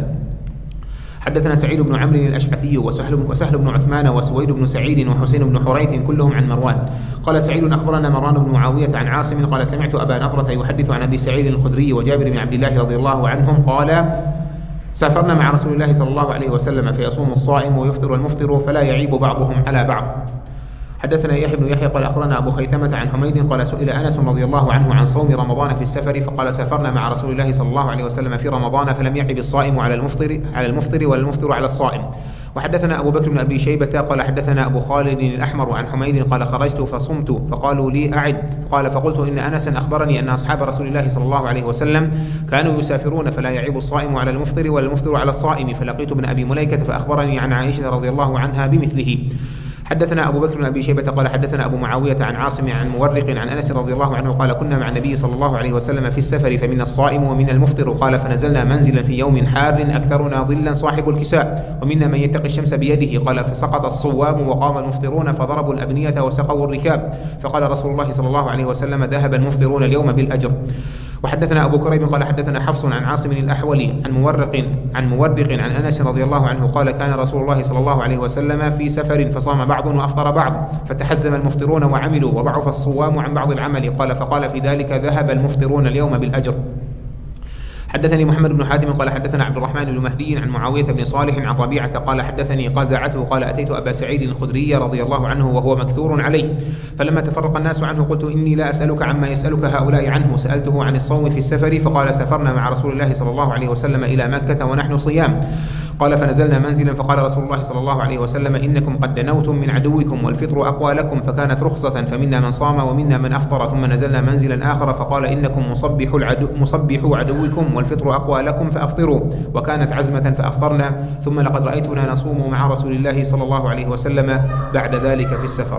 حدثنا سعيد بن عمرو الأشعثي وسهل, وسهل بن عثمان وسويد بن سعيد وحسين بن حريث كلهم عن مروان قال سعيد أخبرنا مروان بن معاوية عن عاصم قال سمعت أبا نضرة يحدث عن أبي سعيد الخدري وجابر بن عبد الله رضي الله عنهم قال سافرنا مع رسول الله صلى الله عليه وسلم فيصوم الصائم ويفطر المفطر فلا يعيب بعضهم على بعض. حدثنا يحيى بن يحيى قال أخبرنا أبو خيثمة عن حميد قال سئل أنس رضي الله عنه عن صوم رمضان في السفر فقال سافرنا مع رسول الله صلى الله عليه وسلم في رمضان فلم يعب الصائم على المفطر على المفطر ولا المفطر على الصائم. وحدثنا أبو بكر بن أبي شيبة قال حدثنا أبو خالد الأحمر عن حميد قال خرجت فصمت فقالوا لي أعد قال فقلت إن أنسا أخبرني أن أصحاب رسول الله صلى الله عليه وسلم كانوا يسافرون فلا يعيب الصائم على المفطر ولا المفطر على الصائم فلقيت ابن أبي مليكة فأخبرني عن عائشة رضي الله عنها بمثله. حدثنا أبو بكر بن أبي شيبة قال حدثنا أبو معاوية عن عاصم عن مورق عن أنس رضي الله عنه قال كنا مع النبي صلى الله عليه وسلم في السفر فمن الصائم ومن المفطر قال فنزلنا منزلا في يوم حار أكثرنا ظلا صاحب الكساء ومنا من يتقي الشمس بيده قال فسقط الصوام وقام المفطرون فضربوا الأبنية وسقوا الركاب فقال رسول الله صلى الله عليه وسلم ذهب المفطرون اليوم بالأجر. وحدثنا أبو كريب قال حدثنا حفص عن عاصم الأحولي عن مورق عن مورق عن أنس رضي الله عنه قال كان رسول الله صلى الله عليه وسلم في سفر فصام بعض وأفطر بعض فتحزم المفطرون وعملوا وضعف الصوام عن بعض العمل قال فقال في ذلك ذهب المفطرون اليوم بالأجر. حدثني محمد بن حاتم قال حدثنا عبد الرحمن بن مهدي عن معاوية بن صالح عن ربيعة قال حدثني قزعته قال أتيت أبا سعيد الخدري رضي الله عنه وهو مكثور عليه فلما تفرق الناس عنه قلت إني لا أسألك عما يسألك هؤلاء عنه سألته عن الصوم في السفر فقال سافرنا مع رسول الله صلى الله عليه وسلم إلى مكة ونحن صيام قال فنزلنا منزلا فقال رسول الله صلى الله عليه وسلم إنكم قد دنوتم من عدوكم والفطر أقوى لكم فكانت رخصة فمنا من صام ومنا من أفطر ثم نزلنا منزلا آخر فقال إنكم مصبحوا العدو مصبحوا عدوكم والفطر أقوى لكم فأفطروا وكانت عزمة فأفطرنا ثم لقد رأيتنا نصوم مع رسول الله صلى الله عليه وسلم بعد ذلك في السفر.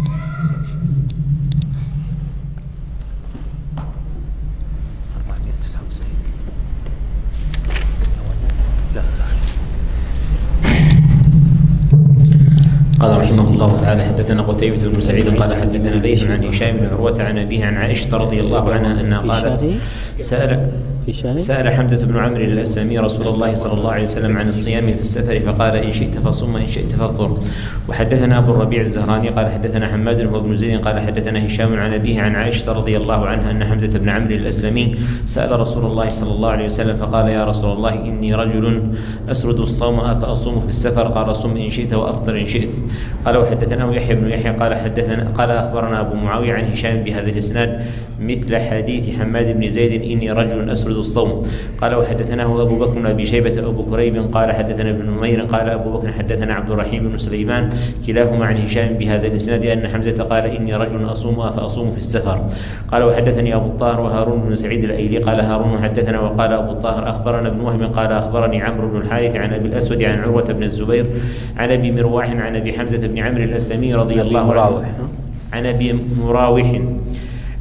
قال رحمه الله تعالى حدثنا قتيبة بن سعيد قال حدثنا ليث عن هشام بن عروة عن أبيه عن عائشة رضي الله عنها أنها قالت سأل سأل حمزة بن عمرو الأسلمي رسول الله صلى الله عليه وسلم عن الصيام في السفر فقال إن شئت فصم إن شئت فافطر. وحدثنا أبو الربيع الزهراني قال حدثنا حماد هو بن زيد قال حدثنا هشام عن أبيه عن عائشة رضي الله عنها أن حمزة بن عمرو الأسلمي سأل رسول الله صلى الله عليه وسلم فقال يا رسول الله إني رجل أسرد الصوم أفأصوم في السفر قال صم إن شئت وأفطر إن شئت. قال وحدثنا يحيى بن يحيى قال حدثنا قال أخبرنا أبو معاوية عن هشام بهذا الإسناد مثل حديث حماد بن زيد إني رجل أسرد الصوم. قال وحدثناه أبو بكر بن أبي شيبة أبو كريب قال حدثنا ابن نمير قال أبو بكر حدثنا عبد الرحيم بن سليمان كلاهما عن هشام بهذا الإسناد أن حمزة قال إني رجل أصوم فأصوم في السفر. قال وحدثني أبو الطاهر وهارون بن سعيد الأيلي قال هارون حدثنا وقال أبو الطاهر أخبرنا ابن وهب قال أخبرني عمرو بن الحارث عن أبي الأسود عن عروة بن الزبير عن أبي مرواح عن أبي حمزة بن عمرو الأسلمي رضي الله عنه عن أبي مراوح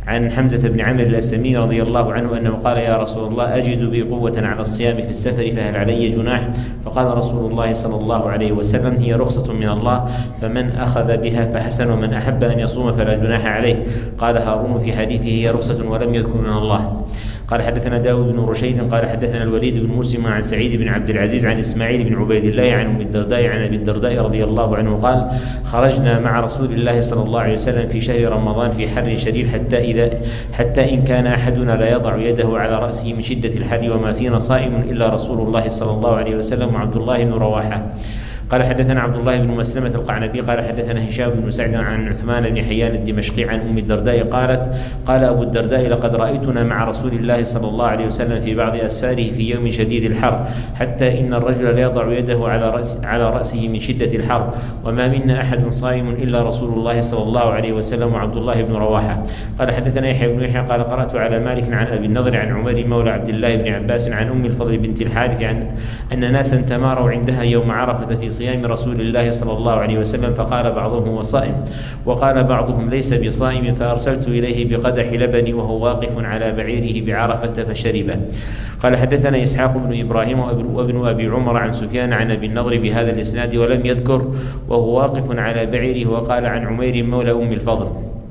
عن حمزة بن عمرو الأسلمي رضي الله عنه أنه قال يا رسول الله أجد بي قوة على الصيام في السفر فهل علي جناح؟ فقال رسول الله صلى الله عليه وسلم هي رخصة من الله فمن أخذ بها فحسن ومن أحب أن يصوم فلا جناح عليه. قال هارون في حديثه هي رخصة ولم يذكر من الله. قال حدثنا داود بن رشيد قال حدثنا الوليد بن مسلم عن سعيد بن عبد العزيز عن إسماعيل بن عبيد الله عن أم الدرداء عن أبي الدرداء رضي الله عنه قال خرجنا مع رسول الله صلى الله عليه وسلم في شهر رمضان في حر شديد حتى إذا حتى إن كان أحدنا لا يضع يده على رأسه من شدة الحر وما فينا صائم إلا رسول الله صلى الله عليه وسلم وعبد الله بن رواحة. قال حدثنا عبد الله بن مسلمة القعنبي قال حدثنا هشام بن سعد عن عثمان بن حيان الدمشقي عن أم الدرداء قالت قال أبو الدرداء لقد رأيتنا مع رسول الله صلى الله عليه وسلم في بعض أسفاره في يوم شديد الحر حتى إن الرجل لا يضع يده على رأس على رأسه من شدة الحر وما منا أحد صائم إلا رسول الله صلى الله عليه وسلم وعبد الله بن رواحة. قال حدثنا يحيى بن يحيى قال قرأت على مالك عن أبي النضر عن عمر مولى عبد الله بن عباس عن أم الفضل بنت الحارث عن أن ناسا تماروا عندها يوم عرفة في صيام رسول الله صلى الله عليه وسلم فقال بعضهم هو صائم وقال بعضهم ليس بصائم فأرسلت إليه بقدح لبن وهو واقف على بعيره بعرفة فشربه. قال حدثنا إسحاق بن إبراهيم وابن أبي عمر عن سفيان عن أبي النضر بهذا الإسناد ولم يذكر وهو واقف على بعيره وقال عن عمير مولى أم الفضل.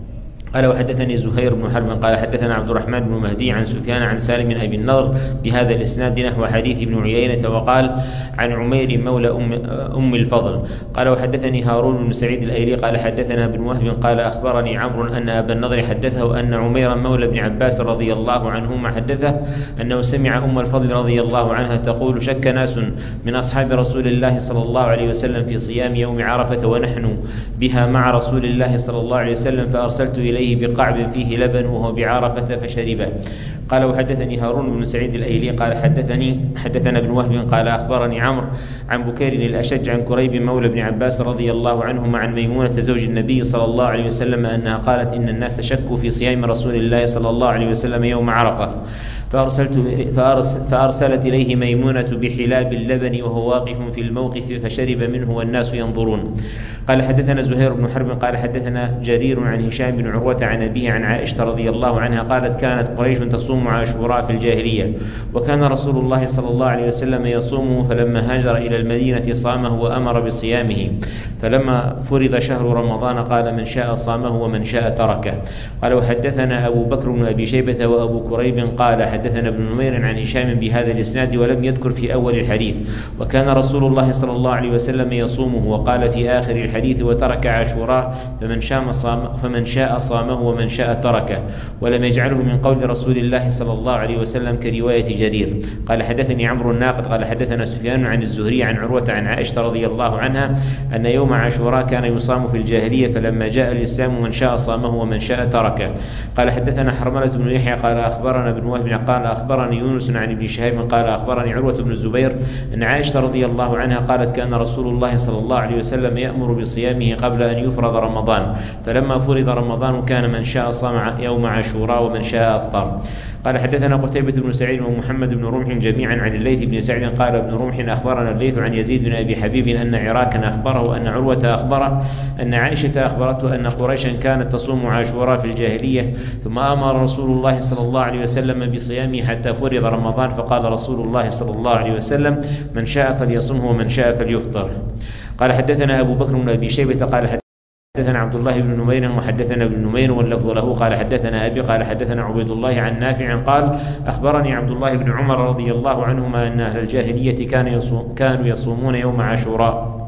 قال وحدثني زهير بن حرب قال حدثنا عبد الرحمن بن مهدي عن سفيان عن سالم أبي النضر بهذا الإسناد نحو حديث ابن عيينة وقال عن عمير مولى أم, أم الفضل. قال وحدثني هارون بن سعيد الأيلي قال حدثنا ابن وهب قال أخبرني عمرو أن أبا النضر حدثه أن عمير مولى بن عباس رضي الله عنهما حدثه أنه سمع أم الفضل رضي الله عنها تقول شك ناس من أصحاب رسول الله صلى الله عليه وسلم في صيام يوم عرفة ونحن بها مع رسول الله صلى الله عليه وسلم فأرسلت إليه بقعب فيه لبن وهو بعرفة فشربه. قال وحدثني هارون بن سعيد الأيلي قال حدثني حدثنا ابن وهب قال أخبرني عمرو عن بكير الأشج عن كريب مولى بن عباس رضي الله عنهما عن ميمونة زوج النبي صلى الله عليه وسلم أنها قالت إن الناس شكوا في صيام رسول الله صلى الله عليه وسلم يوم عرفة فأرسلت فأرسلت إليه ميمونة بحلاب اللبن وهو واقف في الموقف فشرب منه والناس ينظرون. قال حدثنا زهير بن حرب قال حدثنا جرير عن هشام بن عروة عن أبيه عن عائشة رضي الله عنها قالت كانت قريش تصوم عاشوراء في الجاهلية وكان رسول الله صلى الله عليه وسلم يصومه فلما هاجر إلى المدينة صامه وأمر بصيامه فلما فرض شهر رمضان قال من شاء صامه ومن شاء تركه. قال وحدثنا أبو بكر بن أبي شيبة وأبو كريب قال حدثنا ابن نمير عن هشام بهذا الإسناد ولم يذكر في أول الحديث وكان رسول الله صلى الله عليه وسلم يصومه وقال في آخر الحديث وترك عاشوراء فمن شاء صام فمن شاء صامه ومن شاء تركه ولم يجعله من قول رسول الله صلى الله عليه وسلم كرواية جرير. قال حدثني عمرو الناقد قال حدثنا سفيان عن الزهري عن عروة عن عائشة رضي الله عنها أن يوم عاشوراء كان يصام في الجاهلية فلما جاء الإسلام من شاء صامه ومن شاء تركه. قال حدثنا حرملة بن يحيى قال أخبرنا ابن وهب قال أخبرني يونس عن ابن شهاب قال أخبرني عروة بن الزبير أن عائشة رضي الله عنها قالت كان رسول الله صلى الله عليه وسلم يأمر بصيامه قبل أن يفرض رمضان فلما فرض رمضان كان من شاء صام يوم عاشوراء ومن شاء أفطر. قال حدثنا قتيبة بن سعيد ومحمد بن رمح جميعا عن الليث بن سعد قال ابن رمح أخبرنا الليث عن يزيد بن أبي حبيب أن عراكا أخبره أن عروة أخبره أن عائشة أخبرته أن قريشا كانت تصوم عاشوراء في الجاهلية ثم أمر رسول الله صلى الله عليه وسلم بصيامه حتى فرض رمضان فقال رسول الله صلى الله عليه وسلم من شاء فليصمه ومن شاء فليفطر. قال حدثنا أبو بكر بن أبي شيبة قال حدثنا عبد الله بن نمير وحدثنا ابن نمير واللفظ له قال حدثنا أبي قال حدثنا عبيد الله عن نافع قال أخبرني عبد الله بن عمر رضي الله عنهما أن أهل الجاهلية كانوا يصومون يوم عاشوراء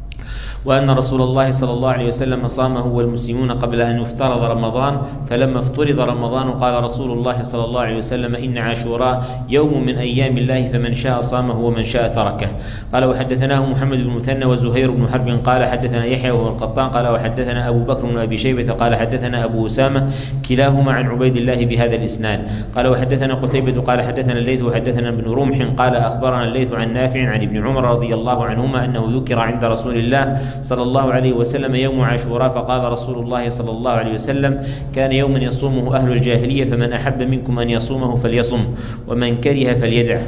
وأن رسول الله صلى الله عليه وسلم صامه والمسلمون قبل أن يفترض رمضان فلما افترض رمضان قال رسول الله صلى الله عليه وسلم إن عاشوراء يوم من أيام الله فمن شاء صامه ومن شاء تركه. قال وحدثناه محمد بن مثنى وزهير بن حرب قال حدثنا يحيى وهو القطان قال وحدثنا أبو بكر بن أبي شيبة قال حدثنا أبو أسامة كلاهما عن عبيد الله بهذا الإسناد. قال وحدثنا قتيبة قال حدثنا الليث وحدثنا ابن رمح قال أخبرنا الليث عن نافع عن ابن عمر رضي الله عنهما أنه ذكر عند رسول الله صلى الله عليه وسلم يوم عاشوراء فقال رسول الله صلى الله عليه وسلم كان يوما يصومه أهل الجاهلية فمن أحب منكم أن يصومه فليصم ومن كره فليدعه.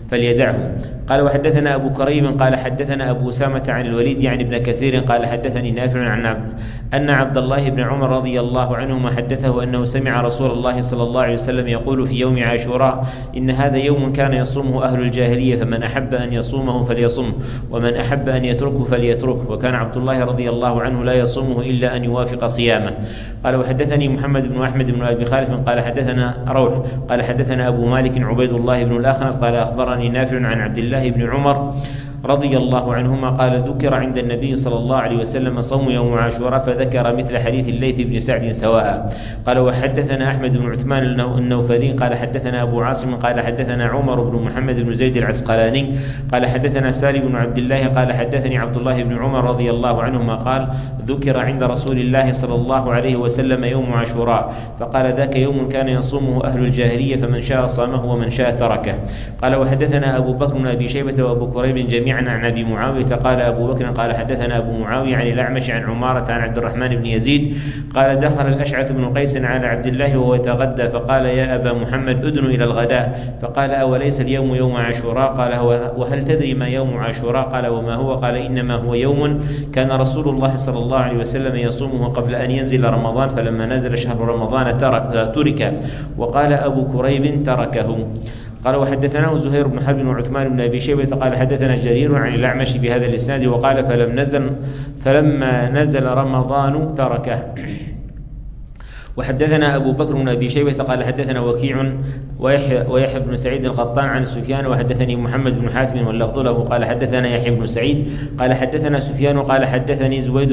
فليدعه. قال وحدثنا أبو كريم قال حدثنا أبو أسامة عن الوليد يعني ابن كثير قال حدثني نافع عن عبد أن عبد الله بن عمر رضي الله عنهما حدثه أنه سمع رسول الله صلى الله عليه وسلم يقول في يوم عاشوراء إن هذا يوم كان يصومه أهل الجاهلية فمن أحب أن يصومه فليصم ومن أحب أن يتركه فليتركه، وكان عبد الله رضي الله عنه لا يصومه إلا أن يوافق صيامه. قال وحدثني محمد بن أحمد بن أبي خالف قال حدثنا روح قال حدثنا أبو مالك عبيد الله بن الأخنس قال أخبرني نافع عن عبد الله بن عمر رضي الله عنهما قال ذكر عند النبي صلى الله عليه وسلم صوم يوم عاشوراء فذكر مثل حديث الليث بن سعد سواء. قال وحدثنا أحمد بن عثمان النوفلي قال حدثنا أبو عاصم قال حدثنا عمر بن محمد بن زيد العسقلاني قال حدثنا سالم بن عبد الله قال حدثني عبد الله بن عمر رضي الله عنهما قال ذكر عند رسول الله صلى الله عليه وسلم يوم عاشوراء فقال ذاك يوم كان يصومه أهل الجاهلية فمن شاء صامه ومن شاء تركه. قال وحدثنا أبو بكر بن أبي شيبة وأبو كريب جميعا عن أبي معاوية قال أبو بكر قال حدثنا أبو معاوية عن الأعمش عن عمارة عن عبد الرحمن بن يزيد قال دخل الأشعث بن قيس على عبد الله وهو يتغدى فقال يا أبا محمد أدن إلى الغداء فقال أوليس اليوم يوم عاشوراء؟ قال وهل تدري ما يوم عاشوراء؟ قال وما هو؟ قال إنما هو يوم كان رسول الله صلى الله عليه وسلم يصومه قبل أن ينزل رمضان فلما نزل شهر رمضان ترك. وقال أبو كريب تركه. قال وحدثناه زهير بن حرب وعثمان بن أبي شيبة قال حدثنا جرير عن الأعمش بهذا الإسناد وقال فلم نزل فلما نزل رمضان تركه. وحدثنا أبو بكر بن أبي شيبة قال حدثنا وكيع ويحيى, ويحيى بن سعيد القطان عن سفيان وحدثني محمد بن حاتم واللفظ له قال حدثنا يحيى بن سعيد قال حدثنا سفيان قال حدثني زويد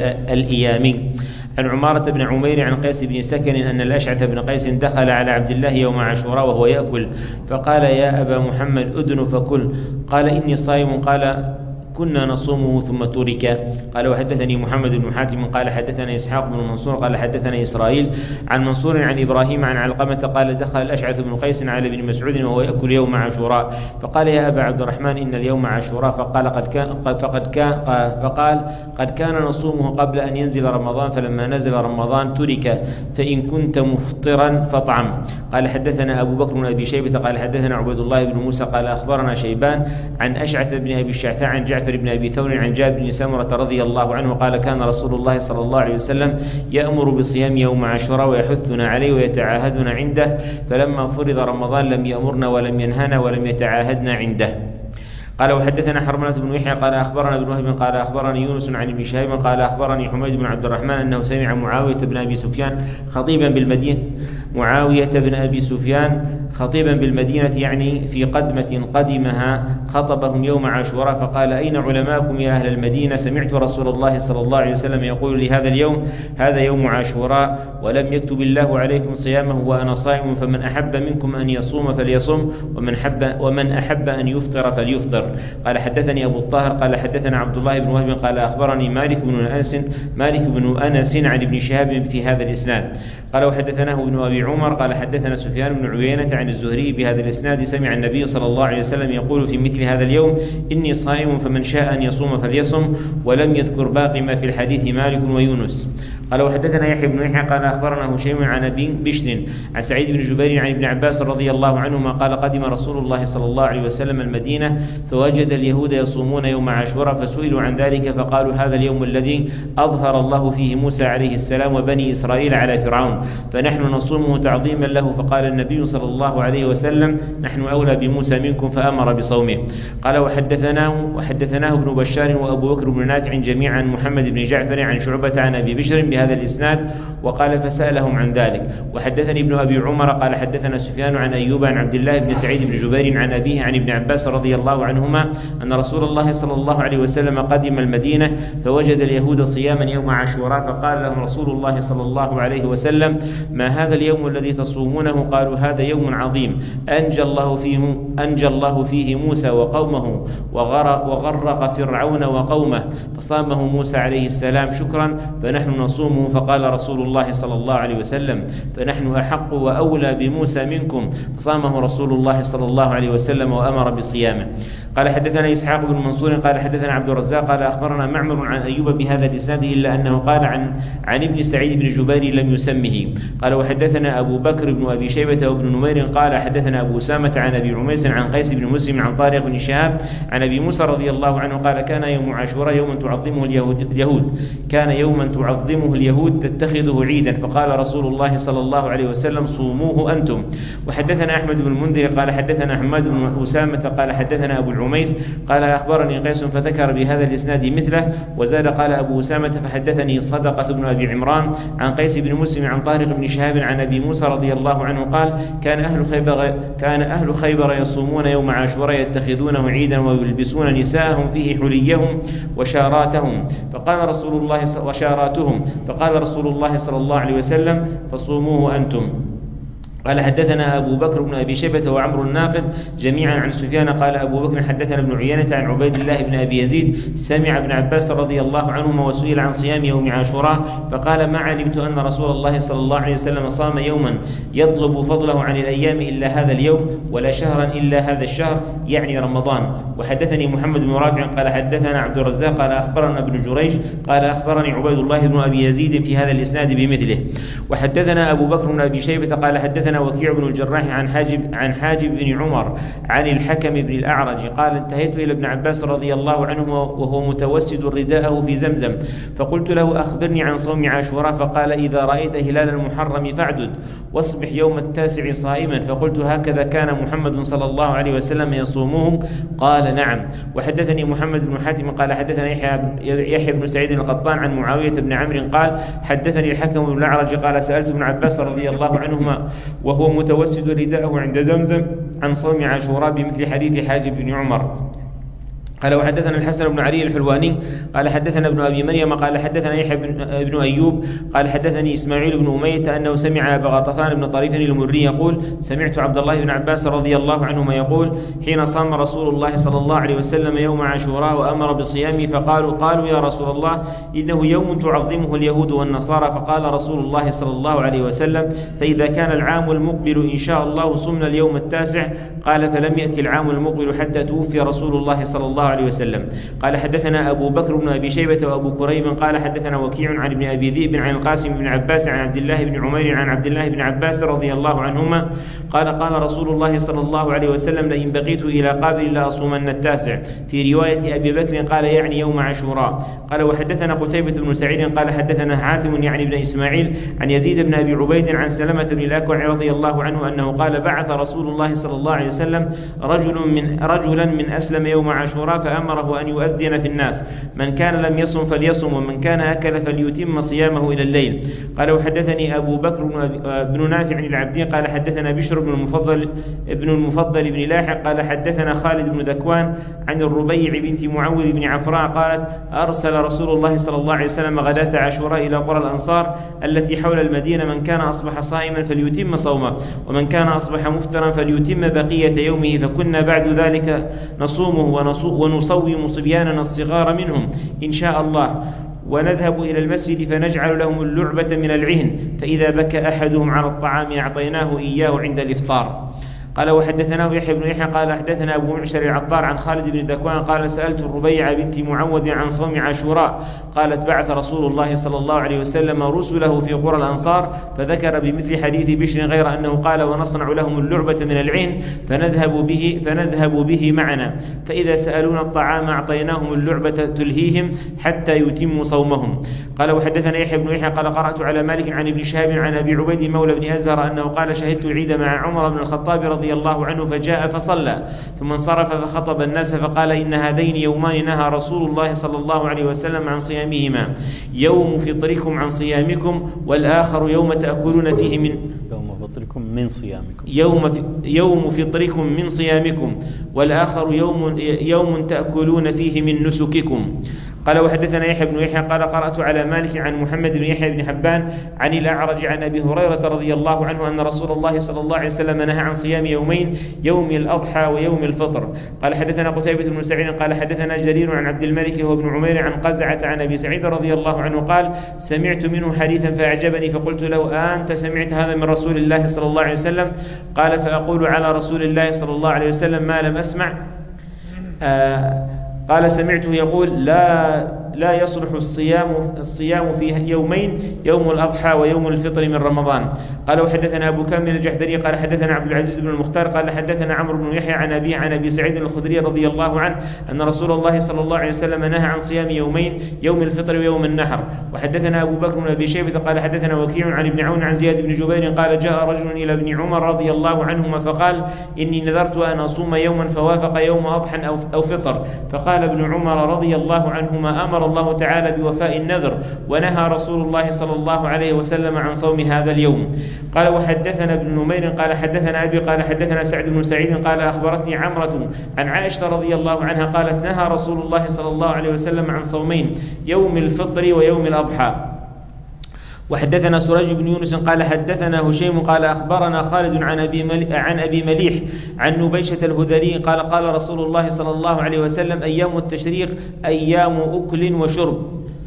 الإيامي عن عمارة بن عمير عن قيس بن سكن أن الأشعث بن قيس دخل على عبد الله يوم عاشوراء وهو يأكل فقال يا أبا محمد أدن فكل قال إني صائم قال كنا نصومه ثم ترك. قال وحدثني محمد بن حاتم قال حدثنا إسحاق بن منصور قال حدثنا إسرائيل عن منصور عن إبراهيم عن علقمة قال دخل الأشعث بن قيس على ابن مسعود وهو يأكل يوم عاشوراء فقال يا أبا عبد الرحمن إن اليوم عاشوراء فقال قد كان فقد كان فقال قد كان نصومه قبل أن ينزل رمضان فلما نزل رمضان ترك فإن كنت مفطرا فاطعم. قال حدثنا أبو بكر بن أبي شيبة قال حدثنا عبيد الله بن موسى قال أخبرنا شيبان عن أشعث بن أبي الشعثاء عن جعفر بن أبي ثور عن جابر بن سمرة رضي الله عنه قال كان رسول الله صلى الله عليه وسلم يأمر بصيام يوم عاشوراء ويحثنا عليه ويتعاهدنا عنده فلما فرض رمضان لم يأمرنا ولم ينهنا ولم يتعاهدنا عنده. قال وحدثنا حرملة بن يحيى قال أخبرنا ابن وهب قال أخبرني يونس عن ابن شهاب قال أخبرني حميد بن عبد الرحمن أنه سمع معاوية بن أبي سفيان خطيبا بالمدينة معاوية بن أبي سفيان خطيبا بالمدينة يعني في قدمة قدمها خطبهم يوم عاشوراء فقال أين علماءكم يا أهل المدينة؟ سمعت رسول الله صلى الله عليه وسلم يقول لهذا اليوم هذا يوم عاشوراء ولم يكتب الله عليكم صيامه وأنا صائم فمن أحب منكم أن يصوم فليصوم ومن, حب ومن أحب أن يفطر فليفطر. قال حدثني أبو الطاهر قال حدثنا عبد الله بن وهب قال أخبرني مالك بن أنس مالك بن أنس عن ابن شهاب في هذا الإسناد. قال وحدثناه ابن أبي عمر قال حدثنا سفيان بن عيينة عن الزهري بهذا الإسناد سمع النبي صلى الله عليه وسلم يقول في مثل هذا اليوم إني صائم فمن شاء أن يصوم فليصم ولم يذكر باقي ما في الحديث مالك ويونس. قال وحدثنا يحيى بن يحيى قال أخبرنا هشيم عن أبي بشر عن سعيد بن جبير عن ابن عباس رضي الله عنهما قال قدم رسول الله صلى الله عليه وسلم المدينة فوجد اليهود يصومون يوم عاشوراء فسئلوا عن ذلك فقالوا هذا اليوم الذي أظهر الله فيه موسى عليه السلام وبني إسرائيل على فرعون فنحن نصومه تعظيما له. فقال النبي صلى الله عليه وسلم نحن أولى بموسى منكم فأمر بصومه. قال وحدثناه وحدثناه ابن بشار وأبو بكر بن نافع جميعا عن محمد بن جعفر عن شعبة عن أبي بشر بهذا الإسناد وقال فسألهم عن ذلك. وحدثني ابن أبي عمر قال حدثنا سفيان عن أيوب عن عبد الله بن سعيد بن جبير عن أبيه عن ابن عباس رضي الله عنهما أن رسول الله صلى الله عليه وسلم قدم المدينة فوجد اليهود صياما يوم عاشوراء فقال لهم رسول الله صلى الله عليه وسلم ما هذا اليوم الذي تصومونه؟ قالوا هذا يوم عظيم أنجى الله فيه, أنجى الله فيه موسى وقومه وغرق, وغرق فرعون وقومه فصامه موسى عليه السلام شكرا فنحن نصومه. فقال رسول الله صلى الله عليه وسلم فنحن أحق وأولى بموسى منكم فصامه رسول الله صلى الله عليه وسلم وأمر بصيامه. قال حدثنا إسحاق بن منصور قال حدثنا عبد الرزاق قال أخبرنا معمر عن أيوب بهذا الإسناد إلا أنه قال عن عن ابن سعيد بن جبير لم يسمه. قال وحدثنا أبو بكر بن أبي شيبة وابن نمير قال حدثنا أبو أسامة عن أبي عميس عن قيس بن مسلم عن طارق بن شهاب عن أبي موسى رضي الله عنه قال كان يوم عاشوراء يوما تعظمه اليهود, اليهود كان يوما تعظمه اليهود تتخذه عيدا، فقال رسول الله صلى الله عليه وسلم صوموه أنتم. وحدثنا أحمد بن المنذر قال حدثنا حماد بن أسامة قال حدثنا أبو العميس قال أخبرني قيس فذكر بهذا الإسناد مثله، وزاد قال أبو أسامة فحدثني صدقة بن أبي عمران عن قيس بن مسلم عن طارق بن شهاب عن أبي موسى رضي الله عنه قال كان أهل خيبر كان أهل خيبر يصومون يوم عاشوراء يتخذونه عيدا ويلبسون نساءهم فيه حليهم وشاراتهم، فقال رسول الله وشاراتهم فقال رسول الله صلى الله عليه وسلم فصوموه أنتم. قال حدثنا أبو بكر بن أبي شيبة وعمر الناقد جميعا عن سفيان قال أبو بكر حدثنا ابن عيينة عن عبيد الله بن أبي يزيد سمع ابن عباس رضي الله عنهما وسئل عن صيام يوم عاشوراء فقال ما علمت أن رسول الله صلى الله عليه وسلم صام يوما يطلب فضله عن الأيام إلا هذا اليوم ولا شهرا إلا هذا الشهر يعني رمضان. وحدثني محمد بن رافع قال حدثنا عبد الرزاق قال أخبرنا ابن جريج قال أخبرني عبيد الله بن أبي يزيد في هذا الإسناد بمثله. وحدثنا أبو بكر بن أبي شيبة قال حدثنا وكيع بن الجراح عن حاجب عن حاجب بن عمر عن الحكم بن الأعرج قال انتهيت إلى ابن عباس رضي الله عنهما وهو متوسد رداءه في زمزم فقلت له أخبرني عن صوم عاشوراء فقال إذا رأيت هلال المحرم فاعدد واصبح يوم التاسع صائما، فقلت هكذا كان محمد صلى الله عليه وسلم يصومه قال نعم. وحدثني محمد بن حاتم قال حدثنا يحيى بن سعيد القطان عن معاوية بن عمرو قال حدثني الحكم بن الأعرج قال سألت ابن عباس رضي الله عنهما وهو متوسد رداءه عند زمزم عن صوم عاشوراء بمثل حديث حاجب بن عمر. قال وحدثنا الحسن بن علي الحلواني قال حدثنا ابن أبي مريم قال حدثنا يحيى بن أيوب قال حدثني إسماعيل بن أمية أنه سمع أبا غطفان بن طريف المري يقول سمعت عبد الله بن عباس رضي الله عنهما يقول حين صام رسول الله صلى الله عليه وسلم يوم عاشوراء وأمر بصيامه فقالوا قالوا يا رسول الله إنه يوم تعظمه اليهود والنصارى، فقال رسول الله صلى الله عليه وسلم فإذا كان العام المقبل إن شاء الله صمنا اليوم التاسع. قال فلم يأتي العام المقبل حتى توفي رسول الله صلى الله عليه وسلم. قال حدثنا أبو بكر بن أبي شيبة وأبو كريب قال حدثنا وكيع عن ابن أبي ذئب عن القاسم بن عباس عن عبد الله بن عمير عن عبد الله بن عباس رضي الله عنهما قال قال رسول الله صلى الله عليه وسلم لئن بقيت إلى قابل لأصومن التاسع. في رواية أبي بكر قال يعني يوم عاشوراء. قال وحدثنا قتيبة بن سعيد قال حدثنا حاتم يعني بن إسماعيل عن يزيد بن أبي عبيد عن سلمة بن الأكوع رضي الله عنه أنه قال بعث رسول الله صلى الله عليه وسلم رجل من رجلا من أسلم يوم عاشوراء فأمره أن يؤذن في الناس من كان لم يصم فليصم ومن كان أكل فليتم صيامه إلى الليل. قال وحدثني أبو بكر بن نافع العبدي قال حدثنا بشر بن المفضل ابن المفضل بن لاحق قال حدثنا خالد بن ذكوان عن الربيع بنت معوذ بن عفراء قالت أرسل رسول الله صلى الله عليه وسلم غداة عاشوراء إلى قرى الأنصار التي حول المدينة من كان أصبح صائما فليتم صومه ومن كان أصبح مفطرا فليتم بقية يومه، فكنا بعد ذلك نصومه ونصوم صبياننا الصغار منهم إن شاء الله ونذهب إلى المسجد فنجعل لهم اللعبة من العهن فإذا بكى أحدهم على الطعام أعطيناه إياه عند الإفطار. قال وحدثناه يحيى بن يحيى قال حدثنا أبو معشر العطار عن خالد بن ذكوان قال سألت الربيع بنت معوذ عن صوم عاشوراء قالت بعث رسول الله صلى الله عليه وسلم رسله في قرى الأنصار فذكر بمثل حديث بشر غير أنه قال ونصنع لهم اللعبة من العين فنذهب به فنذهب به معنا فإذا سألونا الطعام أعطيناهم اللعبة تلهيهم حتى يتموا صومهم. قال وحدثنا يحيى بن يحيى قال قرأت على مالك عن ابن شهاب عن أبي عبيد مولى بن أزهر أنه قال شهدت العيد مع عمر بن الخطاب رضي الله عنه فجاء فصلى ثم انصرف فخطب الناس فقال إن هذين يومان نهى رسول الله صلى الله عليه وسلم عن صيامهما يوم فطركم عن صيامكم والآخر يوم تأكلون فيه من يوم فطركم من صيامكم يوم يوم فطركم من صيامكم والآخر يوم يوم تأكلون فيه من نسككم. قال وحدثنا يحيى بن يحيى قال قرأت على مالك عن محمد بن يحيى بن حبان عن الأعرج عن أبي هريرة رضي الله عنه أن رسول الله صلى الله عليه وسلم نهى عن صيام يومين يوم الأضحى ويوم الفطر. قال حدثنا قتيبة بن سعيد قال حدثنا جرير عن عبد الملك وابن عمير عن قزعة عن أبي سعيد رضي الله عنه قال سمعت منه حديثا فأعجبني فقلت له أنت سمعت هذا من رسول الله صلى الله عليه وسلم؟ قال فأقول على رسول الله صلى الله عليه وسلم ما لم أسمع آه قال سمعته يقول لا لا يصلح الصيام الصيام في يومين، يوم الأضحى ويوم الفطر من رمضان. قال وحدثنا أبو كامل الجحدري قال حدثنا عبد العزيز بن المختار قال حدثنا عمرو بن يحيى عن أبي عن أبي سعيد الخدري رضي الله عنه أن رسول الله صلى الله عليه وسلم نهى عن صيام يومين، يوم الفطر ويوم النحر. وحدثنا أبو بكر بن أبي شيبة قال حدثنا وكيع عن ابن عون عن زياد بن جبير قال جاء رجل إلى ابن عمر رضي الله عنهما فقال إني نذرت أن أصوم يوما فوافق يوم أضحى أو فطر، فقال ابن عمر رضي الله عنهما أمر الله تعالى بوفاء النذر ونهى رسول الله صلى الله عليه وسلم عن صوم هذا اليوم. قال وحدثنا ابن نمير قال حدثنا أبي قال حدثنا سعد بن سعيد قال أخبرتني عمرة عن عائشة رضي الله عنها قالت نهى رسول الله صلى الله عليه وسلم عن صومين، يوم الفطر ويوم الأضحى. وحدثنا سراج بن يونس قال حدثنا هشيم قال أخبرنا خالد عن أبي, عن أبي مليح عن نبيشة الهذلي قال قال رسول الله صلى الله عليه وسلم أيام التشريق أيام أكل وشرب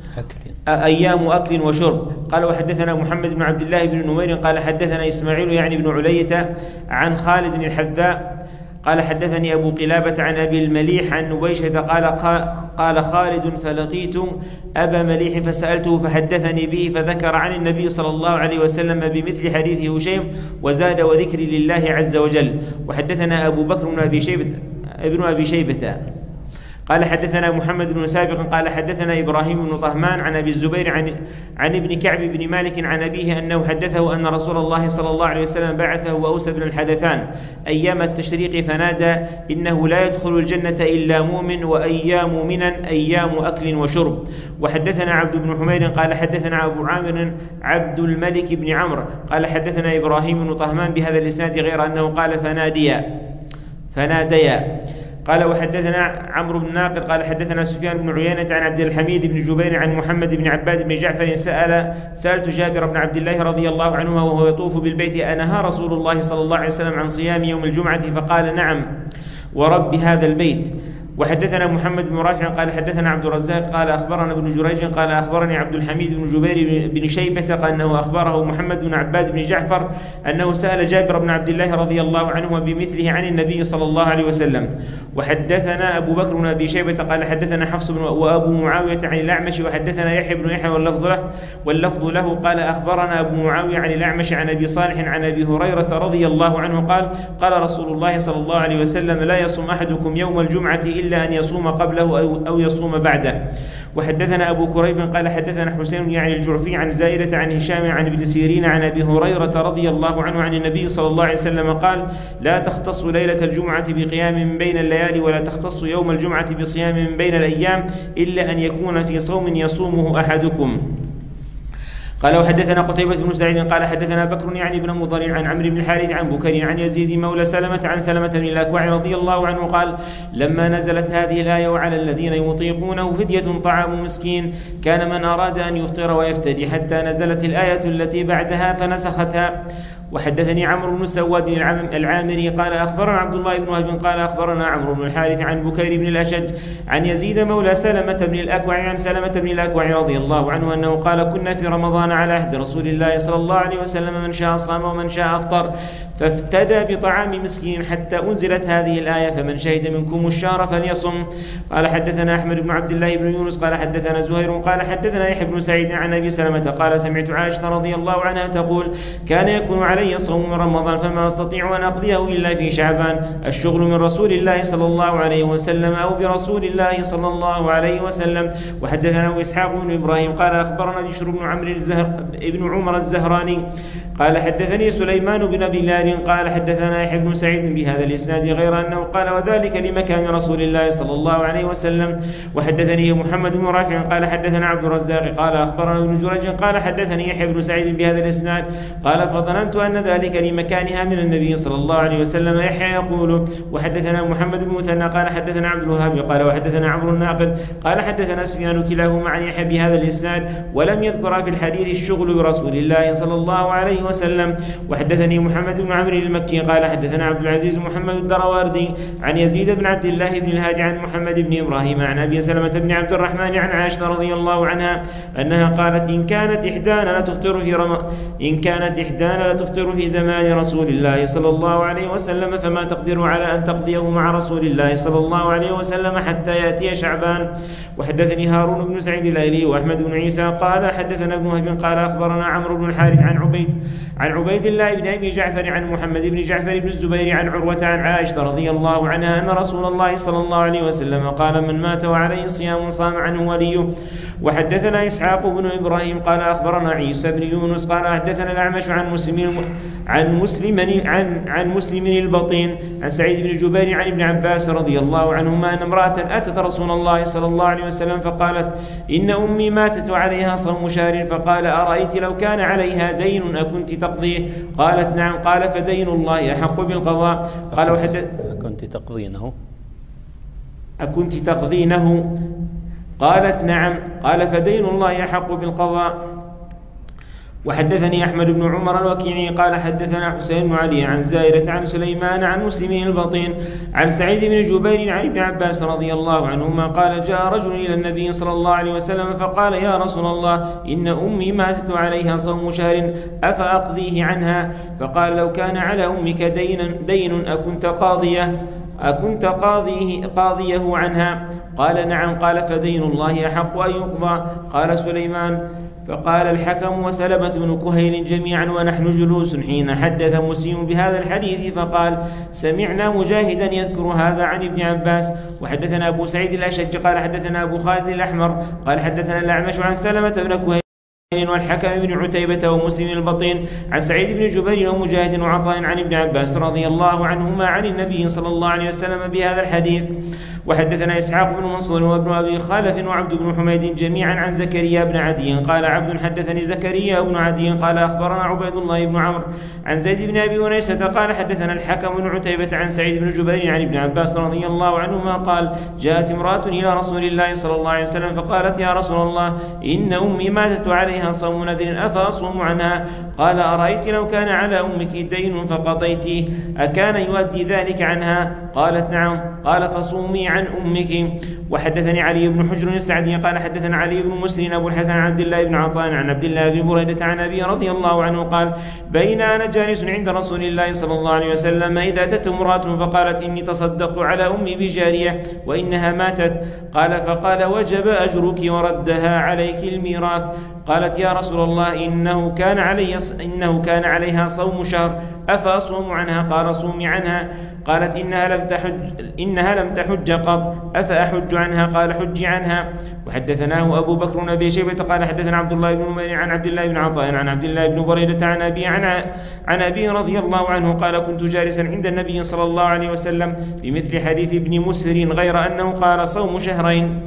أيام أكل وشرب. قال وحدثنا محمد بن عبد الله بن نمير قال حدثنا إسماعيل يعني بن علية عن خالد الحذاء قال حدثني أبو قلابة عن أبي المليح عن نبيشة قال قال خالد فلقيت أبا مليح فسألته فحدثني به فذكر عن النبي صلى الله عليه وسلم بمثل حديث هشيم وزاد وذكر لله عز وجل. وحدثنا أبو بكر بن أبي شيبة ابن أبي شيبة قال حدثنا محمد بن سابق قال حدثنا إبراهيم بن طهمان عن أبي الزبير عن, عن ابن كعب بن مالك عن أبيه أنه حدثه أن رسول الله صلى الله عليه وسلم بعثه وأوس بن الحدثان أيام التشريق فنادى إنه لا يدخل الجنة إلا مؤمن وأيام منا أيام أكل وشرب. وحدثنا عبد بن حمير قال حدثنا أبو عامر عبد الملك بن عمرو قال حدثنا إبراهيم بن طهمان بهذا الإسناد غير أنه قال فناديا فناديا. قال وحدثنا عمرو بن ناقد قال حدثنا سفيان بن عيينة عن عبد الحميد بن جبير عن محمد بن عباد بن جعفر سأل سألت جابر بن عبد الله رضي الله عنه وهو يطوف بالبيت أنهى رسول الله صلى الله عليه وسلم عن صيام يوم الجمعة فقال نعم ورب هذا البيت. وحدثنا محمد بن رافع قال حدثنا عبد الرزاق قال أخبرنا ابن جريج قال أخبرني عبد الحميد بن جبير بن شيبة قال أنه أخبره محمد بن عباد بن جعفر أنه سأل جابر بن عبد الله رضي الله عنه بمثله عن النبي صلى الله عليه وسلم. وحدثنا أبو بكر بن أبي شيبة قال حدثنا حفص وأبو معاوية عن الأعمش وحدثنا يحيى بن يحيى واللفظ له واللفظ له قال أخبرنا أبو معاوية عن الأعمش عن أبي صالح عن أبي هريرة رضي الله عنه قال قال رسول الله صلى الله عليه وسلم لا يصوم أحدكم يوم الجمعة إلا أن يصوم قبله أو يصوم بعده. وحدثنا أبو كريب قال حدثنا حسين يعني الجعفي عن زائدة عن هشام عن ابن سيرين عن أبي هريرة رضي الله عنه عن النبي صلى الله عليه وسلم قال لا تختص ليلة الجمعة بقيام من بين الليالي ولا تختص يوم الجمعة بصيام من بين الأيام إلا أن يكون في صوم يصومه أحدكم. قال وحدثنا قتيبة بن سعيد قال حدثنا بكر يعني بن مضر عن عمرو بن الحارث عن بكر عن يزيد مولى سلمة عن سلمة بن الأكوع رضي الله عنه قال لما نزلت هذه الآية وعلى الذين يطيقونه فدية طعام مسكين كان من أراد أن يفطر ويفتدي حتى نزلت الآية التي بعدها فنسختها. وحدثني عمرو بن السواد العامري قال أخبرنا عبد الله بن وهب قال أخبرنا عمرو بن الحارث عن بكير بن الأشج عن يزيد مولى سلمة بن الأكوع عن سلمة بن الأكوع رضي الله عنه أنه قال كنا في رمضان على عهد رسول الله صلى الله عليه وسلم من شاء صام ومن شاء أفطر فافتدى بطعام مسكين حتى أنزلت هذه الآية فمن شهد منكم الشهر فليصم. قال حدثنا أحمد بن عبد الله بن يونس قال حدثنا زهير قال حدثنا يحيى بن سعيد عن أبي سلمة قال سمعت عائشة رضي الله عنها تقول كان يكون علي صوم من رمضان فما أستطيع أن أقضيه إلا في شعبان الشغل من رسول الله صلى الله عليه وسلم أو برسول الله صلى الله عليه وسلم. وحدثنا إسحاق بن إبراهيم قال أخبرنا بشر بن عمرو الزهر ابن عمر الزهراني قال حدثني سليمان بن بلال قال حدثنا يحيى بن سعيد بهذا الإسناد غير أنه قال وذلك لمكان رسول الله صلى الله عليه وسلم. وحدثني محمد بن رافع قال حدثنا عبد الرزاق قال أخبرنا ابن جريج قال حدثني يحيى بن سعيد بهذا الإسناد قال فظننت أن ذلك لمكانها من النبي صلى الله عليه وسلم. يحيى يقول وحدثنا محمد بن مثنى قال حدثنا عبد الوهاب قال وحدثنا عمرو الناقد قال حدثنا سفيان كلاهما عن يحيى بهذا الإسناد ولم يذكر في الحديث الشغل برسول الله صلى الله عليه وسلم. وحدثني محمد بن عمرو المكي قال حدثنا عبد العزيز محمد الدرواردي عن يزيد بن عبد الله بن الهادي عن محمد بن إبراهيم عن أبي سلمة بن عبد الرحمن عن عائشة رضي الله عنها أنها قالت إن كانت إحدانا لتفطر في رم... إن كانت إحدانا لتفطر في زمان رسول الله صلى الله عليه وسلم فما تقدر على أن تقضيه مع رسول الله صلى الله عليه وسلم حتى يأتي شعبان. وحدثني هارون بن سعيد الأيلي وأحمد بن عيسى قال حدثنا ابن وهب قال أخبرنا عمرو بن الحارث عن عبيد عن عبيد الله بن أبي جعفر عن محمد بن جعفر بن الزبير عن عروة عن عائشة رضي الله عنها أن رسول الله صلى الله عليه وسلم قال من مات وعليه صيام صام عنه وليه. وحدثنا إسحاق بن إبراهيم قال أخبرنا عيسى بن يونس قال حدثنا الأعمش عن مسلم عن مسلم عن عن مسلم البطين عن سعيد بن جبير عن ابن عباس رضي الله عنهما أن امرأة أتت رسول الله صلى الله عليه وسلم فقالت إن أمي ماتت وعليها صوم شهر فقال أرأيت لو كان عليها دين أكنت تقضيه؟ قالت نعم. قال فدين الله أحق بالقضاء. قال وحدث أكنت تقضينه أكنت تقضينه قالت نعم. قال فدين الله أحق بالقضاء. وحدثني أحمد بن عمر الوكيعي قال حدثنا حسين بن علي عن زائرة عن سليمان عن مسلم البطين عن سعيد بن جبير عن ابن عباس رضي الله عنهما قال جاء رجل إلى النبي صلى الله عليه وسلم فقال يا رسول الله إن أمي ماتت عليها صوم شهر أفأقضيه عنها؟ فقال لو كان على أمك دين, دين أكنت قاضيه أكنت قاضيه, قاضيه عنها؟ قال نعم. قال فدين الله أحق أن يقضى. قال سليمان فقال الحكم وسلمة بن كهيل جميعا ونحن جلوس حين حدث مسلم بهذا الحديث فقال سمعنا مجاهدا يذكر هذا عن ابن عباس. وحدثنا أبو سعيد الأشج قال حدثنا أبو خالد الأحمر قال حدثنا الأعمش عن سلمة بن كهيل والحكم بن عتيبة ومسلم البطين عن سعيد بن جبير ومجاهد وعطاء عن ابن عباس رضي الله عنهما عن النبي صلى الله عليه وسلم بهذا الحديث. وحدثنا إسحاق بن منصور وابن أبي خالف وعبد بن حميد جميعا عن زكريا بن عدي قال عبد حدثني زكريا بن عدي قال أخبرنا عبيد الله بن عمرو عن زيد بن أبي ونيسة قال حدثنا الحكم بن عتيبة عن سعيد بن جبير عن ابن عباس رضي الله عنهما قال جاءت امرأة إلى رسول الله صلى الله عليه وسلم فقالت يا رسول الله إن أمي ماتت عليها صوم نذر أفأصوم عنها؟ قال أرأيت لو كان على أمك دين فقضيتيه أكان يؤدي ذلك عنها؟ قالت نعم. قال فصومي عن أمك. وحدثني علي بن حجر السعدي قال حدثنا علي بن مسلم أبو الحسن عن عبد الله بن عطاء عن عبد الله بن بريدة عن أبي رضي الله عنه قال بين أنا جالس عند رسول الله صلى الله عليه وسلم إذا أتت امرأة فقالت إني تصدقت على أمي بجارية وإنها ماتت. قال فقال وجب أجرك وردها عليك الميراث. قالت يا رسول الله إنه كان, علي إنه كان عليها صوم شهر أفأصوم عنها؟ قال صومي عنها. قالت إنها لم تحج, إنها لم تحج قط أفأحج عنها؟ قال حج عنها. وحدثناه أبو بكر بن أبي شيبة قال حدثنا عبد الله بن نمير عن عبد الله بن عطاء عن عبد الله بن بريدة عن أبي عن, عن أبي رضي الله عنه قال كنت جالسا عند النبي صلى الله عليه وسلم بمثل حديث ابن مسهر غير أنه قال صوم شهرين.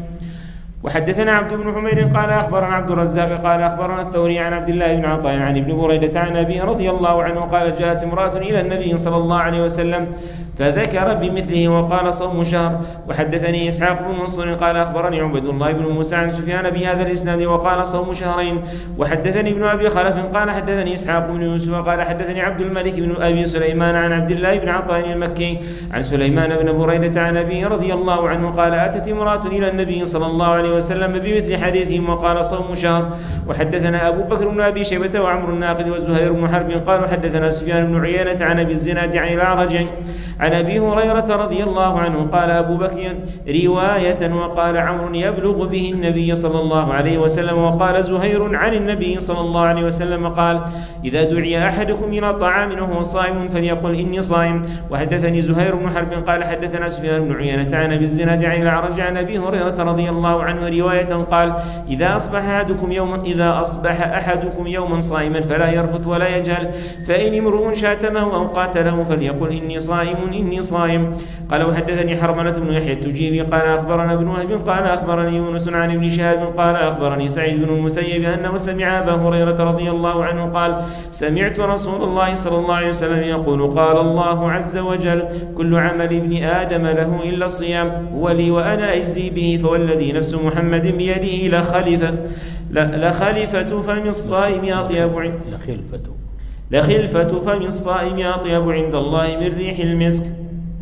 وحدثنا عبد بن حمير قال أخبرنا عبد الرزاق قال أخبرنا الثوري عن عبد الله بن عطاء عن ابن بريدة عن أبي رضي الله عنه قال جاءت امرأة إلى النبي صلى الله عليه وسلم فذكر بمثله وقال صوم شهر. وحدثني إسحاق بن منصور قال أخبرني عبد الله بن موسى عن سفيان بهذا الإسناد وقال صوم شهرين. وحدثني ابن أبي خلف قال حدثني إسحاق بن يوسف قال حدثني عبد الملك بن أبي سليمان عن عبد الله بن عطاء المكي عن سليمان بن بريدة عن أبي رضي الله عنه قال أتت امرأة إلى النبي صلى الله عليه وسلم بمثل حديثهم وقال صوم شهر. وحدثنا أبو بكر بن أبي شيبة وعمر الناقد وزهير بن حرب قالوا حدثنا سفيان بن عيينة عن أبي الزناد عن الأعرج عن أبي هريرة رضي الله عنه قال أبو بكر رواية وقال عمرو يبلغ به النبي صلى الله عليه وسلم. وقال زهير عن النبي صلى الله عليه وسلم قال إذا دعي أحدكم إلى طعام وهو صائم فليقل إني صائم. وحدثني زهير بن حرب قال حدثنا سفيان بن عيينة عن أبي الزناد عن الأعرج عن أبي هريرة رضي الله عنه رواية قال إذا أصبح أحدكم يوما إذا أصبح أحدكم يوما صائما فلا يرفث ولا يجهل فإن امرؤ شاتمه أو قاتله فليقل إني صائم إني صائم. قال وحدثني حرملة بن يحيى التجيبي قال أخبرنا ابن وهب قال أخبرني يونس عن ابن شهاب قال أخبرني سعيد بن المسيب أنه سمع أبا هريرة رضي الله عنه قال سمعت رسول الله صلى الله عليه وسلم يقول قال الله عز وجل كل عمل ابن آدم له إلا الصيام هو لي وأنا أجزي به فوالذي نفس محمد بيده لخلفة لخلفة فم الصائم أطيب عند لخلفة لخلفة فم الصائم أطيب عند الله من ريح المسك.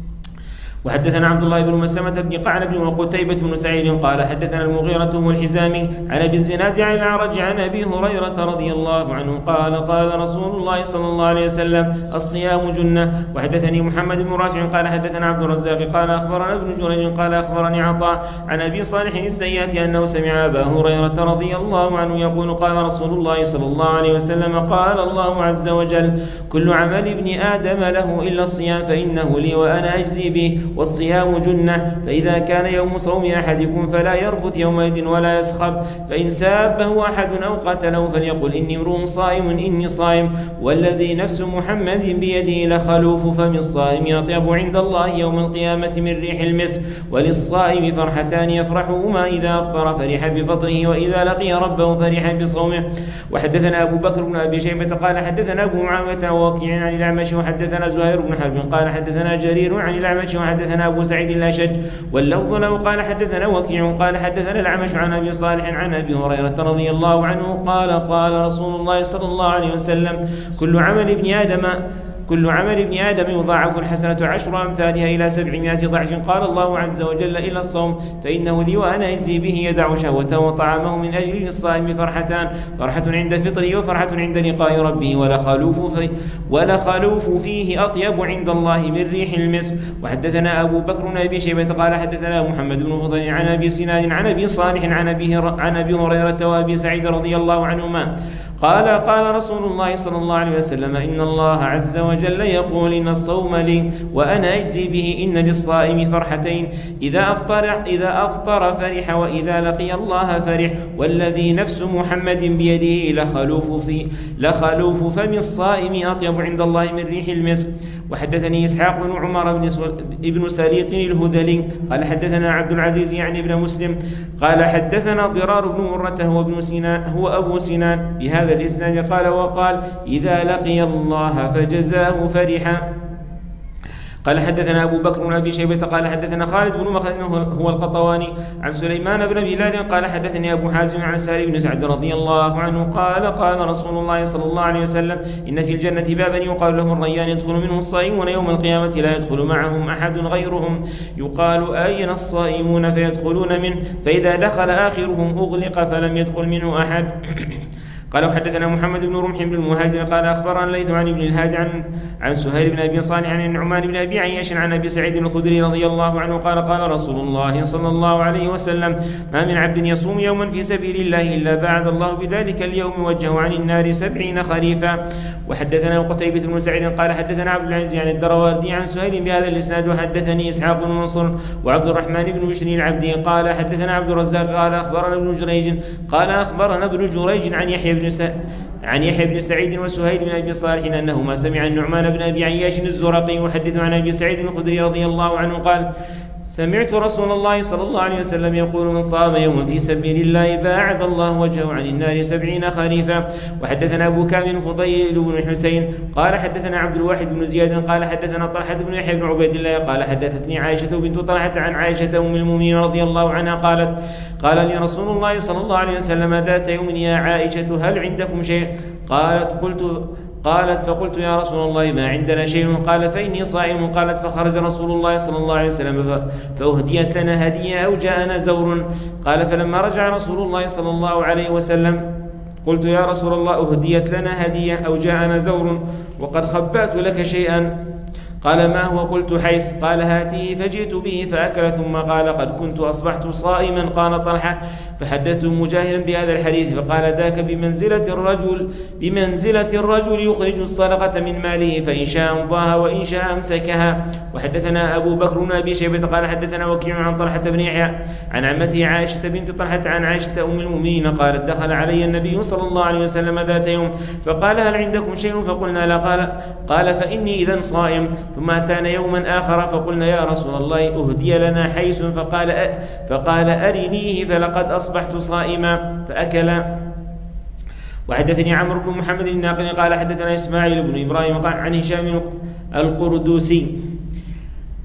وحدثنا عبد الله بن مسلمة بن قعنب وقتيبة بن سعيد قال حدثنا المغيرة والحزامي عن أبي الزناد عن الأعرج عن أبي هريرة رضي الله عنه قال قال رسول الله صلى الله عليه وسلم الصيام جنة. وحدثني محمد بن رافع قال حدثنا عبد الرزاق قال أخبرنا ابن جريج قال أخبرني عطاء عن أبي صالح السيات أنه سمع أبا هريرة رضي الله عنه يقول قال رسول الله صلى الله عليه وسلم قال الله عز وجل كل عمل ابن آدم له إلا الصيام فإنه لي وأنا أجزي به والصيام جنة. فإذا كان يوم صوم أحدكم فلا يرفث يومئذ ولا يسخب فإن سابه أحد أو قتله فليقل إني امرؤ صائم إني صائم والذي نفس محمد بيده لخلوف فم الصائم أطيب عند الله يوم القيامة من ريح المسك. وللصائم فرحتان يفرحهما إذا أفطر فرح بفطره وإذا لقي ربه فرح بصومه. وحدثنا أبو بكر بن أبي شيبة قال حدثنا أبو معاوية ووكيع عن الأعمش وحدثنا زهير بن حرب قال حدثنا جرير عن الأعمش وحدثنا أبو سعيد الأشج واللفظ له قال حدثنا وكيع قال حدثنا الأعمش عن أبي صالح عن أبي هريرة رضي الله عنه قال قال رسول الله صلى الله عليه وسلم كل عمل ابن آدم كل عمل ابن آدم يضاعف الحسنة عشر أمثالها إلى سبعمائة ضعف. قال الله عز وجل إلى الصوم فإنه لي وأنا أجزي به يدع شهوته وطعامه من أجل الصائم فرحتان فرحة عند فطره وفرحة عند لقاء ربه ولخلوف فيه, ولخلوف فيه أطيب عند الله من ريح المسك. وحدثنا أبو بكر بن أبي شيبة قال حدثنا محمد بن فضيل عن أبي سنان عن أبي صالح عن أبي عن أبي هريرة وأبي سعيد رضي الله عنهما قال قال رسول الله صلى الله عليه وسلم إن الله عز وجل يقول إن الصوم لي وأنا أجزي به إن للصائم فرحتين إذا أفطر, إذا أفطر فرح وإذا لقي الله فرح والذي نفس محمد بيده لخلوف, في لخلوف فم الصائم أطيب عند الله من ريح المسك. وحدثني إسحاق بن عمر بن سليق الهذلي قال حدثنا عبد العزيز يعني ابن مسلم قال حدثنا ضرار بن مرة هو ابن سنان هو أبو سنان بهذا الإسناد قال وقال إذا لقي الله فجزاه فرحا. قال حدثنا أبو بكر بن أبي شيبة قال حدثنا خالد بن مخلد هو القطواني عن سليمان بن بلال قال حدثني أبو حازم عن سالم بن سعد رضي الله عنه قال قال رسول الله صلى الله عليه وسلم إن في الجنة بابا يقال له الريان يدخل منه الصائمون يوم القيامة لا يدخل معهم أحد غيرهم يقال أين الصائمون فيدخلون منه فإذا دخل آخرهم أغلق فلم يدخل منه أحد. قال وحدثنا محمد بن رمح بن المهاجر قال أخبرنا ليث عن ابن الهادي عن عن سهيل بن أبي صالح عن النعمان بن أبي عياش عن أبي سعيد الخدري رضي الله عنه قال قال رسول الله صلى الله عليه وسلم ما من عبد يصوم يوما في سبيل الله إلا بعد الله بذلك اليوم وجهه عن النار سبعين خريفا. وحدثنا قتيبة بن سعيد قال حدثنا عبد العزيز عن الدرواردي عن سهيل بهذا الإسناد وحدثني إسحاق بن منصور وعبد الرحمن بن بشر العبدي قال حدثنا عبد الرزاق قال أخبرنا ابن جريج قال أخبرنا ابن جريج عن يحيى بن س... عن يحيى بن سعيد وسهيل بن أبي صالح أنهما سمع النعمان بن أبي عياش الزرقي يحدث عن أبي سعيد الخدري رضي الله عنه قال سمعت رسول الله صلى الله عليه وسلم يقول من صام يوما في سبيل الله باعد الله وجهه عن النار سبعين خريفا. وحدثنا أبو كامل فضيل بن حسين قال حدثنا عبد الواحد بن زياد قال حدثنا طلحة بن يحيى بن عبيد الله قال حدثتني عائشة بنت طلحة عن عائشة أم المؤمنين رضي الله عنها قالت قال لي رسول الله صلى الله عليه وسلم ذات يوم يا عائشة هل عندكم شيء قالت قلت قالت فقلت يا رسول الله ما عندنا شيء قال فإني صائم قالت فخرج رسول الله صلى الله عليه وسلم فأهديت لنا هدية أو جاءنا زور قال فلما رجع رسول الله صلى الله عليه وسلم قلت يا رسول الله أهديت لنا هدية أو جاءنا زور وقد خبأت لك شيئا قال ما هو قلت حيث قال هاته فجئت به فأكل ثم قال قد كنت أصبحت صائما قال طلحة فحدثت مجاهرا بهذا الحديث فقال ذاك بمنزلة الرجل بمنزلة الرجل يخرج الصدقة من ماله فإن شاء أمضاها وإن شاء أمسكها. وحدثنا أبو بكر بن أبي شيبة قال حدثنا وكيع عن طلحة بن يحيى عن عمته عائشة بنت طلحة عن عائشة أم المؤمنين قالت دخل علي النبي صلى الله عليه وسلم ذات يوم فقال هل عندكم شيء فقلنا لا قال قال فإني إذا صائم ثم أتانا يوما آخر فقلنا يا رسول الله أهدي لنا حيث فقال أ... فقال أرنيه فلقد أصبحت صائما فأكل. وحدثني عمرو بن محمد الناقل قال حدثنا إسماعيل بن إبراهيم قال عن هشام القردوسي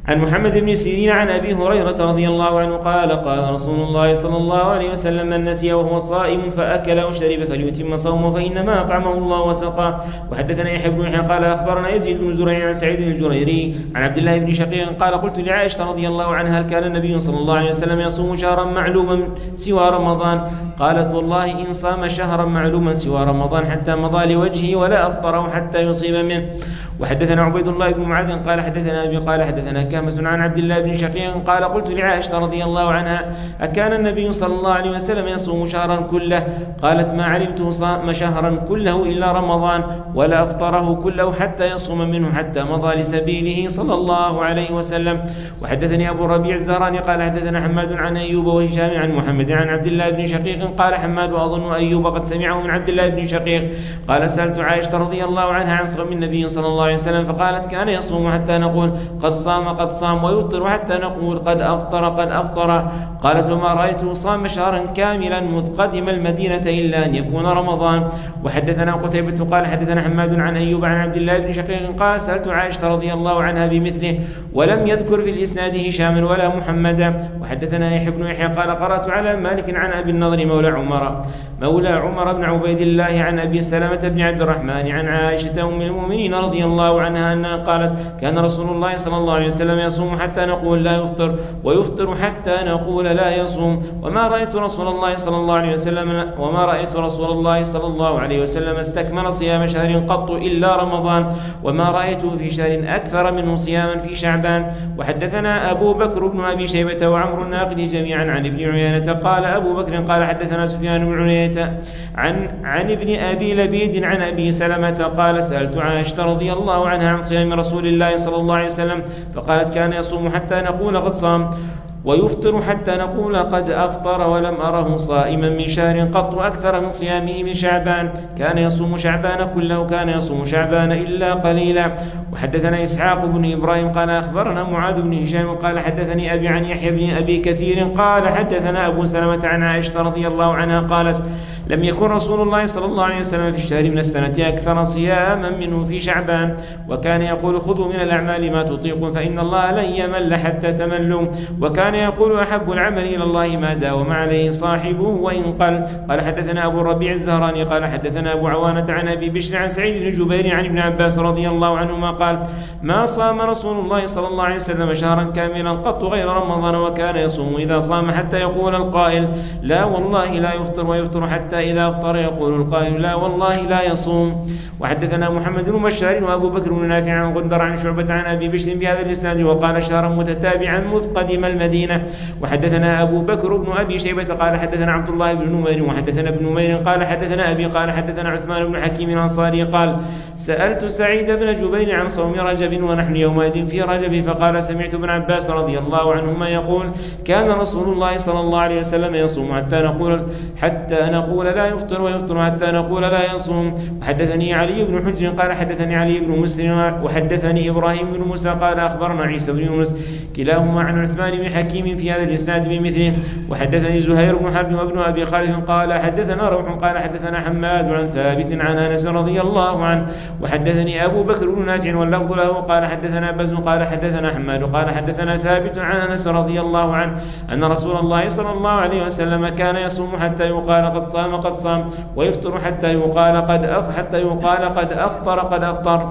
عن محمد بن سيرين عن أبي هريرة رضي الله عنه قال قال رسول الله صلى الله عليه وسلم من نسي وهو صائم فأكل أو شرب فليتم صومه فإنما أطعمه الله وسقاه. وحدثنا يحيى بن يحيى قال أخبرنا يزيد بن زريع عن سعيد الجريري عن عبد الله بن شقيق قال قلت لعائشة رضي الله عنها هل كان النبي صلى الله عليه وسلم يصوم شهرا معلوما سوى رمضان؟ قالت والله إن صام شهرا معلوما سوى رمضان حتى مضى لوجهه ولا أفطره حتى يصيب منه. وحدثنا عبيد الله بن معاذ قال حدثنا أبي قال حدثنا كامس عن عبد الله بن شقيق قال قلت لعائشة رضي الله عنها أكان النبي صلى الله عليه وسلم يصوم شهرا كله؟ قالت ما علمته صام شهرا كله إلا رمضان ولا أفطره كله حتى يصوم منه حتى مضى لسبيله صلى الله عليه وسلم. وحدثني أبو الربيع الزهراني قال حدثنا حماد عن أيوب وهشام عن محمد عن عبد الله بن شقيق قال حماد وأظن أيوب قد سمعه من عبد الله بن شقيق قال سألت عائشة رضي الله عنها عن صوم النبي صلى الله عليه وسلم فقالت كان يصوم حتى نقول قد صام قد صام ويفطر حتى نقول قد أفطر قد أفطر. قالت وما رأيته صام شهرا كاملا مذ قدم المدينة إلا أن يكون رمضان. وحدثنا قتيبة قال حدثنا حماد عن أيوب عن عبد الله بن شقيق قال سألت عائشة رضي الله عنها بمثله ولم يذكر في الإسناد هشام ولا محمدا. وحدثنا يحيى بن يحيى قال قرأت على مالك عن أبي النضر مولى عمر مولى عمر بن عبيد الله عن أبي سلمة بن عبد الرحمن عن عائشة أم المؤمنين رضي الله عنها أنها قالت كان رسول الله صلى الله عليه وسلم يصوم حتى نقول لا يفطر ويفطر حتى نقول لا يصوم وما رأيت رسول الله صلى الله عليه وسلم وما رأيت رسول الله صلى الله عليه وسلم استكمل صيام شهر قط إلا رمضان وما رأيته في شهر أكثر منه صياما في شعبان. وحدثنا أبو بكر بن أبي شيبة وعمر الناقد جميعا عن ابن عيينة قال أبو بكر قال حدثنا سفيان بن عيينة عن عن ابن أبي لبيد عن أبي سلمة قال سألت عائشة رضي الله عنها عن صيام رسول الله صلى الله عليه وسلم فقالت كان يصوم حتى نقول قد صام ويفطر حتى نقول قد أفطر ولم أره صائما من شهر قط أكثر من صيامه من شعبان كان يصوم شعبان كله كان يصوم شعبان إلا قليلا. وحدثنا إسحاق بن إبراهيم قال أخبرنا معاذ بن هشام قال حدثني أبي عن يحيى بن أبي كثير قال حدثنا أبو سلمة عن عائشة رضي الله عنها قالت لم يكن رسول الله صلى الله عليه وسلم في الشهر من السنة أكثر صياما منه في شعبان وكان يقول خذوا من الأعمال ما تطيقون فإن الله لن يمل حتى تملوا وكان يقول أحب العمل إلى الله ما داوم عليه صاحبه وإن قل. قال حدثنا أبو الربيع الزهراني قال حدثنا أبو عوانة عن أبي بشر عن سعيد بن جبير عن ابن عباس رضي الله عنهما قال ما صام رسول الله صلى الله عليه وسلم شهرا كاملا قط غير رمضان وكان يصوم إذا صام حتى يقول القائل لا والله لا يفطر ويفطر حتى إذا أفطر يقول القائل لا والله لا يصوم. وحدثنا محمد بن بشار وأبو بكر بن نافع عن غندر عن شعبة عن أبي بشر بهذا الإسناد وقال شهرا متتابعا مذ قدم المدينة. وحدثنا أبو بكر بن أبي شيبة قال حدثنا عبد الله بن نمير وحدثنا ابن نمير قال حدثنا أبي قال حدثنا عثمان بن حكيم الأنصاري قال سألت سعيد بن جبير عن صوم رجب ونحن يومئذ في رجب فقال سمعت ابن عباس رضي الله عنهما يقول كان رسول الله صلى الله عليه وسلم يصوم حتى نقول حتى نقول لا يفطر ويفطر حتى نقول لا يصوم. وحدثني علي بن حجر قال حدثني علي بن مسلم وحدثني إبراهيم بن موسى قال أخبرنا عيسى بن يونس كلاهما عن عثمان بن حكيم في هذا الإسناد بمثله. وحدثني زهير بن حرب وابن أبي خالد قال حدثنا روح قال حدثنا حماد عن ثابت عن أنس رضي الله عنه. وحدثني أبو بكر بن نافع واللفظ له قال حدثنا بز قال حدثنا حماد قال حدثنا ثابت عن أنس رضي الله عنه أن رسول الله صلى الله عليه وسلم كان يصوم حتى يقال قد صام قد صام ويفطر حتى يقال قد أف حتى يقال قد أفطر قد أفطر.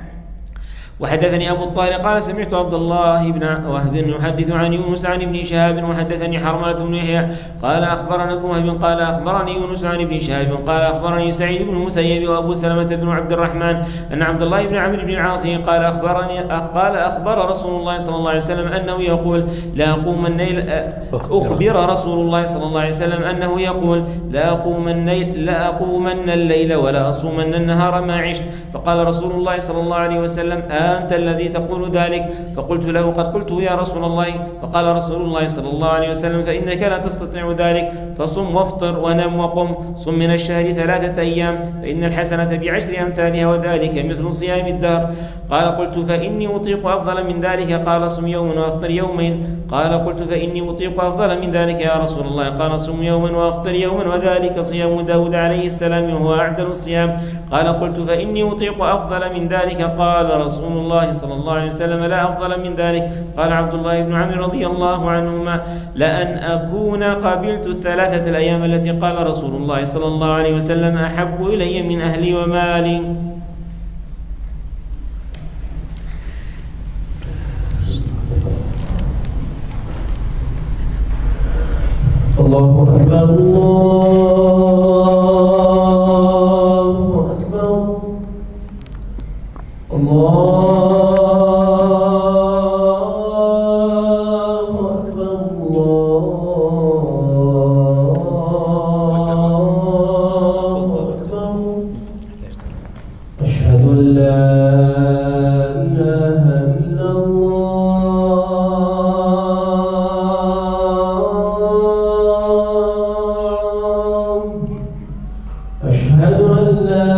وحدثني أبو الطارق قال سمعت عبد الله بن وهب يحدث عن يونس عن ابن شهاب وحدثني حرملة بن يحيى قال أخبرنا ابن وهب قال أخبرني يونس عن ابن شهاب قال أخبرني سعيد بن المسيب وأبو سلمة بن عبد الرحمن أن عبد الله بن عمرو بن العاص قال أخبرني قال أخبر رسول الله صلى الله عليه وسلم أنه يقول لا أقوم الليل أخبر رسول الله صلى الله عليه وسلم أنه يقول لا أقوم الليل لا أقومن الليل ولا أصومن النهار ما عشت. فقال رسول الله صلى الله عليه وسلم أنت الذي تقول ذلك؟ فقلت له قد قلته يا رسول الله. فقال رسول الله صلى الله عليه وسلم فإنك لا تستطيع ذلك فصم وافطر ونم وقم صم من الشهر ثلاثة أيام فإن الحسنة بعشر أمثالها وذلك مثل صيام الدهر. قال قلت فإني أطيق أفضل من ذلك قال صم يوما وافطر يومين. قال قلت فإني أطيق أفضل من ذلك يا رسول الله قال صم يوما وافطر يوما وذلك صيام داود عليه السلام وهو أعدل الصيام قال قلت فإني أطيق أفضل من ذلك. قال رسول الله صلى الله عليه وسلم لا أفضل من ذلك. قال عبد الله بن عمرو رضي الله عنهما لأن أكون قبلت الثلاثة الأيام التي قال رسول الله صلى الله عليه وسلم أحب إلي من أهلي ومالي. الله أكبر الله أكبر الله أكبر الله أكبر. أشهد أن لا إله إلا الله. أشهد أن لا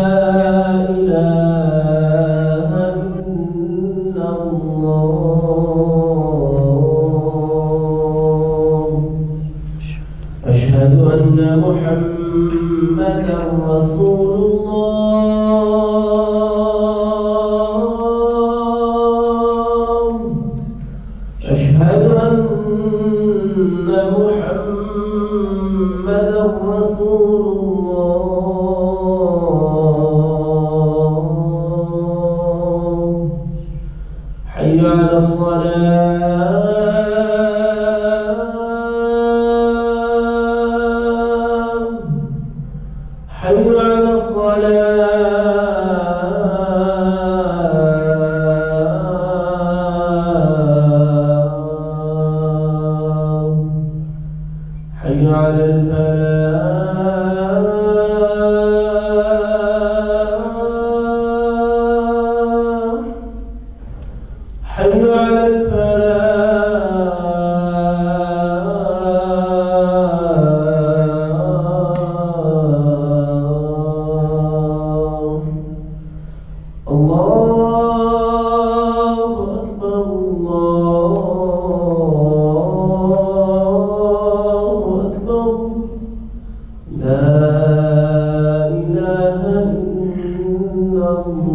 إله إلا الله. أشهد أن محمدا رسول الله. أشهد أن محمدا رسول الله. حي على الصلاة. حي على الصلاة. حي على الفلاح. حي على الفلاح. الله أكبر الله أكبر. لا إله إلا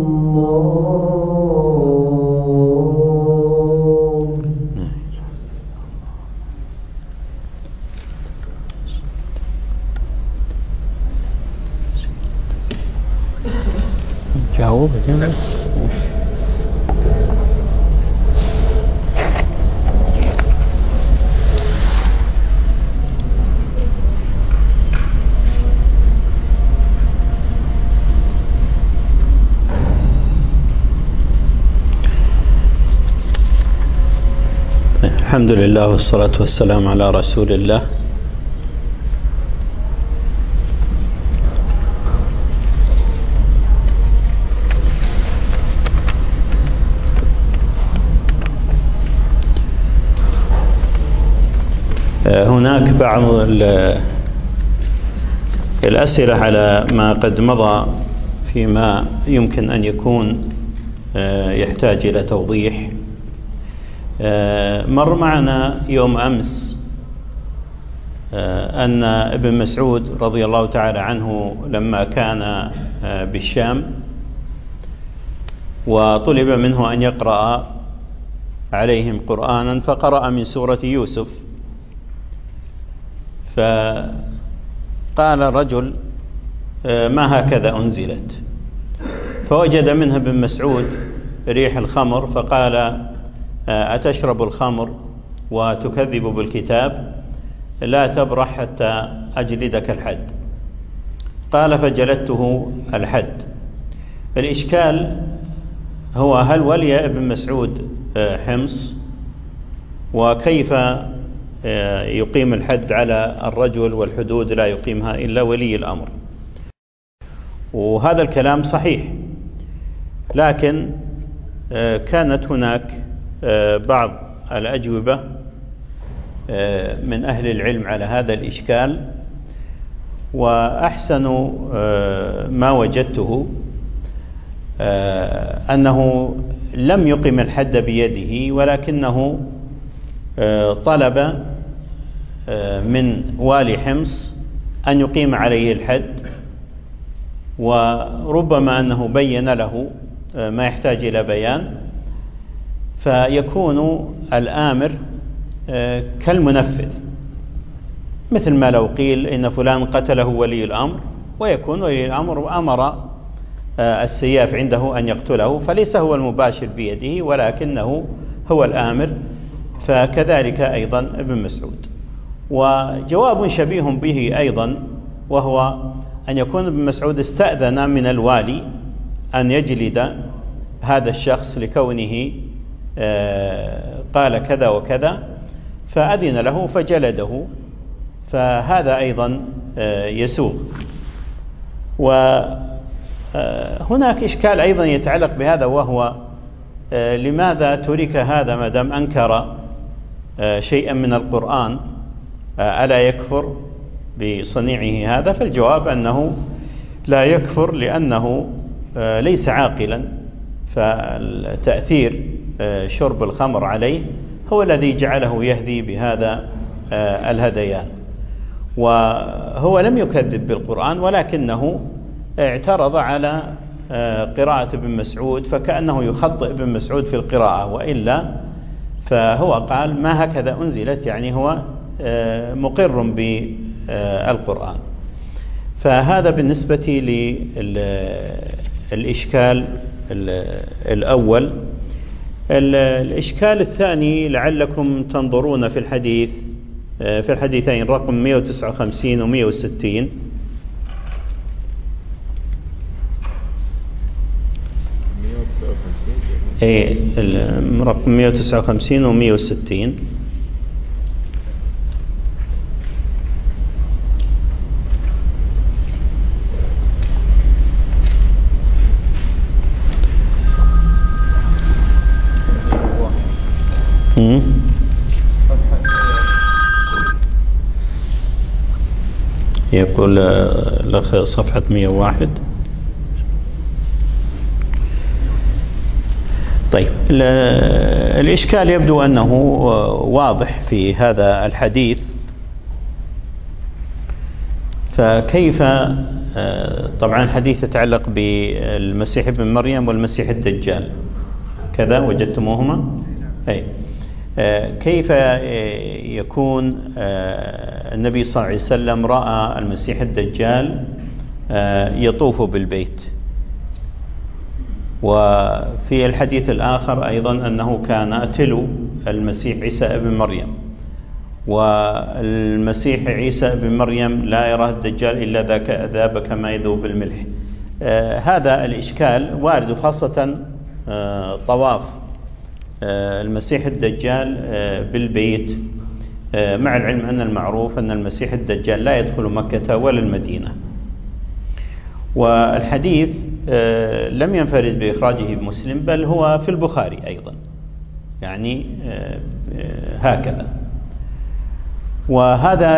الله. جاوب جميل. الحمد لله والصلاة والسلام على رسول الله. هناك بعض الأسئلة على ما قد مضى فيما يمكن أن يكون يحتاج إلى توضيح. مر معنا يوم أمس أن ابن مسعود رضي الله تعالى عنه لما كان بالشام وطلب منه أن يقرأ عليهم قرآنا فقرأ من سورة يوسف، فقال الرجل ما هكذا أنزلت، فوجد منها ابن مسعود ريح الخمر فقال أتشرب الخمر وتكذب بالكتاب؟ لا تبرح حتى أجلدك الحد. قال فجلدته الحد. الإشكال هو هل ولي ابن مسعود حمص، وكيف يقيم الحد على الرجل والحدود لا يقيمها إلا ولي الأمر؟ وهذا الكلام صحيح، لكن كانت هناك بعض الأجوبة من أهل العلم على هذا الإشكال، وأحسن ما وجدته أنه لم يقم الحد بيده، ولكنه طلب من والي حمص أن يقيم عليه الحد وربما أنه بين له ما يحتاج إلى بيان، فيكون الآمر كالمنفذ، مثل ما لو قيل إن فلان قتله ولي الأمر، ويكون ولي الأمر أمر السياف عنده أن يقتله، فليس هو المباشر بيده ولكنه هو الآمر. فكذلك أيضا ابن مسعود. وجواب شبيه به أيضا، وهو أن يكون ابن مسعود استأذن من الوالي أن يجلد هذا الشخص لكونه قال كذا وكذا، فأذن له فجلده، فهذا أيضا يسوغ. وهناك إشكال أيضا يتعلق بهذا، وهو لماذا ترك هذا ما دام أنكر شيئا من القرآن ألا يكفر بصنيعه هذا؟ فالجواب أنه لا يكفر لأنه ليس عاقلا، فالتأثير شرب الخمر عليه هو الذي جعله يهدي بهذا الهديان، وهو لم يكذب بالقرآن ولكنه اعترض على قراءة ابن مسعود، فكأنه يخطئ ابن مسعود في القراءة، وإلا فهو قال ما هكذا أنزلت، يعني هو مقر بالقرآن. فهذا بالنسبة للإشكال الأول. الإشكال الثاني لعلكم تنظرون في الحديث في الحديثين رقم مئة وتسعة وخمسين و مئة وستين. ايه رقم مئة وتسعة وخمسين و مئة وستين. يقول الأخ صفحة مئة وواحد. طيب، الإشكال يبدو أنه واضح في هذا الحديث، فكيف طبعا الحديث يتعلق بالمسيح ابن مريم والمسيح الدجال، كذا وجدتموهما؟ أي كيف يكون النبي صلى الله عليه وسلم رأى المسيح الدجال يطوف بالبيت، وفي الحديث الآخر أيضا أنه كان تلو المسيح عيسى ابن مريم، والمسيح عيسى ابن مريم لا يراه الدجال إلا ذاك ذاب كما يذوب الملح. هذا الإشكال وارد، خاصة طواف المسيح الدجال بالبيت، مع العلم أن المعروف أن المسيح الدجال لا يدخل مكة ولا المدينة. والحديث لم ينفرد بإخراجه بمسلم، بل هو في البخاري أيضا، يعني هكذا. وهذا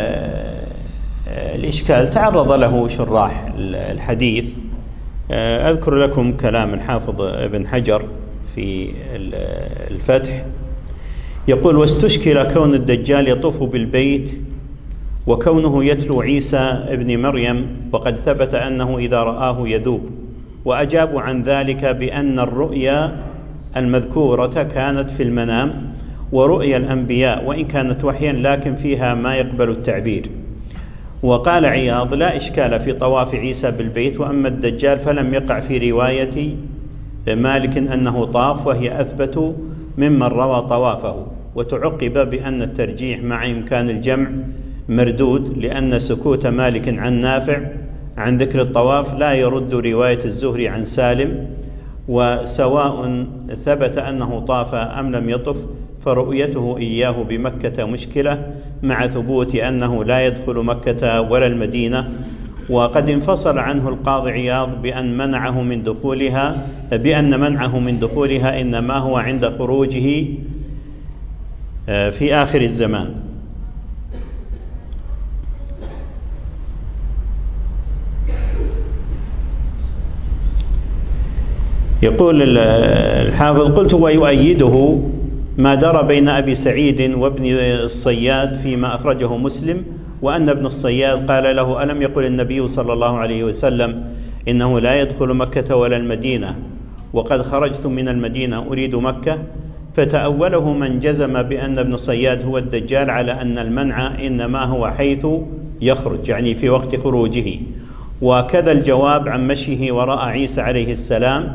الإشكال تعرض له شراح الحديث. أذكر لكم كلام الحافظ ابن حجر في الفتح، يقول: واستشكل كون الدجال يطوف بالبيت وكونه يتلو عيسى ابن مريم، وقد ثبت أنه إذا رآه يذوب. وأجابوا عن ذلك بأن الرؤيا المذكورة كانت في المنام، ورؤيا الأنبياء وإن كانت وحيا لكن فيها ما يقبل التعبير. وقال عياض: لا إشكال في طواف عيسى بالبيت، وأما الدجال فلم يقع في رواية مالك أنه طاف، وهي أثبت ممن روى طوافه. وتعقب بأن الترجيح مع إمكان الجمع مردود، لأن سكوت مالك عن نافع عن ذكر الطواف لا يرد رواية الزهري عن سالم، وسواء ثبت أنه طاف أم لم يطف فرؤيته إياه بمكة مشكلة، مع ثبوت أنه لا يدخل مكة ولا المدينة. وقد انفصل عنه القاضي عياض بأن منعه من دخولها بأن منعه من دخولها إنما هو عند خروجه في آخر الزمان. يقول الحافظ: قلت ويؤيده ما دار بين أبي سعيد وابن الصياد فيما أخرجه مسلم، وأن ابن الصياد قال له: ألم يقل النبي صلى الله عليه وسلم إنه لا يدخل مكة ولا المدينة وقد خرجت من المدينة أريد مكة، فتأوله من جزم بأن ابن صياد هو الدجال على أن المنع إنما هو حيث يخرج، يعني في وقت خروجه. وكذا الجواب عن مشيه وراء عيسى عليه السلام.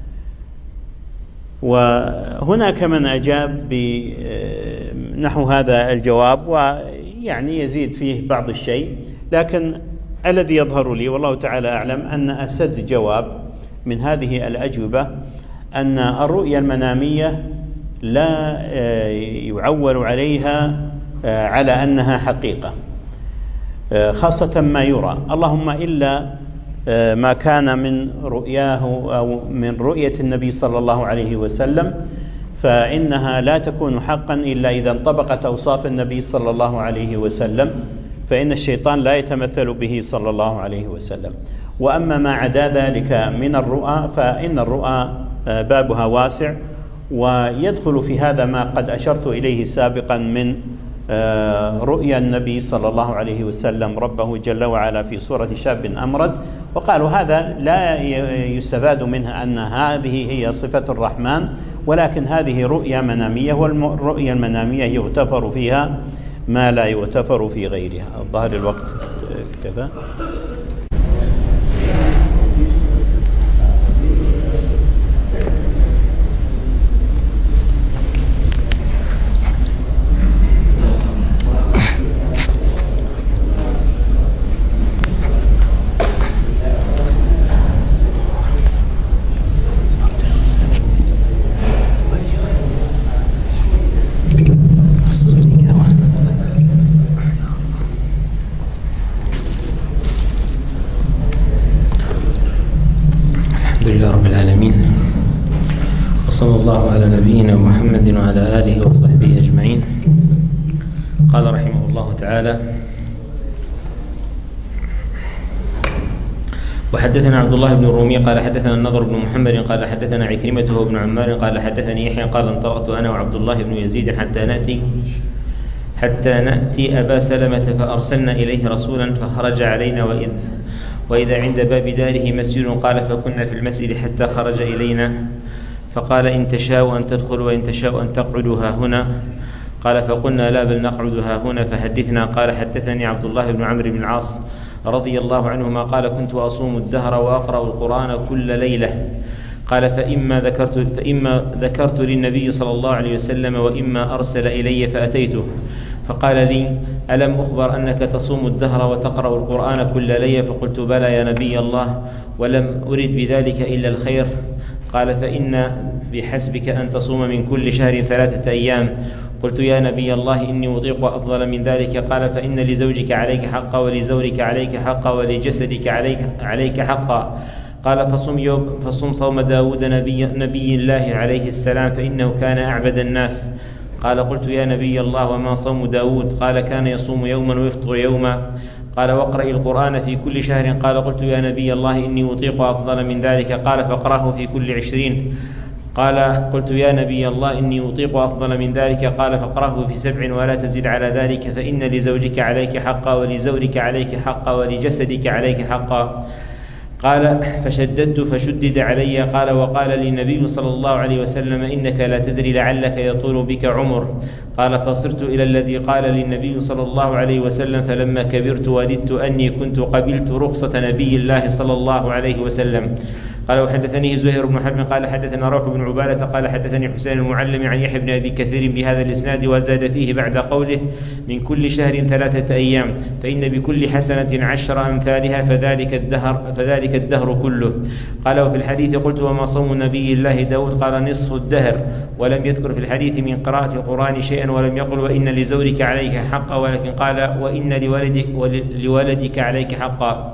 وهناك من أجاب بنحو هذا الجواب ويعني يزيد فيه بعض الشيء، لكن الذي يظهر لي والله تعالى أعلم أن أسد جواب من هذه الأجوبة أن الرؤيا المنامية لا يعول عليها على أنها حقيقة، خاصة ما يرى، اللهم إلا ما كان من رؤياه أو من رؤية النبي صلى الله عليه وسلم، فإنها لا تكون حقا إلا إذا انطبقت أوصاف النبي صلى الله عليه وسلم، فإن الشيطان لا يتمثل به صلى الله عليه وسلم. وأما ما عدا ذلك من الرؤى فإن الرؤى بابها واسع، ويدخل في هذا ما قد أشرت إليه سابقا من رؤيا النبي صلى الله عليه وسلم ربه جل وعلا في صورة شاب أمرد، وقالوا هذا لا يستفاد منها أن هذه هي صفة الرحمن، ولكن هذه رؤيا منامية، والرؤيا المنامية يغتفر فيها ما لا يغتفر في غيرها. ظهر الوقت كذا. نبينا محمد وعلى آله وصحبه أجمعين. قال رحمه الله تعالى: وحدثنا عبد الله بن الرومي قال حدثنا النضر بن محمد قال حدثنا عكرمة بن عمار قال حدثني يحيى قال انطلقت أنا وعبد الله بن يزيد حتى نأتي حتى نأتي أبا سلمة فأرسلنا إليه رسولا فخرج علينا وإذ وإذا عند باب داره مسجد، قال فكنا في المسجد حتى خرج إلينا فقال: إن تشاء أن تدخل وإن تشاء أن تقعدوا ها هنا. قال فقلنا: لا بل نقعد ها هنا فحدثنا. قال حدثني عبد الله بن عمرو بن العاص رضي الله عنهما قال: كنت أصوم الدهر وأقرأ القرآن كل ليلة. قال فإما ذكرت, فإما ذكرت للنبي صلى الله عليه وسلم وإما أرسل إلي فأتيته فقال لي: ألم أخبر أنك تصوم الدهر وتقرأ القرآن كل ليلة؟ فقلت: بلى يا نبي الله، ولم أرد بذلك إلا الخير. قال فإن بحسبك أن تصوم من كل شهر ثلاثة أيام. قلت: يا نبي الله إني أطيق أفضل من ذلك. قال فإن لزوجك عليك حقا ولزورك عليك حقا ولجسدك عليك, عليك حقا. قال فصم, يوم فصم صوم داود نبي, نبي الله عليه السلام فإنه كان أعبد الناس. قال قلت: يا نبي الله وما صوم داود؟ قال كان يصوم يوما ويفطر يوما. قال واقرأ القرآن في كل شهر. قال قلت: يا نبي الله إني أطيق أفضل من ذلك. قال فاقرأه في كل عشرين. قال قلت: يا نبي الله إني أطيق أفضل من ذلك. قال فاقرأه في سبع ولا تزد على ذلك، فإن لزوجك عليك حقا ولزورك عليك حقا ولجسدك عليك حقا. قال فشددت فشدد علي. قال وقال لي النبي صلى الله عليه وسلم: إنك لا تدري لعلك يطول بك عمر. قال فصرت إلى الذي قال للنبي صلى الله عليه وسلم، فلما كبرت وددت أني كنت قبلت رخصة نبي الله صلى الله عليه وسلم. قال وحدثني زهير بن حرب قال حدثنا روح بن عبادة قال حدثني حسين المعلم عن يحيى بن أبي كثير بهذا الإسناد، وزاد فيه بعد قوله من كل شهر ثلاثة أيام، فإن بكل حسنة عشر أمثالها فذلك الدهر, فذلك الدهر كله. قال وفي الحديث قلت: وما صوم نبي الله داود؟ قال نصف الدهر. ولم يذكر في الحديث من قراءة القرآن شيئا، ولم يقل وإن لزورك عليك حقا، ولكن قال وإن لولدك, لولدك عليك حقا.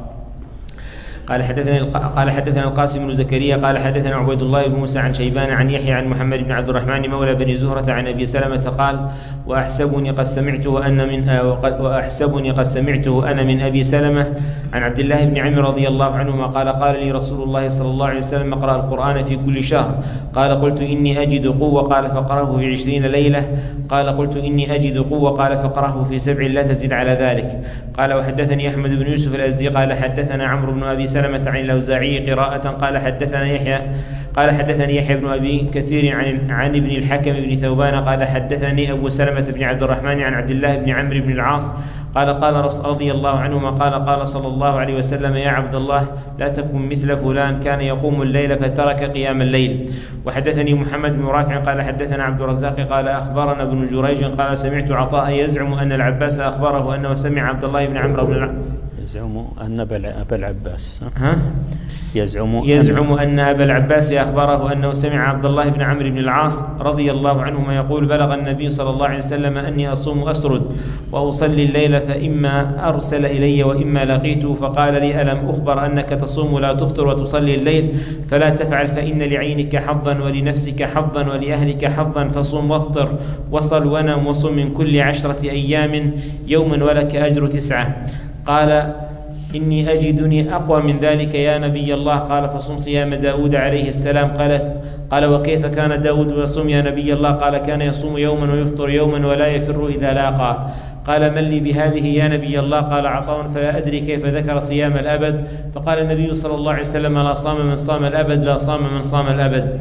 قال حدثنا قال حدثنا القاسم بن زكريا قال حدثنا عبيد الله بن موسى عن شيبان عن يحيى عن محمد بن عبد الرحمن مولى بن زهرة عن أبي سلمة قال: وأحسبني قد سمعته أن من وأحسبني قد سمعته أنا من أبي سلمة عن عبد الله بن عمرو رضي الله عنهما قال: قال لي رسول الله صلى الله عليه وسلم: اقرأ القرآن في كل شهر. قال قلت: إني أجد قوة. قال فقرأه في عشرين ليلة. قال قلت: إني أجد قوة. قال فقرأه في سبع لا تزد على ذلك. قال وحدثني أحمد بن يوسف الأزدي قال حدثنا عمرو بن أبي سلمة عن الأوزاعي قراءة قال حدثنا يحيى قال حدثني يحيى بن أبي كثير عن عن ابن الحكم بن ثوبان قال حدثني أبو سلمة بن عبد الرحمن عن عبد الله بن عمرو بن العاص قال قال رضي الله عنهما قال قال صلى الله عليه وسلم يا عبد الله لا تكن مثل فلان كان يقوم الليل فترك قيام الليل. وحدثني محمد بن رافع قال حدثنا عبد الرزاق قال أخبرنا ابن جريج قال سمعت عطاء يزعم أن العباس أخبره أنه سمع عبد الله بن عمرو بن العاص يزعم أن أبا العباس ها؟ يزعم يزعم أن أبا العباس أخبره أنه سمع عبد الله بن عمرو بن العاص رضي الله عنهما يقول بلغ النبي صلى الله عليه وسلم أني أصوم أسرد وأصلي الليل فإما أرسل إلي وإما لقيته فقال لي ألم أخبر أنك تصوم لا تفطر وتصلي الليل فلا تفعل فإن لعينك حظا ولنفسك حظا ولأهلك حظا فصوم وافطر وصل ونم وصم من كل عشرة أيام يوما ولك أجر تسعة. قال إني أجدني أقوى من ذلك يا نبي الله قال فصم صيام داود عليه السلام. قال قال وكيف كان داود يصوم يا نبي الله قال كان يصوم يوما ويفطر يوما ولا يفر إذا لاقاه. قال من لي بهذه يا نبي الله قال عطاء فلا أدري كيف ذكر صيام الأبد. فقال النبي صلى الله عليه وسلم لا صام من صام الأبد لا صام من صام الأبد.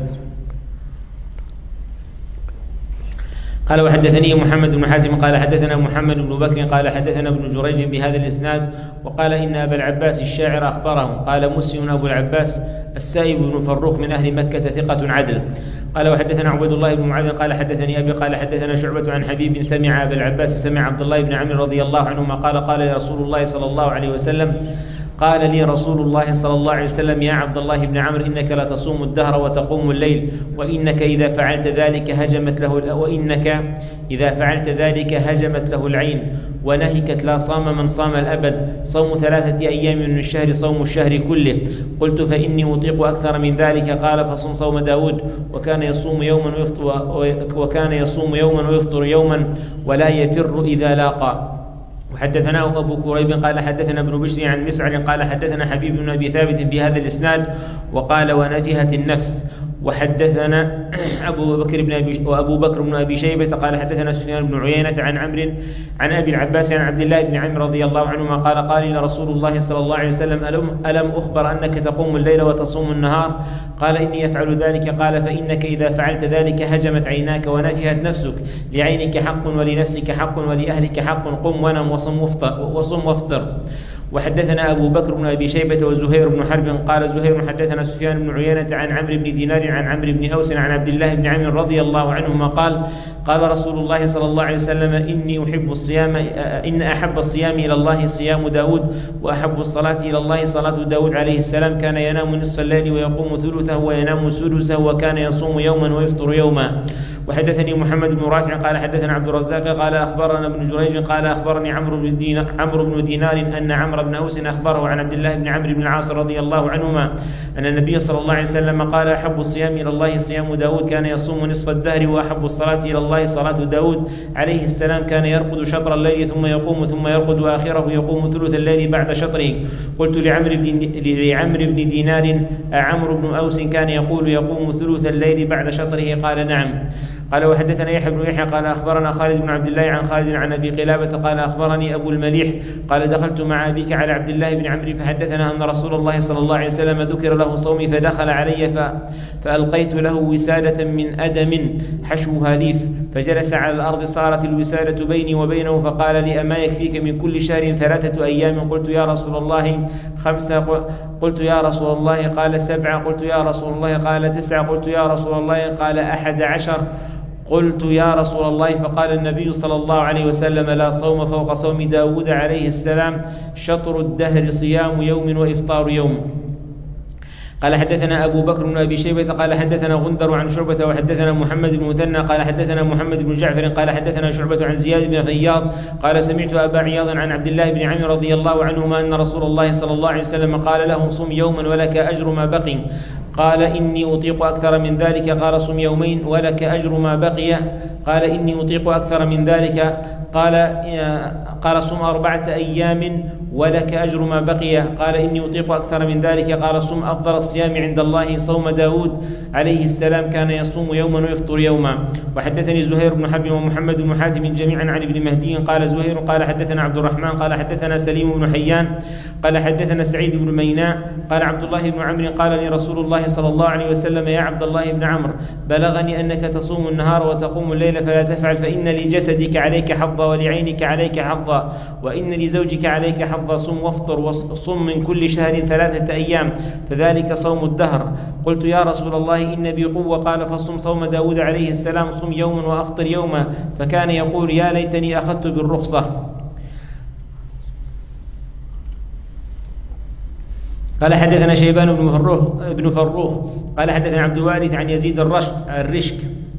قال وحدثني محمد بن حاتم قال حدثنا محمد بن بكر قال حدثنا ابن جريج بهذا الإسناد وقال إن أبا العباس الشاعر أخبره. قال مسلم أبو العباس السائب بن فروخ من أهل مكة ثقة عدل. قال وحدثنا عبد الله بن معاذ قال حدثني أبي قال حدثنا شعبة عن حبيب سمع أبا العباس سمع عبد الله بن عمرو رضي الله عنهما قال قال لي رسول الله صلى الله عليه وسلم قال لي رسول الله صلى الله عليه وسلم يا عبد الله بن عمرو إنك لا تصوم الدهر وتقوم الليل وإنك إذا فعلت ذلك هجمت له وإنك إذا فعلت ذلك هجمت له العين ونهكت لا صام من صام الأبد صوم ثلاثة أيام من الشهر صوم الشهر كله. قلت فإني أطيق أكثر من ذلك قال فصم صوم داود وكان يصوم يوما ويفطر وكان يصوم يوما ويفطر يوما ولا يفر إذا لاقى. وحدثنا أبو كريب قال حدثنا ابن بشر عن مسعر قال حدثنا حبيب بن أبي ثابت بهذا الإسناد وقال ونتهت النفس. وحدثنا أبو بكر بن أبي وأبو بكر بن أبي شيبة قال حدثنا سفيان بن عيينة عن عمرو عن أبي العباس عن عبد الله بن عمرو رضي الله عنهما قال قال لي رسول الله صلى الله عليه وسلم ألم, ألم أخبر أنك تقوم الليل وتصوم النهار قال إني أفعل ذلك قال فإنك إذا فعلت ذلك هجمت عيناك ونفهت نفسك لعينك حق ولنفسك حق ولأهلك حق قم ونم وصم وافطر. وحدثنا أبو بكر بن أبي شيبة وزهير بن حرب قال زهير حدثنا سفيان بن عيينة عن عمرو بن دينار عن عمرو بن أوس عن عبد الله بن عمرو رضي الله عنهما قال قال رسول الله صلى الله عليه وسلم إني أحب الصيام إن أحب الصيام إلى الله صيام داود وأحب الصلاة إلى الله صلاة داود عليه السلام كان ينام نصف الليل ويقوم ثلثه وينام سدسه وكان يصوم يوما ويفطر يوما. وحدثني محمد بن رافع قال حدثنا عبد الرزاق قال أخبرنا ابن جريج قال أخبرني عمرو بن دينار, عمرو بن دينار أن عمرو بن أوس أخبره عن عبد الله بن عمرو بن العاص رضي الله عنهما أن النبي صلى الله عليه وسلم قال أحب الصيام إلى الله صيام داود كان يصوم نصف الدهر وأحب الصلاة إلى الله صلاة داود عليه السلام كان يرقد شطر الليل ثم يقوم ثم يرقد وآخره يقوم ثلث الليل بعد شطره. قلت لعمرو بن لعمرو بن دينار أعمرو بن أوس كان يقول يقوم ثلث الليل بعد شطره قال نعم. قال وحدثنا يحيى بن يحيى قال أخبرنا خالد بن عبد الله عن خالد عن أبي قلابة قال أخبرني أبو المليح قال دخلت مع أبيك على عبد الله بن عمرو فحدثنا أن رسول الله صلى الله عليه وسلم ذكر له صومي فدخل علي فألقيت له وسادة من أدم حشوها ليف فجلس على الأرض صارت الوسادة بيني وبينه فقال لي أما يكفيك من كل شهر ثلاثة أيام قلت يا رسول الله خمسة قلت يا رسول الله قال سبعة قلت يا رسول الله قال تسعة قلت يا رسول الله قال أحد عشر قلت يا رسول الله فقال النبي صلى الله عليه وسلم لا صوم فوق صوم داود عليه السلام شطر الدهر صيام يوم وإفطار يوم. قال حدثنا أبو بكر بن أبي شيبة قال حدثنا غندر عن شعبة وحدثنا محمد بن مثنى قال حدثنا محمد بن جعفر قال حدثنا شعبة عن زياد بن غياض قال سمعت أبا عياض عن عبد الله بن عمرو رضي الله عنهما أن رسول الله صلى الله عليه وسلم قال له صم يوما ولك أجر ما بقي قال إني أطيق أكثر من ذلك قال صم يومين ولك أجر ما بقي قال إني أطيق أكثر من ذلك قال قال صم أربعة أيام ولك أجر ما بقي. قال إني أطيق أكثر من ذلك. قال صم أفضل الصيام عند الله صوم داود عليه السلام كان يصوم يوما ويفطر يوما. وحدثني زهير بن حرب ومحمد بن حاتم جميعا عن ابن مهدي قال زهير قال حدثنا عبد الرحمن قال حدثنا سليم بن حيان قال حدثنا سعيد بن ميناء قال عبد الله بن عمرو قال لي رسول الله صلى الله عليه وسلم يا عبد الله بن عمرو بلغني أنك تصوم النهار وتقوم الليل فلا تفعل فإن لجسدك عليك حظا ولعينك عليك حظا وإن لزوجك عليك حظا صم وافطر وصم من كل شهر ثلاثة أيام فذلك صوم الدهر. قلت يا رسول الله إن بي قوة. قال فصم صوم داود عليه السلام صم يوما وأفطر يوما فكان يقول يا ليتني أخذت بالرخصة. قال حدثنا شيبان بن فروخ, بن فروخ قال حدثنا عبد الوارث عن يزيد الرشك, الرشك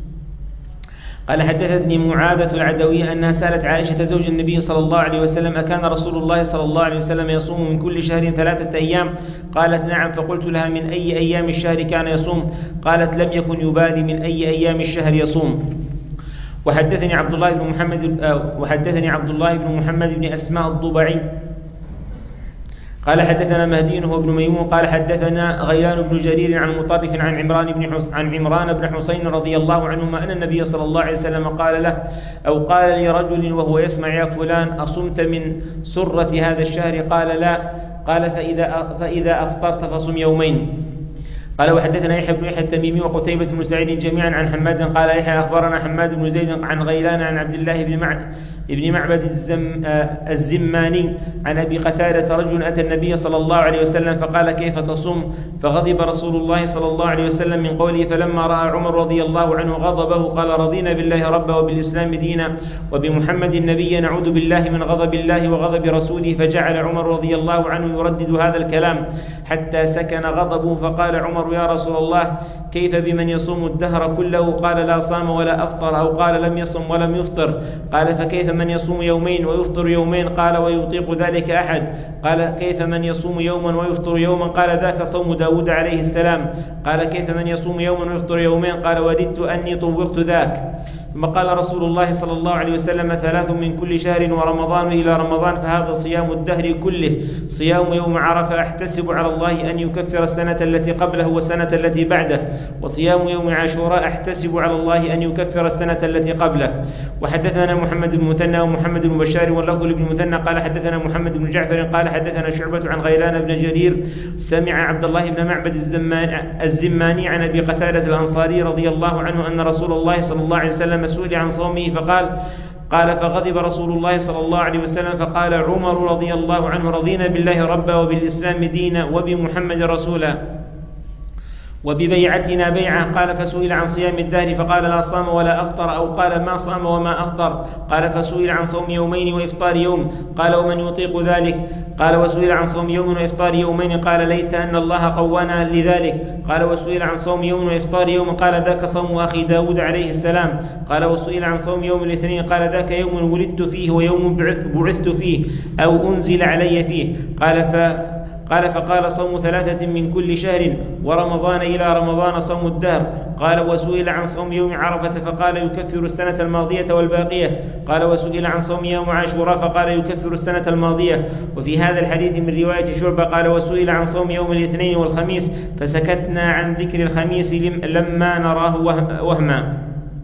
قال حدثتني معاذة العدوية أنها سألت عائشة زوج النبي صلى الله عليه وسلم أكان رسول الله صلى الله عليه وسلم يصوم من كل شهر ثلاثة أيام؟ قالت نعم. فقلت لها من أي أيام الشهر كان يصوم؟ قالت لم يكن يبالي من أي أيام الشهر يصوم. وحدثني عبد الله بن محمد وحدثني عبد الله بن محمد بن أسماء الضبعي قال حدثنا مهدي هو ابن ميمون قال حدثنا غيلان بن جرير عن مطرف عن عمران بن حس عن عمران بن حسين رضي الله عنهما أن النبي صلى الله عليه وسلم قال له أو قال لرجل وهو يسمع يا فلان أصمت من سرة هذا الشهر؟ قال لا. قال فإذا, فإذا أفطرت فصم يومين. قال وحدثنا يحيى بن يحيى التميمي وقتيبة بن سعيد جميعا عن حماد قال يحيى أخبرنا حماد بن زيد عن غيلان عن عبد الله بن معبد ابن معبد الزم الزماني عن أبي قتادة رجل أتى النبي صلى الله عليه وسلم فقال كيف تصوم؟ فغضب رسول الله صلى الله عليه وسلم من قوله فلما رأى عمر رضي الله عنه غضبه قال رضينا بالله ربا وبالإسلام دينا وبمحمد النبي نعوذ بالله من غضب الله وغضب رسوله. فجعل عمر رضي الله عنه يردد هذا الكلام حتى سكن غضبه فقال عمر يا رسول الله كيف بمن يصوم الدهر كله؟ قال لا صام ولا أفطر أو قال لم يصم ولم يفطر. قال فكيف من يصوم يومين ويفطر يومين؟ قال ويطيق ذلك أحد؟ قال كيف من يصوم يوما ويفطر يوما؟ قال ذاك صوم داود عليه السلام. قال كيف من يصوم يوما ويفطر يومين؟ قال وددت أني طوقت ذاك. ثم قال رسول الله صلى الله عليه وسلم ثلاث من كل شهر ورمضان إلى رمضان فهذا صيام الدهر كله. صيام يوم عرفة أحتسب على الله أن يكفر السنة التي قبله والسنة التي بعده. وصيام يوم عاشوراء أحتسب على الله أن يكفر السنة التي قبله. وحدثنا محمد بن مثنى ومحمد بن بشار واللفظ لابن مثنى قال حدثنا محمد بن جعفر قال حدثنا شعبة عن غيلان بن جرير سمع عبد الله بن معبد الزماني عن أبي قتادة الأنصاري رضي الله عنه أن رسول الله صلى الله عليه وسلم سئل عن صومه فقال قال فغضب رسول الله صلى الله عليه وسلم فقال عمر رضي الله عنه رضينا بالله ربا وبالإسلام دينا وبمحمد رسولا وببيعتنا بيعة. قال فسئل عن صيام الدهر فقال لا صام ولا أفطر أو قال ما صام وما أفطر. قال فسئل عن صوم يومين وإفطار يوم. قال ومن يطيق ذلك؟ قال وسئل عن صوم يوم وإفطار يومين. قال ليت أن الله قوانا لذلك. قال وسئل عن صوم يوم وإفطار يوم. قال ذاك صوم أخي داود عليه السلام. قال وسئل عن صوم يوم الاثنين. قال ذاك يوم ولدت فيه ويوم بعثت فيه أو أنزل علي فيه. قال ف قال فقال صوم ثلاثة من كل شهر ورمضان إلى رمضان صوم الدهر. قال وسئل عن صوم يوم عرفة فقال يكفر السنة الماضية والباقية. قال وسئل عن صوم يوم عاشوراء فقال يكفر السنة الماضية. وفي هذا الحديث من رواية شعبة قال وسئل عن صوم يوم الاثنين والخميس فسكتنا عن ذكر الخميس لما نراه وهما.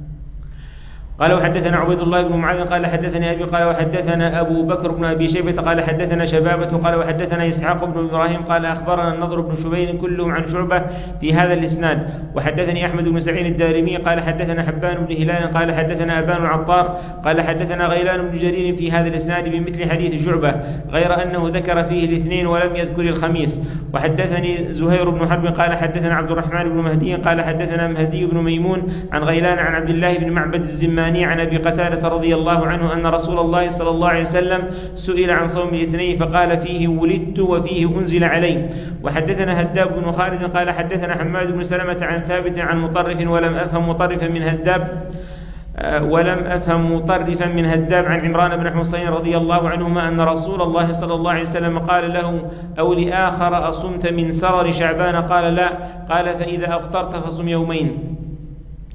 قال وحدثنا عبيد الله بن معاذ قال حدثنا أبي قال وحدثنا أبو بكر بن أبي شيبة قال حدثنا شبابة قال وحدثنا إسحاق بن إبراهيم قال أخبرنا النضر بن شبيل كلهم عن شعبة في هذا الإسناد. وحدثني أحمد بن سعيد الدارمي قال حدثنا حبان بن هلال قال حدثنا أبان العطار قال حدثنا غيلان بن جرير في هذا الإسناد بمثل حديث شعبة غير أنه ذكر فيه الاثنين ولم يذكر الخميس. وحدثني زهير بن حرب قال حدثنا عبد الرحمن بن مهدي قال حدثنا مهدي بن ميمون عن غيلان عن عبد الله بن معبد الزماني عن أبي قتادة رضي الله عنه أن رسول الله صلى الله عليه وسلم سئل عن صوم الاثنين فقال فيه ولدت وفيه أنزل علي. وحدثنا هداب بن خالد قال حدثنا حماد بن سلمة عن ثابت عن مطرف ولم أفهم مطرفا من هداب ولم أفهم مطرفا من هداب عن عمران بن حسين رضي الله عنهما أن رسول الله صلى الله عليه وسلم قال له أو لآخر أصمت من سرر شعبان؟ قال لا. قال فإذا أفطرت فصم يومين.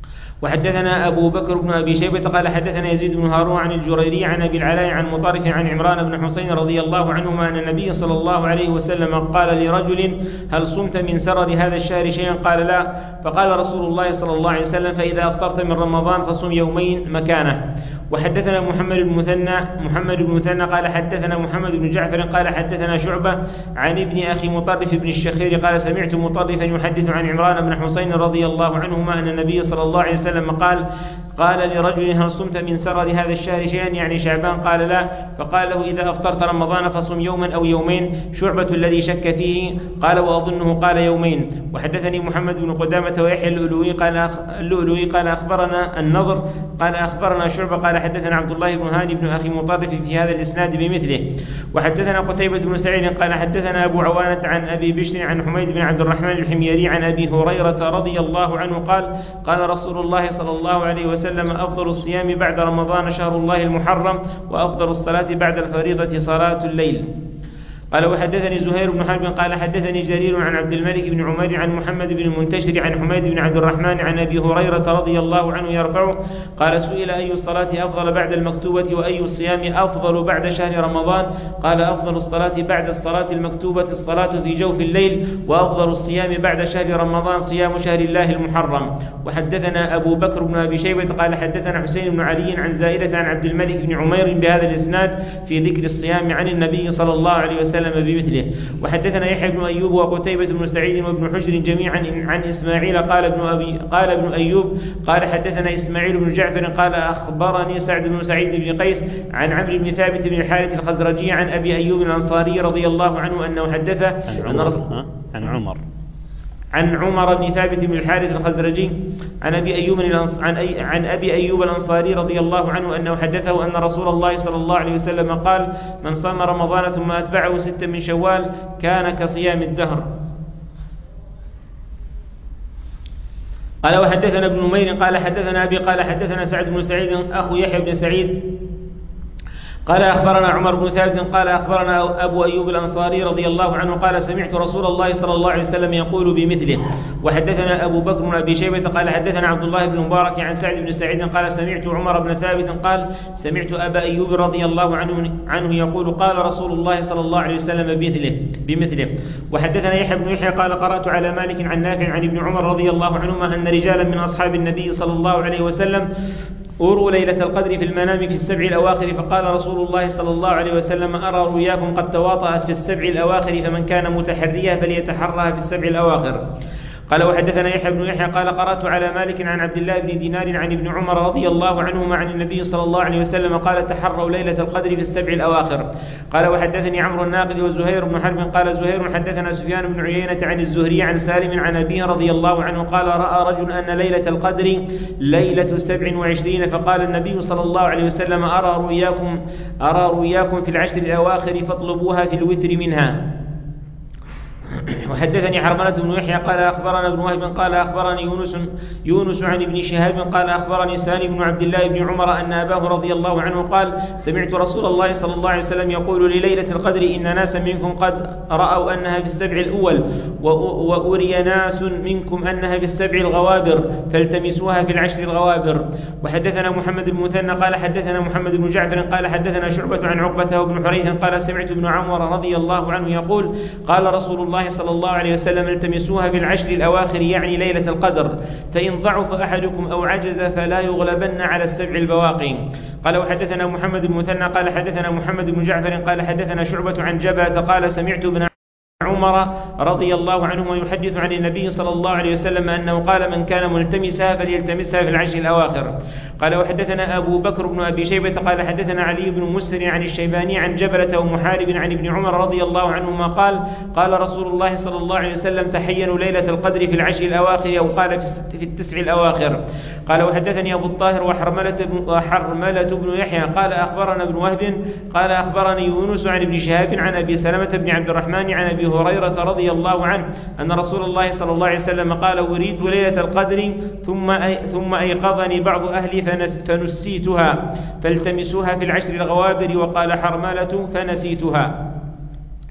وحدثنا أبو بكر بن أبي شيبة قال حدثنا يزيد بن هارون عن الجريري عن أبي العلاء عن مطرف عن عمران بن حسين رضي الله عنهما أن النبي صلى الله عليه وسلم قال لرجل هل صمت من سرر هذا الشهر شيئا؟ قال لا. فقال رسول الله صلى الله عليه وسلم فإذا أفطرت من رمضان فصم يومين مكانه. وحدثنا محمد بن مثنى محمد بن مثنى قال حدثنا محمد بن جعفر قال حدثنا شعبة عن ابن أخي مطرف بن الشخير قال سمعت مطرفا يحدث عن عمران بن حسين رضي الله عنهما أن النبي صلى الله عليه وسلم قال قال لرجل هل صمت من سرر هذا الشهر شيئا يعني شعبان؟ قال لا. فقال له إذا أفطرت رمضان فصم يوما أو يومين. شعبة الذي شك فيه قال وأظنه قال يومين. وحدثني محمد بن قدامة ويحيى اللؤلؤي قال اللؤلؤي قال أخبرنا النضر قال أخبرنا شعبة قال حدثنا عبد الله بن هاني بن أخي مطرف في هذا الإسناد بمثله. وحدثنا قتيبة بن سعيد قال حدثنا أبو عوانة عن أبي بشر عن حميد بن عبد الرحمن الحميري عن أبي هريرة رضي الله عنه قال قال رسول الله صلى الله عليه وسلم أفضل الصيام بعد رمضان شهر الله المحرم وأفضل الصلاة بعد الفريضة صلاة الليل. قال وحدثني زهير بن حرب قال حدثني جرير عن عبد الملك بن عمر عن محمد بن المنتشر عن حميد بن عبد الرحمن عن أبي هريرة رضي الله عنه يرفعه قال سئل أي الصلاة أفضل بعد المكتوبة وأي الصيام أفضل بعد شهر رمضان؟ قال أفضل الصلاة بعد الصلاة المكتوبة الصلاة في جوف الليل وأفضل الصيام بعد شهر رمضان صيام شهر الله المحرم. وحدثنا أبو بكر بن أبي شيبة قال حدثنا حسين بن علي عن زائدة عن عبد الملك بن عمير بهذا الإسناد في ذكر الصيام عن النبي صلى الله عليه وسلم بمثله. وحدثنا يحيى بن أيوب وقتيبة بن سعيد وابن حجر جميعا عن إسماعيل قال ابن أبي قال ابن أيوب قال حدثنا إسماعيل بن جعفر قال أخبرني سعد بن سعيد بن قيس عن عمرو بن ثابت بن الحارث الخزرجي عن أبي أيوب الأنصاري رضي الله عنه أنه حدثه عن عمر عن عمر عن عمر بن ثابت بن الحارث الخزرجي عن أبي أيوب عن, أي عن أبي أيوب الأنصاري رضي الله عنه أنه حدثه أن رسول الله صلى الله عليه وسلم قال من صام رمضان ثم أتبعه ستا من شوال كان كصيام الدهر. قال وحدثنا ابن نمير قال حدثنا أبي قال حدثنا سعد بن سعيد أخو يحيى بن سعيد قال أخبرنا عمر بن ثابت قال أخبرنا أبو أيوب الأنصاري رضي الله عنه قال سمعت رسول الله صلى الله عليه وسلم يقول بمثله. وحدثنا أبو بكر بن أبي شيبة قال حدثنا عبد الله بن مبارك عن سعد بن سعيد قال سمعت عمر بن ثابت قال سمعت أبا أيوب رضي الله عنه عنه يقول قال رسول الله صلى الله عليه وسلم بمثله بمثله. وحدثنا يحيى بن يحيى قال قرأت على مالك عن نافع عن ابن عمر رضي الله عنهما أن رجالا من أصحاب النبي صلى الله عليه وسلم أروا ليلة القدر في المنام في السبع الأواخر فقال رسول الله صلى الله عليه وسلم أرى رؤياكم قد تواطأت في السبع الأواخر فمن كان متحريها فليتحرها في السبع الأواخر. قال وحدثنا يحيى بن يحيى قال قرأت على مالك عن عبد الله بن دينار عن ابن عمر رضي الله عنهما عن النبي صلى الله عليه وسلم قال تحروا ليلة القدر في السبع الأواخر. قال وحدثني عمرو الناقد وزهير بن حرب قال زهير حدثنا سفيان بن عيينة عن الزهري عن سالم عن أبيه رضي الله عنه قال رأى رجل أن ليلة القدر ليلة سبع وعشرين فقال النبي صلى الله عليه وسلم أرى رؤياكم أرى رؤياكم في العشر الأواخر فاطلبوها في الوتر منها. وحدثني حرملة بن يحيى قال أخبرنا ابن وهب قال أخبرني يونس يونس عن ابن شهاب قال أخبرني سالم بن عبد الله بن عمر أن أباه رضي الله عنه قال سمعت رسول الله صلى الله عليه وسلم يقول لليلة القدر إن ناسا منكم قد رأوا أنها في السبع الأول وأري ناس منكم أنها في السبع الغوابر فالتمسوها في العشر الغوابر. وحدثنا محمد بن مثنى قال حدثنا محمد بن جعفر قال حدثنا شعبة عن عقبة وابن حريث قال سمعت ابن عمر رضي الله عنه يقول قال رسول الله صلى الله عليه وسلم التمسوها في العشر الأواخر يعني ليلة القدر فإن ضعف أحدكم أو عجز فلا يغلبن على السبع البواقي. قال وحدثنا محمد بن مثنى قال حدثنا محمد بن جعفر قال حدثنا شعبة عن جبهة قال سمعت ابن عمر رضي الله عنهما يحدث عن النبي صلى الله عليه وسلم أنه قال من كان ملتمسها فليلتمسها في العشر الأواخر. قال وحدثنا أبو بكر بن أبي شيبة قال حدثنا علي بن مسر عن الشيباني عن جبلة ومحارب عن ابن عمر رضي الله عنهما قال قال رسول الله صلى الله عليه وسلم تحينوا ليلة القدر في العشر الأواخر أو قال في التسع الأواخر. قال وحدثني أبو الطاهر وحرملة بن, وحرملة بن يحيى قال أخبرنا ابن وهب قال أخبرني يونس عن ابن شهاب عن أبي سلمة بن عبد الرحمن عن أبي هريرة رضي الله عنه أن رسول الله صلى الله عليه وسلم قال أريد ليلة القدر ثم أي ثم أيقظني بعض أهلي فنسيتها فالتمسوها في العشر الغوابر وقال حرملة فنسيتها.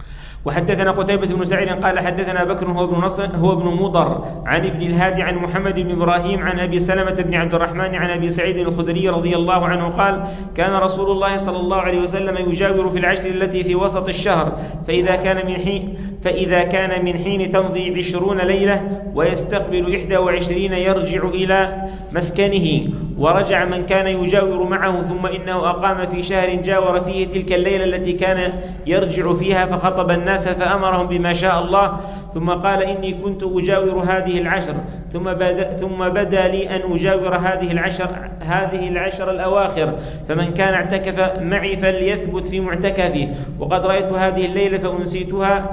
وحدثنا قتيبة بن سعيد قال حدثنا بكر هو ابن نصر هو ابن مضر عن ابن الهادي عن محمد بن إبراهيم عن أبي سلمة بن عبد الرحمن عن أبي سعيد الخدري رضي الله عنه قال كان رسول الله صلى الله عليه وسلم يجاور في العشر التي في وسط الشهر فإذا كان من حين فإذا كان من حين تمضي عشرون ليلة ويستقبل إحدى وعشرين يرجع إلى مسكنه ورجع من كان يجاور معه ثم إنه أقام في شهر جاور فيه تلك الليلة التي كان يرجع فيها فخطب الناس فأمرهم بما شاء الله ثم قال إني كنت أجاور هذه العشر ثم بدا, ثم بدا لي أن أجاور هذه العشر هذه العشر الأواخر فمن كان اعتكف معي فليثبت في معتكفه وقد رأيت هذه الليلة فأنسيتها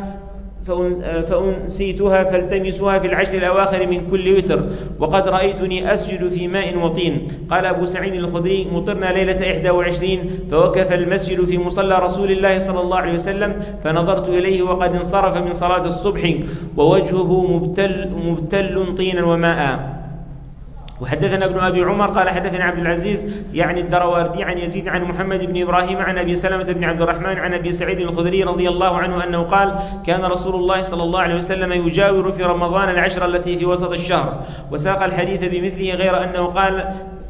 فأنسيتها فالتمسوها في العشر الأواخر من كل وتر وقد رأيتني أسجد في ماء وطين. قال أبو سعيد الخدري مطرنا ليلة إحدى وعشرين فوقف المسجد في مصلى رسول الله صلى الله عليه وسلم فنظرت إليه وقد انصرف من صلاة الصبح ووجهه مبتل, مبتل طينا وماء. وحدثنا ابن أبي عمر قال حدثنا عبد العزيز يعني الدرواردي عن يزيد عن محمد بن إبراهيم عن أبي سلمة بن عبد الرحمن عن أبي سعيد الخدري رضي الله عنه أنه قال كان رسول الله صلى الله عليه وسلم يجاور في رمضان العشر التي في وسط الشهر وساق الحديث بمثله غير أنه قال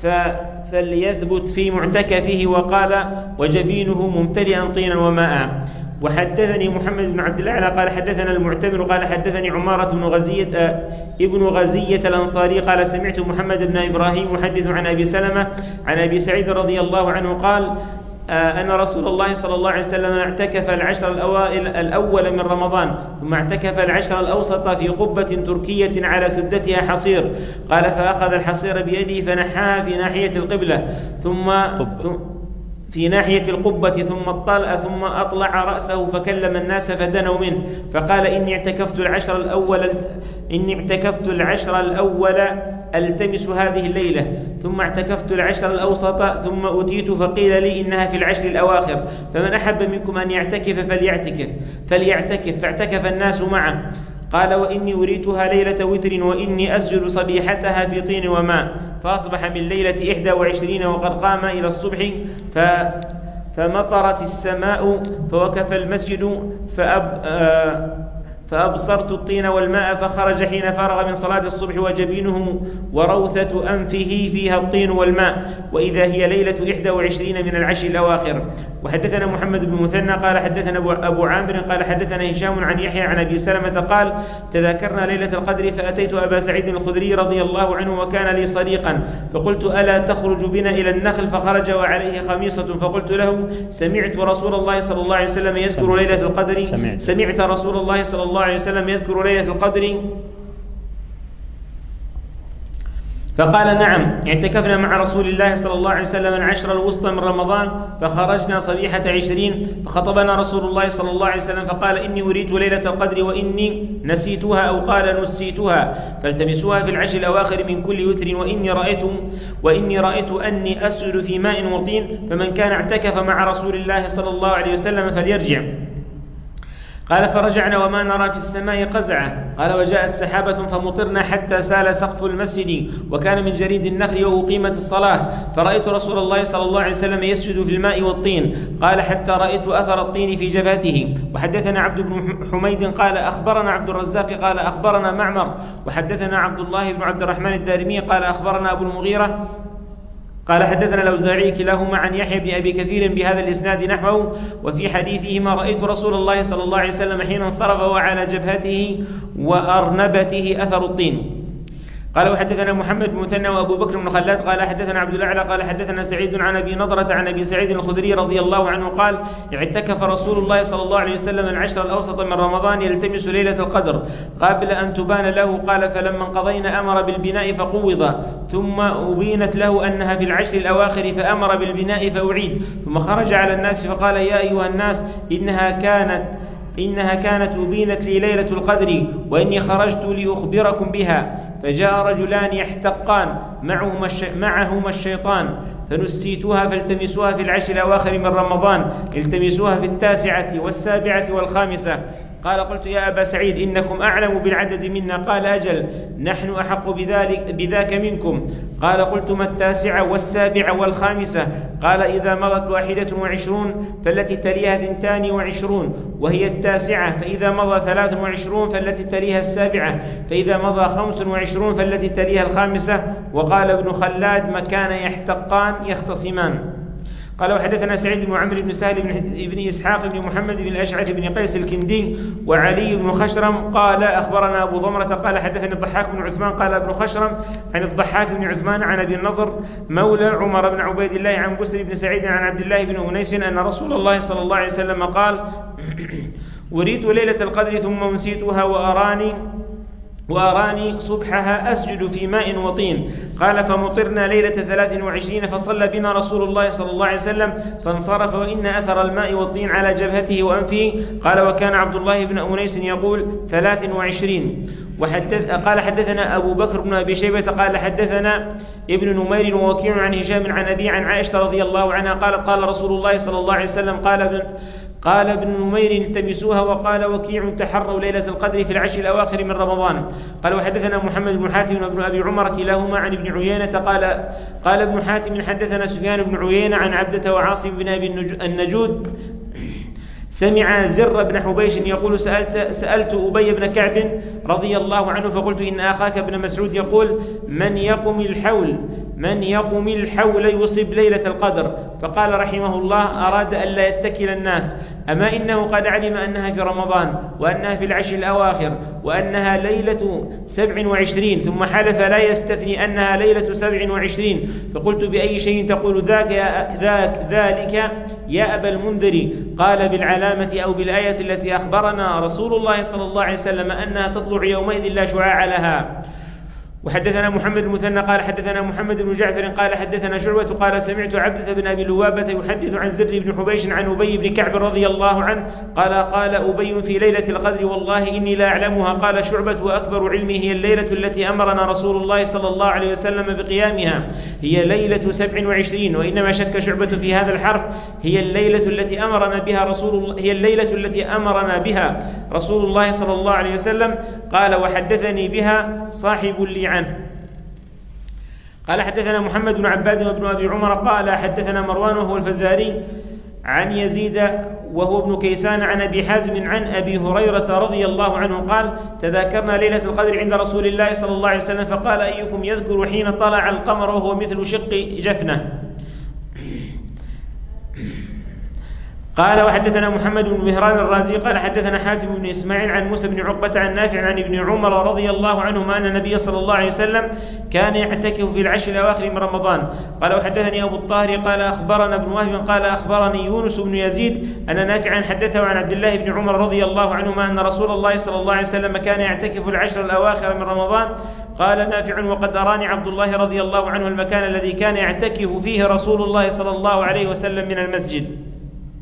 فليثبت في معتكفه وقال وجبينه ممتلئا طينا وماء. وحدثني محمد بن عبد الأعلى قال حدثنا المعتمر قال حدثني عمارة بن غزية آه ابن غزية الأنصاري قال سمعت محمد بن إبراهيم يحدث عن أبي سلمة عن أبي سعيد رضي الله عنه قال آه أن رسول الله صلى الله عليه وسلم اعتكف العشر الأوائل الأول من رمضان ثم اعتكف العشر الأوسط في قبة تركية على سدتها حصير قال فأخذ الحصير بيده فنحاها في ناحية القبلة ثم في ناحية القبة ثم اطلع ثم أطلع رأسه فكلم الناس فدنوا منه فقال إني اعتكفت العشر الأول إني اعتكفت العشر الأول ألتمس هذه الليلة ثم اعتكفت العشر الأوسط ثم أتيت فقيل لي إنها في العشر الأواخر فمن أحب منكم أن يعتكف فليعتكف فليعتكف فاعتكف الناس معه. قال وإني أريتها ليلة وتر وإني أسجد صبيحتها في طين وماء فأصبح من ليلة إحدى وعشرين وقد قام إلى الصبح ف فمطرت السماء فوقف المسجد فأب فأبصرت الطين والماء فخرج حين فرغ من صلاة الصبح وجبينه وروثة أنفه فيها الطين والماء وإذا هي ليلة إحدى وعشرين من العشر الأواخر. وحدثنا محمد بن مثنى قال حدثنا أبو عامر قال حدثنا هشام عن يحيى عن أبي سلمة قال تذكرنا ليلة القدر فأتيت أبا سعيد الخدري رضي الله عنه وكان لي صديقا فقلت ألا تخرج بنا إلى النخل فخرج وعليه خميصة فقلت له سمعت رسول الله صلى الله عليه وسلم يذكر ليلة القدر سمعت, سمعت رسول الله صلى الله عليه وسلم يذكر ليلة القدر فقال نعم اعتكفنا مع رسول الله صلى الله عليه وسلم العشر الوسطى من رمضان فخرجنا صبيحة عشرين فخطبنا رسول الله صلى الله عليه وسلم فقال إني أريد ليلة القدر وإني نسيتها أو قال نسيتها فالتمسوها في العشر الأواخر من كل وتر وإني رأيت, وإني رأيت أني أسجد في ماء وطين فمن كان اعتكف مع رسول الله صلى الله عليه وسلم فليرجع. قال فرجعنا وما نرى في السماء قزعة قال وجاءت سحابة فمطرنا حتى سال سقف المسجد وكان من جريد النخل وأقيمت الصلاة فرأيت رسول الله صلى الله عليه وسلم يسجد في الماء والطين قال حتى رأيت أثر الطين في جبهته. وحدثنا عبد بن حميد قال أخبرنا عبد الرزاق قال أخبرنا معمر وحدثنا عبد الله بن عبد الرحمن الدارمي قال أخبرنا أبو المغيرة قال حدثنا الأوزاعي كلاهما عن يحيى بن أبي كثير بهذا الإسناد نحوه وفي حديثهما رأيت رسول الله صلى الله عليه وسلم حين انصرف وعلى جبهته وأرنبته أثر الطين. قال وحدثنا محمد بن مثنى وأبو بكر بن خلاد قال حدثنا عبد الأعلى قال حدثنا سعيد عن أبي نضرة عن أبي سعيد الخدري رضي الله عنه قال اعتكف رسول الله صلى الله عليه وسلم العشر الأوسط من رمضان يلتمس ليلة القدر قبل أن تبان له قال فلما انقضينا أمر بالبناء فقوض ثم أبينت له أنها في العشر الأواخر فأمر بالبناء فأعيد ثم خرج على الناس فقال يا أيها الناس إنها كانت إنها كانت أبينت لي ليلة القدر وإني خرجت لأخبركم بها فجاء رجلان يحتقان معهما, الش... معهما الشيطان فنسيتوها فالتمسوها في العشر الأواخر من رمضان التمسوها في التاسعة والسابعة والخامسة. قال قلت يا أبا سعيد إنكم أعلم بالعدد منا قال أجل نحن أحق بذلك بذاك منكم. قال قلت ما التاسعة والسابعة والخامسة؟ قال إذا مضت واحدة وعشرون فالتي تليها ثنتان وعشرون وهي التاسعة، فإذا مضى ثلاث وعشرون فالتي تليها السابعة، فإذا مضى خمس وعشرون فالتي تليها الخامسة. وقال ابن خلاد مكان يحتقان يختصمان. قال وحدثنا سعيد بن عمرو بن سهل بن إسحاق بن محمد بن الأشعث بن قيس الكندي وعلي بن خشرم قال أخبرنا أبو ضمرة قال حدثني الضحاك بن عثمان قال ابن خشرم عن الضحاك بن عثمان عن أبي النضر مولى عمر بن عبيد الله عن بسر بن سعيد عن عبد الله بن أنيس أن رسول الله صلى الله عليه وسلم قال وريت ليلة القدر ثم نسيتها وأراني وأراني صبحها أسجد في ماء وطين. قال فمطرنا ليلة ثلاث وعشرين فصلى بنا رسول الله صلى الله عليه وسلم فانصرف وإن أثر الماء والطين على جبهته وأنفه. قال وكان عبد الله بن أنيس يقول ثلاث وعشرين. وحدث قال حدثنا أبو بكر بن أبي شيبة قال حدثنا ابن نمير ووكيع عن هشام عن أبي عن عائشة رضي الله عنها قالت قال رسول الله صلى الله عليه وسلم قال ابن قال ابن نمير التمسوها وقال وكيع تحروا ليلة القدر في العشر الأواخر من رمضان. قال وحدثنا محمد بن حاتم وابن أبي عمر كلاهما عن ابن عيينة قال قال ابن حاتم حدثنا سفيان بن عيينة عن عبدة وعاصم بن أبي النجود سمع زر بن حبيش يقول سألت, سألت أبي بن كعب رضي الله عنه فقلت إن أخاك ابن مسعود يقول من يقم الحول من يقم الحول يصب ليلة القدر. فقال رحمه الله أراد أن لا يتكل الناس أما إنه قد علم أنها في رمضان وأنها في العشر الأواخر وأنها ليلة سبع وعشرين ثم حلف لا يستثني أنها ليلة سبع وعشرين. فقلت بأي شيء تقول ذاك يا ذاك ذلك يا أبا المنذر؟ قال بالعلامة أو بالآية التي أخبرنا رسول الله صلى الله عليه وسلم أنها تطلع يومئذ لا شعاع لها. وحدثنا محمد المثنى قال حدثنا محمد بن جعفر قال حدثنا شعبة قال سمعت عبدة بن أبي لوابة يحدث عن زر بن حبيش عن أبي بن كعب رضي الله عنه قال قال أبي في ليلة القدر والله إني لا أعلمها. قال شعبة وأكبر علمي هي الليلة التي أمرنا رسول الله صلى الله عليه وسلم بقيامها هي ليلة سبع وعشرين. وإنما شك شعبة في هذا الحرف هي الليلة التي أمرنا بها رسول الله هي الليلة التي أمرنا بها رسول الله صلى الله عليه وسلم. قال وحدثني بها صاحب لي عنه. قال حدثنا محمد بن عباد وابن أبي عمر قال حدثنا مروان وهو الفزاري عن يزيد وهو ابن كيسان عن أبي حازم عن أبي هريرة رضي الله عنه قال تذاكرنا ليلة القدر عند رسول الله صلى الله عليه وسلم فقال أيكم يذكر حين طلع القمر وهو مثل شق جفنة. قال وحدثنا محمد بن مهران الرازي قال حدثنا حاتم بن إسماعيل عن موسى بن عقبة عن نافع عن ابن عمر رضي الله عنهما أن النبي صلى الله عليه وسلم كان يعتكف في العشر الأواخر من رمضان. قال وحدثني أبو الطاهر قال أخبرنا ابن وهب قال أخبرني يونس بن يزيد أن نافعا حدثه عن عبد الله بن عمر رضي الله عنهما أن رسول الله صلى الله عليه وسلم كان يعتكف العشر الأواخر من رمضان. قال نافع وقد أراني عبد الله رضي الله عنه المكان الذي كان يعتكف فيه رسول الله صلى الله عليه وسلم من المسجد.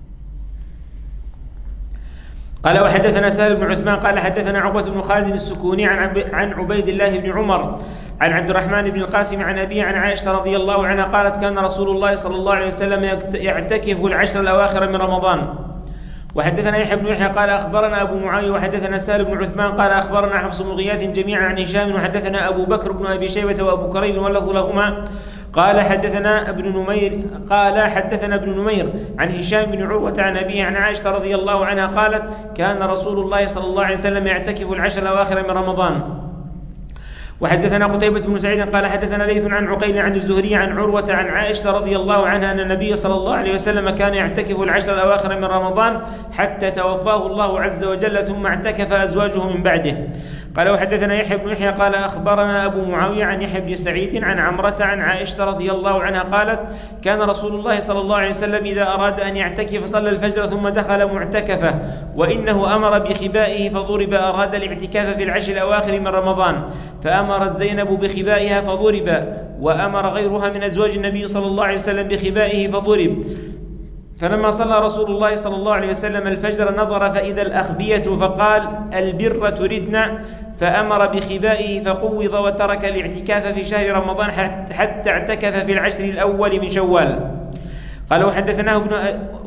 قال وحدثنا سهل بن عثمان قال حدثنا عقبة بن خالد السكوني عن عبيد الله بن عمر عن عبد الرحمن بن القاسم عن أبي عن عائشة رضي الله عنها قالت كان رسول الله صلى الله عليه وسلم يعتكف العشر الأواخر من رمضان. وحدثنا يحيى بن يحيى قال أخبرنا أبو معاوية وحدثنا سهل بن عثمان قال أخبرنا حفص بن غياث جميعا عن هشام وحدثنا أبو بكر بن أبي شيبة وأبو كريب واللفظ لهما قال حدثنا ابن نمير قال حدثنا ابن نمير عن هشام بن عروة عن أبيه عن عائشة رضي الله عنها قالت كان رسول الله صلى الله عليه وسلم يعتكف العشر الأواخر من رمضان. وحدثنا قتيبة بن سعيد قال حدثنا ليث عن عقيل عن الزهري عن عروة عن عائشة رضي الله عنها أن النبي صلى الله عليه وسلم كان يعتكف العشر الأواخر من رمضان حتى توفاه الله عز وجل ثم اعتكف أزواجه من بعده. قال وحدثنا يحيى بن يحيى قال أخبرنا أبو معاوية عن يحيى بن سعيد عن عمرة عن عائشة رضي الله عنها قالت كان رسول الله صلى الله عليه وسلم إذا أراد أن يعتكف صلى الفجر ثم دخل معتكفه وإنه أمر بخبائه فضرب. أراد الاعتكاف في العشر الأواخر من رمضان فأمرت زينب بخبائها فضرب وأمر غيرها من أزواج النبي صلى الله عليه وسلم بخبائه فضرب. فلما صلى رسول الله صلى الله عليه وسلم الفجر نظر فإذا الأخبية فقال البر تردن فأمر بخبائه فقوض وترك الاعتكاف في شهر رمضان حتى اعتكف في العشر الأول من شوال. قال وحدثناه ابن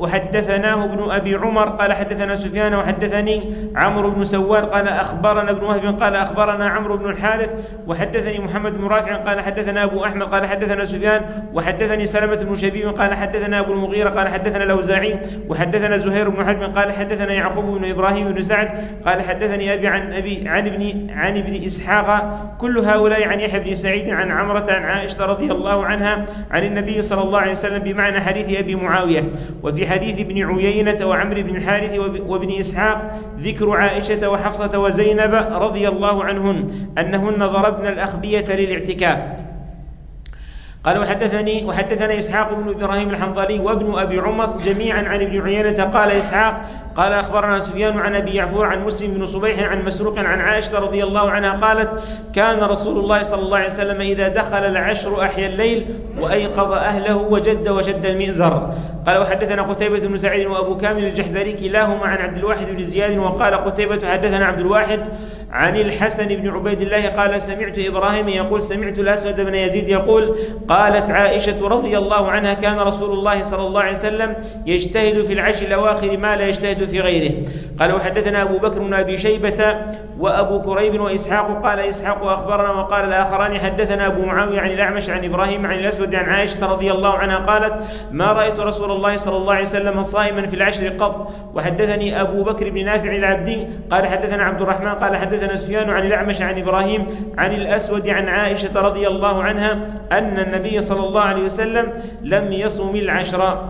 وحدثناه ابن أبي عمر قال حدثنا سفيان وحدثني عمرو بن سوار قال أخبرنا ابن وهب قال أخبرنا عمرو بن الحارث وحدثني محمد بن رافع قال حدثنا أبو أحمد قال حدثنا سفيان وحدثني سلمة بن شبيب قال حدثنا أبو المغيرة قال حدثنا الأوزاعي وحدثنا زهير بن حرب قال حدثنا يعقوب بن إبراهيم بن سعد قال حدثني أبي عن أبي عن ابن عن ابن إسحاق كل هؤلاء عن يحيى بن سعيد عن عمرة عن عائشة رضي الله عنها عن النبي صلى الله عليه وسلم بمعنى حديث أبي معاوية. وفي حديث ابن عيينة وعمرو بن الحارث وابن إسحاق ذكر عائشة وحفصة وزينب رضي الله عنهن أنهن ضربن الأخبية للاعتكاف. قال وحدثني وحدثنا إسحاق بن إبراهيم الحنظلي وابن أبي عمر جميعا عن ابن عيينة قال إسحاق قال أخبرنا سفيان عن أبي يعفور عن مسلم بن صبيح عن مسروق عن عائشة رضي الله عنها قالت كان رسول الله صلى الله عليه وسلم إذا دخل العشر أحيا الليل وأيقظ أهله وجد وشد المئزر. قال وحدثنا قتيبة بن سعيد وأبو كامل الجحدري كلاهما عن عبد الواحد بن زياد وقال قتيبة حدثنا عبد الواحد عن الحسن بن عبيد الله قال سمعت إبراهيم يقول سمعت الأسود بن يزيد يقول قالت عائشة رضي الله عنها كان رسول الله صلى الله عليه وسلم يجتهد في العشر الأواخر ما لا يجتهد في غيره. قال وحدثنا أبو بكر بن أبي شيبة وأبو كريب وإسحاق قال إسحاق أخبرنا وقال الآخران حدثنا أبو معاوية عن الأعمش عن إبراهيم عن الأسود عن عائشة رضي الله عنها قالت ما رأيت رسول الله صلى الله عليه وسلم صائما في العشر قط. وحدثني أبو بكر بن نافع العبدي قال حدثنا عبد الرحمن قال حدثنا سفيان عن الأعمش عن إبراهيم عن الأسود عن عائشة رضي الله عنها أن النبي صلى الله عليه وسلم لم يصم العشر.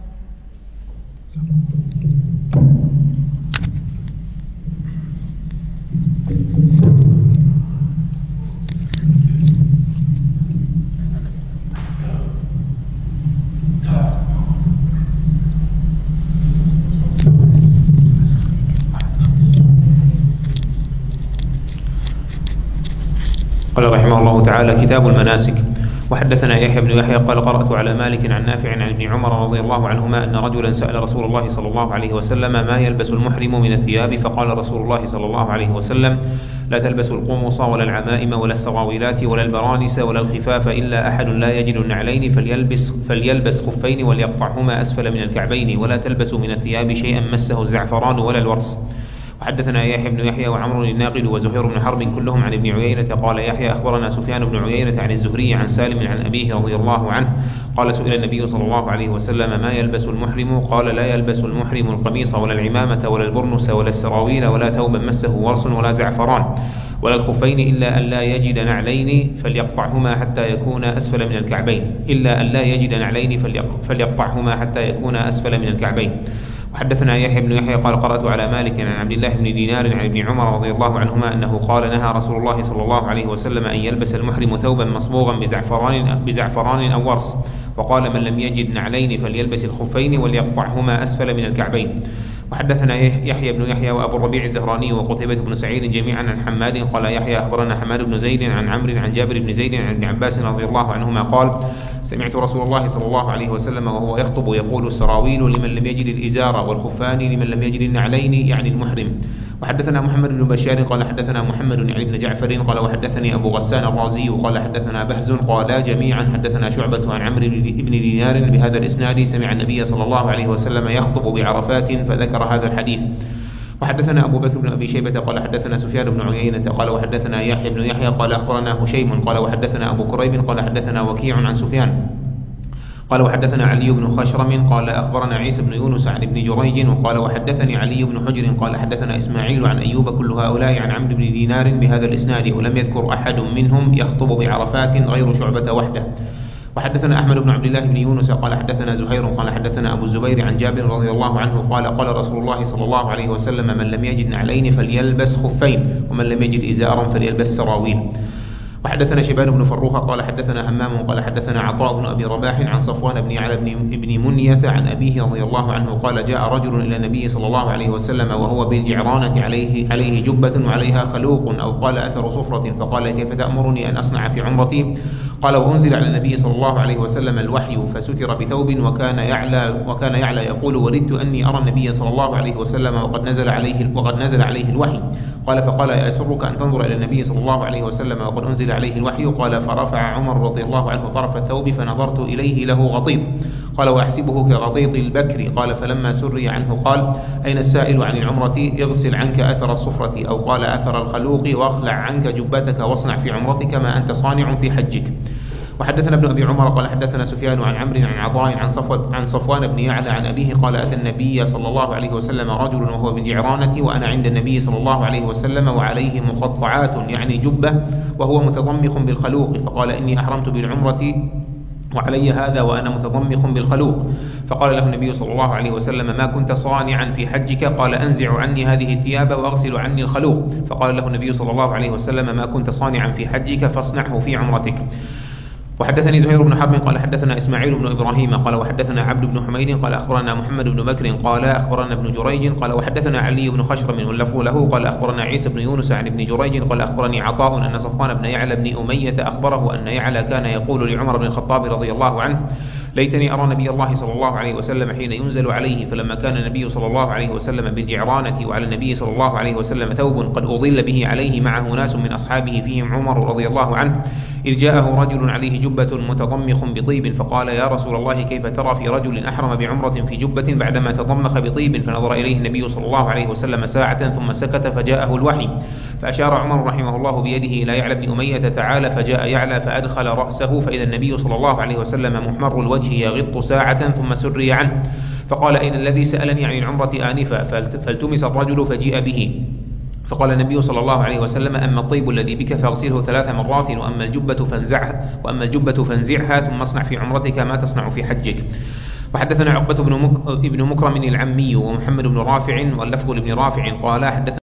قال رحمه الله تعالى كتاب المناسك. وحدثنا يحيى بن يحيى قال قرأت على مالك عن نافع عن ابن عمر رضي الله عنهما أن رجلا سأل رسول الله صلى الله عليه وسلم ما يلبس المحرم من الثياب فقال رسول الله صلى الله عليه وسلم لا تلبسوا القمص ولا العمائم ولا السراويلات ولا البرانس ولا الخفاف إلا أحد لا يجد النعلين فليلبس, فليلبس خفين وليقطعهما أسفل من الكعبين ولا تلبسوا من الثياب شيئا مسه الزعفران ولا الورس. وحدثنا يحيى بن يحيى وعمر الناقد وزهير بن حرب كلهم عن ابن عيينة قال يحيى أخبرنا سفيان بن عيينة عن الزهري عن سالم عن أبيه رضي الله عنه قال سئل النبي صلى الله عليه وسلم ما يلبس المحرم قال لا يلبس المحرم القميص ولا العمامة ولا البرنس ولا السراويل ولا ثوبا مسه ورس ولا زعفران ولا الخفين إلا أن لا يجد نعلين فليقطعهما حتى يكون أسفل من الكعبين إلا أن لا يجد نعلين فليقطعهما حتى يكون أسفل من الكعبين. وحدثنا يحيى بن يحيى قال قرأت على مالك عن عبد الله بن دينار عن ابن عمر رضي الله عنهما أنه قال نهى رسول الله صلى الله عليه وسلم أن يلبس المحرم ثوبا مصبوغا بزعفران, بزعفران أو ورس وقال من لم يجد نعلين فليلبس الخفين وليقطعهما أسفل من الكعبين. وحدثنا يحيى بن يحيى وأبو الربيع الزهراني وقتيبة بن سعيد جميعا عن حماد قال يحيى أخبرنا حماد بن زيد عن عمرو عن جابر بن زيد عن ابن عباس رضي الله عنهما قال سمعت رسول الله صلى الله عليه وسلم وهو يخطب يقول السراويل لمن لم يجد الإزار والخفان لمن لم يجد النعلين يعني المحرم. وحدثنا محمد بن بشار قال حدثنا محمد يعني بن جعفر قال وحدثني أبو غسان الرازي وقال حدثنا بهز قال جميعا حدثنا شعبة عن عمرو بن دينار بهذا الإسناد سمع النبي صلى الله عليه وسلم يخطب بعرفات فذكر هذا الحديث. وحدثنا أبو بكر بن أبي شيبة قال حدثنا سفيان بن عيينة قال وحدثنا يحيى بن يحيى قال أخبرنا هشيم قال وحدثنا أبو كريب قال حدثنا وكيع عن سفيان قال وحدثنا علي بن خشرم قال أخبرنا عيسى بن يونس عن ابن جريج وقال وحدثني علي بن حجر قال حدثنا إسماعيل عن أيوب كل هؤلاء عن عمرو بن دينار بهذا الإسناد ولم يذكر أحد منهم يخطب بعرفات غير شعبة وحده. وحدثنا أحمد بن عبد الله بن يونس قال حدثنا زهير قال حدثنا أبو الزبير عن جابر رضي الله عنه قال قال رسول الله صلى الله عليه وسلم من لم يجد نعلين فليلبس خفين ومن لم يجد إزارا فليلبس سراويل. وحدثنا شيبان بن فروخ قال حدثنا همام قال حدثنا عطاء بن أبي رباح عن صفوان بن علي بن منية عن أبيه رضي الله عنه قال جاء رجل إلى النبي صلى الله عليه وسلم وهو بالجعرانة عليه, عليه جبة وعليها خلوق أو قال أثر صفرة فقال كيف تأمرني أن أصنع في عمرتي قال وأنزل على النبي صلى الله عليه وسلم الوحي فستر بثوب وكان يعلى وكان يعلى يقول وددت أني أرى النبي صلى الله عليه وسلم وقد نزل عليه وقد نزل عليه الوحي قال فقال أيسرك أن تنظر إلى النبي صلى الله عليه وسلم وقد أنزل عليه الوحي قال فرفع عمر رضي الله عنه طرف الثوب فنظرت إليه له غطيط قال وأحسبه كغطيط البكر. قال فلما سري عنه قال أين السائل عن العمرة؟ اغسل عنك أثر الصفرة، أو قال أثر الخلوق، واخلع عنك جبتك واصنع في عمرتك ما أنت صانع في حجك. وحدثنا ابن أبي عمر قال حدثنا سفيان عن عمرو عن عطاء عن صفوان عن صفوان بن يعلى عن أبيه قال أتى النبي صلى الله عليه وسلم رجل وهو بالجعرانة وأنا عند النبي صلى الله عليه وسلم وعليه مقطعات يعني جبة وهو متضمخ بالخلوق، فقال إني أحرمت بالعمرة وعلي هذا وأنا متضمخ بالخلوق. فقال له النبي صلى الله عليه وسلم ما كنت صانعا في حجك؟ قال أنزع عني هذه الثياب وأغسل عني الخلوق. فقال له النبي صلى الله عليه وسلم ما كنت صانعا في حجك فاصنعه في عمرتك. وحدثني زهير بن حرب قال حدثنا إسماعيل بن إبراهيم قال وحدثنا عبد بن حميد قال أخبرنا محمد بن بكر قال أخبرنا ابن جريج قال وحدثنا علي بن خشرم واللفظ له قال أخبرنا عيسى بن يونس عن ابن جريج قال أخبرني عطاء أن صفوان بن يعلى بن أمية أخبره أن يعلى كان يقول لعمر بن الخطاب رضي الله عنه ليتني أرى نبي الله صلى الله عليه وسلم حين ينزل عليه. فلما كان النبي صلى الله عليه وسلم بالجعرانة وعلى النبي صلى الله عليه وسلم ثوب قد أضل به عليه معه ناس من أصحابه فيهم عمر رضي الله عنه إذ جاءه رجل عليه جبة متضمخ بطيب فقال يا رسول الله كيف ترى في رجل أحرم بعمرة في جبة بعدما تضمخ بطيب؟ فنظر إليه النبي صلى الله عليه وسلم ساعة ثم سكت فجاءه الوحي فأشار عمر رحمه الله بيده إلى يعلى بن أمية تعالى فجاء يعلى فأدخل رأسه فإذا النبي صلى الله عليه وسلم محمر الوجه يغط ساعة ثم سري عنه فقال أين الذي سألني عن العمرة آنفا؟ فالتمس الرجل فجيء به فقال النبي صلى الله عليه وسلم أما الطيب الذي بك فاغسله ثلاث مرات وأما الجبة فانزعها وأما الجبة فانزعها ثم اصنع في عمرتك ما تصنع في حجك. وحدثنا عقبة بن مكرم العمي ومحمد بن رافع واللفظ لابن رافع قال حدثنا